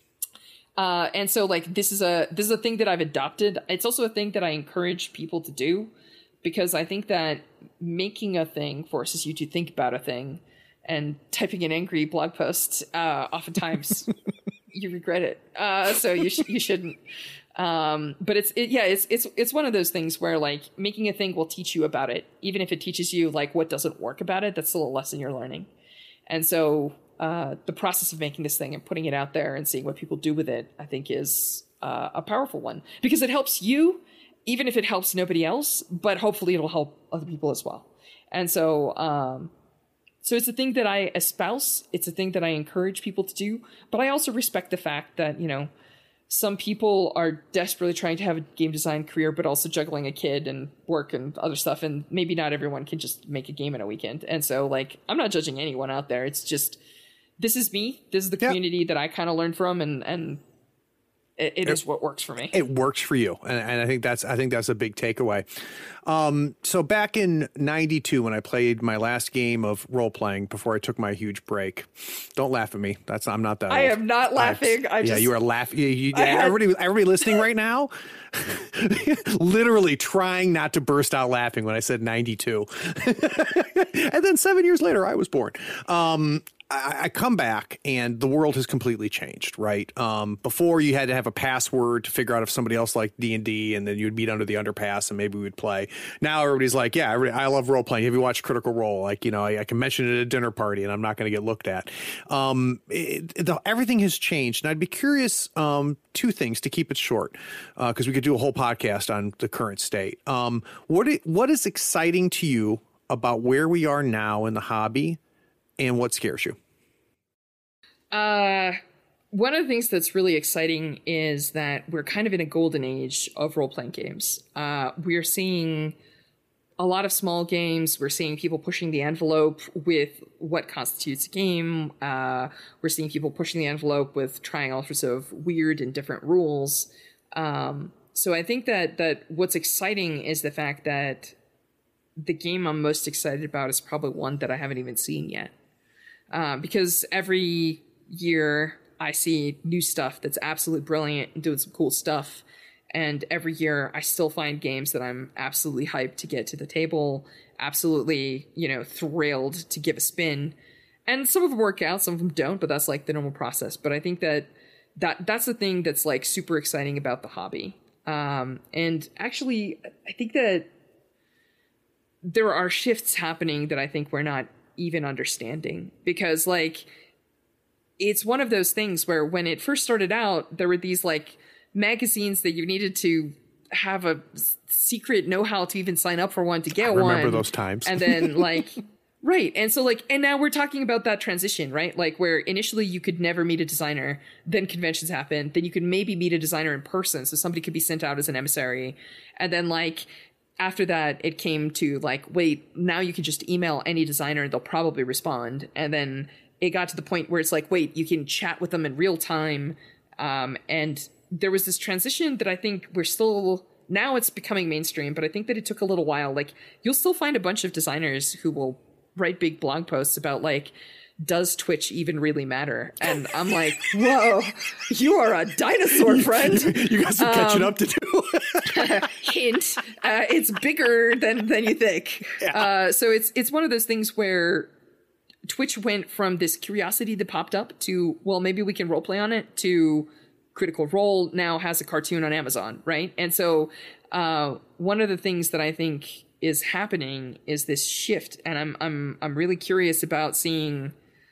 And so like, this is a thing that I've adopted. It's also a thing that I encourage people to do, because I think that making a thing forces you to think about a thing, and typing an angry blog post, oftentimes you regret it. So you shouldn't. But it's one of those things where like, making a thing will teach you about it. Even if it teaches you like what doesn't work about it, that's still a lesson you're learning. And so, the process of making this thing and putting it out there and seeing what people do with it, I think is a powerful one, because it helps you, even if it helps nobody else, but hopefully it'll help other people as well. And so, so it's a thing that I espouse. It's a thing that I encourage people to do, but I also respect the fact that, you know, some people are desperately trying to have a game design career, but also juggling a kid and work and other stuff. And maybe not everyone can just make a game in a weekend. And so like, I'm not judging anyone out there. It's just, this is me. This is the community that I kind of learned from, and it is what works for me. It works for you. And I think that's a big takeaway. So back in 92, when I played my last game of role playing before I took my huge break, don't laugh at me. I'm not that old. I am not laughing. You are laughing. Everybody listening right now, literally trying not to burst out laughing when I said 92. And then 7 years later, I was born. I come back and the world has completely changed, right? Before you had to have a password to figure out if somebody else liked D&D, and then you'd meet under the underpass and maybe we'd play. Now everybody's like, yeah, I love role playing. Have you watched Critical Role? Like, you know, I can mention it at a dinner party and I'm not going to get looked at. Everything has changed. And I'd be curious, two things to keep it short, because we could do a whole podcast on the current state. What is exciting to you about where we are now in the hobby? And what scares you? One of the things that's really exciting is that we're kind of in a golden age of role-playing games. We're seeing a lot of small games. We're seeing people pushing the envelope with what constitutes a game. We're seeing people pushing the envelope with trying all sorts of weird and different rules. So I think that what's exciting is the fact that the game I'm most excited about is probably one that I haven't even seen yet. Because every year I see new stuff that's absolutely brilliant and doing some cool stuff. And every year I still find games that I'm absolutely hyped to get to the table, absolutely, thrilled to give a spin. And some of them work out, some of them don't, but that's like the normal process. But I think that's the thing that's like super exciting about the hobby. And actually, I think that there are shifts happening that I think we're not even understanding, because like it's one of those things where when it first started out, there were these like magazines that you needed to have a secret know-how to even sign up for one to get one. I remember those times. And then like, right. And so like, and now we're talking about that transition, right? Like where initially you could never meet a designer, then conventions happened, then you could maybe meet a designer in person. So somebody could be sent out as an emissary. And then like, after that, it came to like, wait, now you can just email any designer and they'll probably respond. And then it got to the point where it's like, wait, you can chat with them in real time. And there was this transition that I think now it's becoming mainstream, but I think that it took a little while. Like you'll still find a bunch of designers who will write big blog posts about like, does Twitch even really matter? And I'm like, whoa, you are a dinosaur, friend. You guys are catching up to do. Hint, it's bigger than you think. Yeah. So it's one of those things where Twitch went from this curiosity that popped up to, well, maybe we can roleplay on it, to Critical Role now has a cartoon on Amazon, right? And so one of the things that I think is happening is this shift, and I'm really curious about seeing,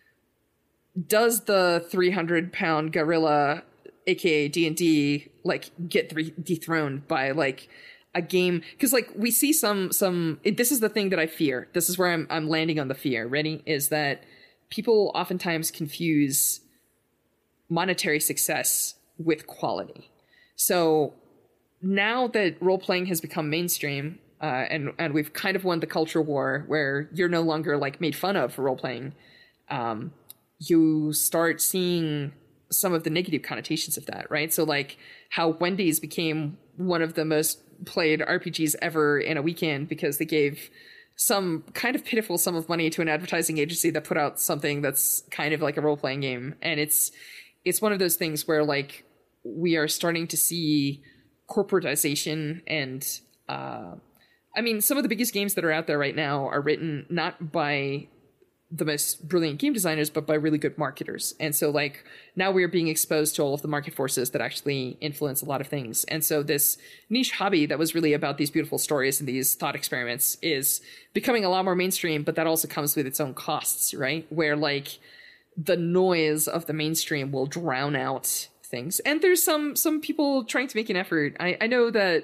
does the 300-pound gorilla, aka D&D, like get dethroned by like a game? Because like we see some this is the thing that I fear. This is where I'm landing on the fear. Ready? Is that people oftentimes confuse monetary success with quality. So now that role playing has become mainstream, and we've kind of won the culture war where you're no longer like made fun of for role playing, you start seeing some of the negative connotations of that, right? So like how Wendy's became one of the most played RPGs ever in a weekend because they gave some kind of pitiful sum of money to an advertising agency that put out something that's kind of like a role-playing game. And it's one of those things where like we are starting to see corporatization and I mean, some of the biggest games that are out there right now are written not by the most brilliant game designers, but by really good marketers. And so like now we're being exposed to all of the market forces that actually influence a lot of things. And so this niche hobby that was really about these beautiful stories and these thought experiments is becoming a lot more mainstream, but that also comes with its own costs, right? Where like the noise of the mainstream will drown out things. And there's some people trying to make an effort. I know that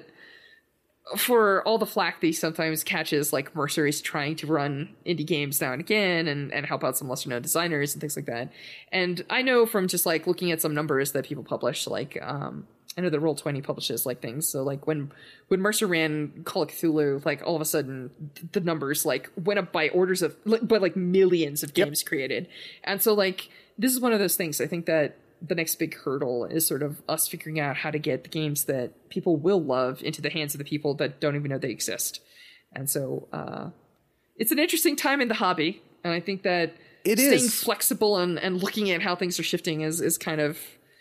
for all the flack that he sometimes catches, like Mercer is trying to run indie games now and again and help out some lesser known designers and things like that. And I know from just like looking at some numbers that people publish, like I know that Roll20 publishes like things. So like when Mercer ran Call of Cthulhu, like all of a sudden the numbers like went up by like millions of games created. And so like this is one of those things. I think that the next big hurdle is sort of us figuring out how to get the games that people will love into the hands of the people that don't even know they exist. And so it's an interesting time in the hobby. And I think that staying flexible and looking at how things are shifting is kind of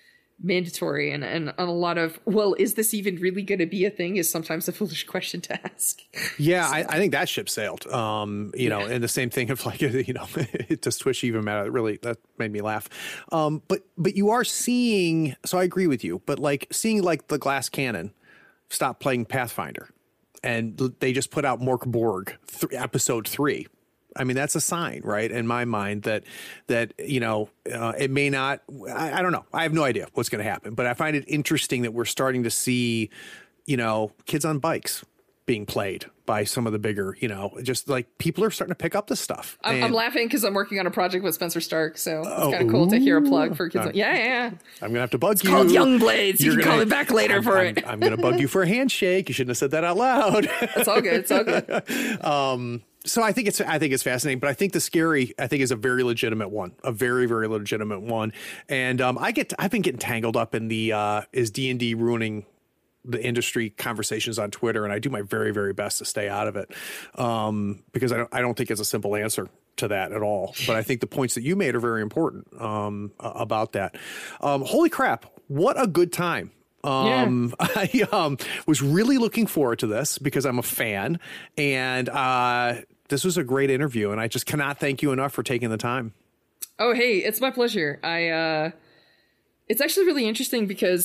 mandatory, and a lot of, well, is this even really going to be a thing, is sometimes a foolish question to ask. Yeah, I think that ship sailed. You know, and the same thing of like, you know, does Twitch even matter? Really, that made me laugh. But you are seeing, so I agree with you, but like seeing like the Glass Cannon stop playing Pathfinder, and they just put out Mork Borg episode 3. I mean, that's a sign, right? In my mind that, you know, it may not, I don't know. I have no idea what's going to happen, but I find it interesting that we're starting to see, you know, kids on bikes being played by some of the bigger, you know, just like people are starting to pick up this stuff. I'm laughing because I'm working on a project with Spencer Stark, so it's kind of cool to hear a plug for kids. Yeah. I'm going to have to bug you. It's called Young Blades. You can call me back later for it. I'm going to bug you for a handshake. You shouldn't have said that out loud. It's all good. It's all good. So I think it's fascinating, but I think the scary, I think, is a very legitimate one, a very, very legitimate one. And I've been getting tangled up in the is D&D ruining the industry conversations on Twitter, and I do my very, very best to stay out of it because I don't think it's a simple answer to that at all. But I think the points that you made are very important about that. Holy crap! What a good time. I was really looking forward to this because I'm a fan, and this was a great interview, and I just cannot thank you enough for taking the time. Oh, hey, it's my pleasure. It's actually really interesting because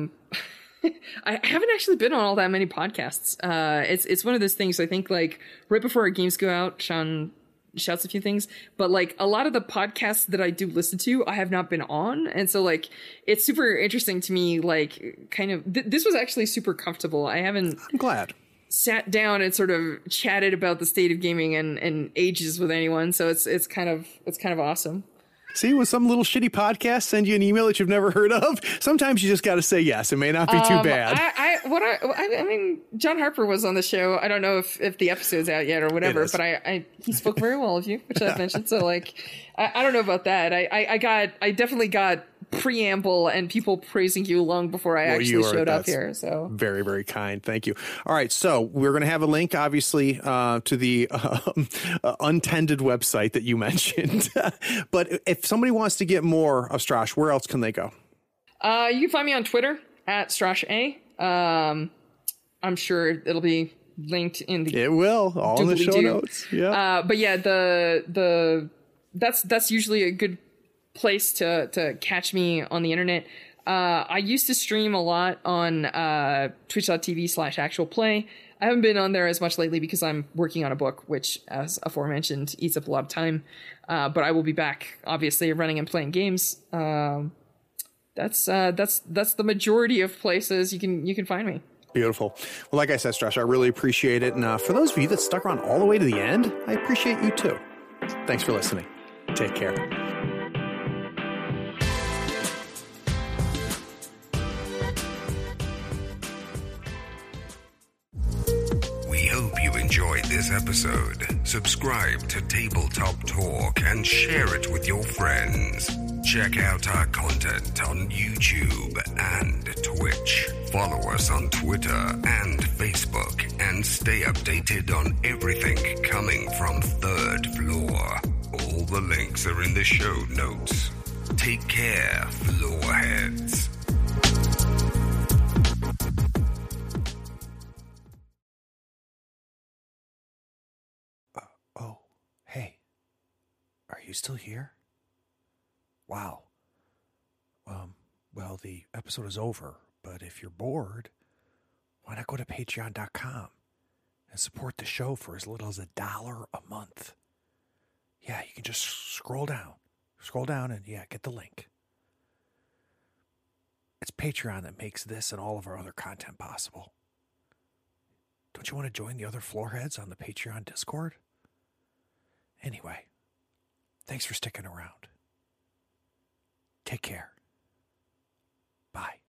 I haven't actually been on all that many podcasts. It's one of those things. I think like right before our games go out, Sean shouts a few things, but like a lot of the podcasts that I do listen to, I have not been on. And so like, it's super interesting to me, like kind of, this was actually super comfortable. I'm glad. Sat down and sort of chatted about the state of gaming and ages with anyone. So it's kind of awesome. See, when some little shitty podcast send you an email that you've never heard of, sometimes you just got to say yes. It may not be too bad. I mean, John Harper was on the show. I don't know if the episode's out yet or whatever, but he spoke very well of you, which I've mentioned. So like, I don't know about that. I definitely got preamble and people praising you long before I actually showed up here. So very, very kind. Thank you. All right. So we're going to have a link, obviously, to the untended website that you mentioned. But if somebody wants to get more of Strash, where else can they go? You can find me on Twitter at StrashA. I'm sure it'll be linked in the. It will all in the show notes. Yeah. But yeah, that's usually a good place to catch me on the internet. I used to stream a lot on twitch.tv/actualplay. I haven't been on there as much lately because I'm working on a book, which, as aforementioned, eats up a lot of time. But I will be back, obviously, running and playing games. That's the majority of places you can find me. Beautiful. Well, like I said, Strash, I really appreciate it. And for those of you that stuck around all the way to the end, I appreciate you too. Thanks for listening. Take care. We hope you enjoyed this episode. Subscribe to Tabletop Talk and share it with your friends. Check out our content on YouTube and Twitch. Follow us on Twitter and Facebook and stay updated on everything coming from Third Floor. All the links are in the show notes. Take care, floorheads. Oh, hey, are you still here? Wow. Well, the episode is over, but if you're bored, why not go to patreon.com and support the show for as little as $1 a month? Yeah, you can just scroll down and get the link. It's Patreon that makes this and all of our other content possible. Don't you want to join the other floorheads on the Patreon Discord? Anyway, thanks for sticking around. Take care. Bye.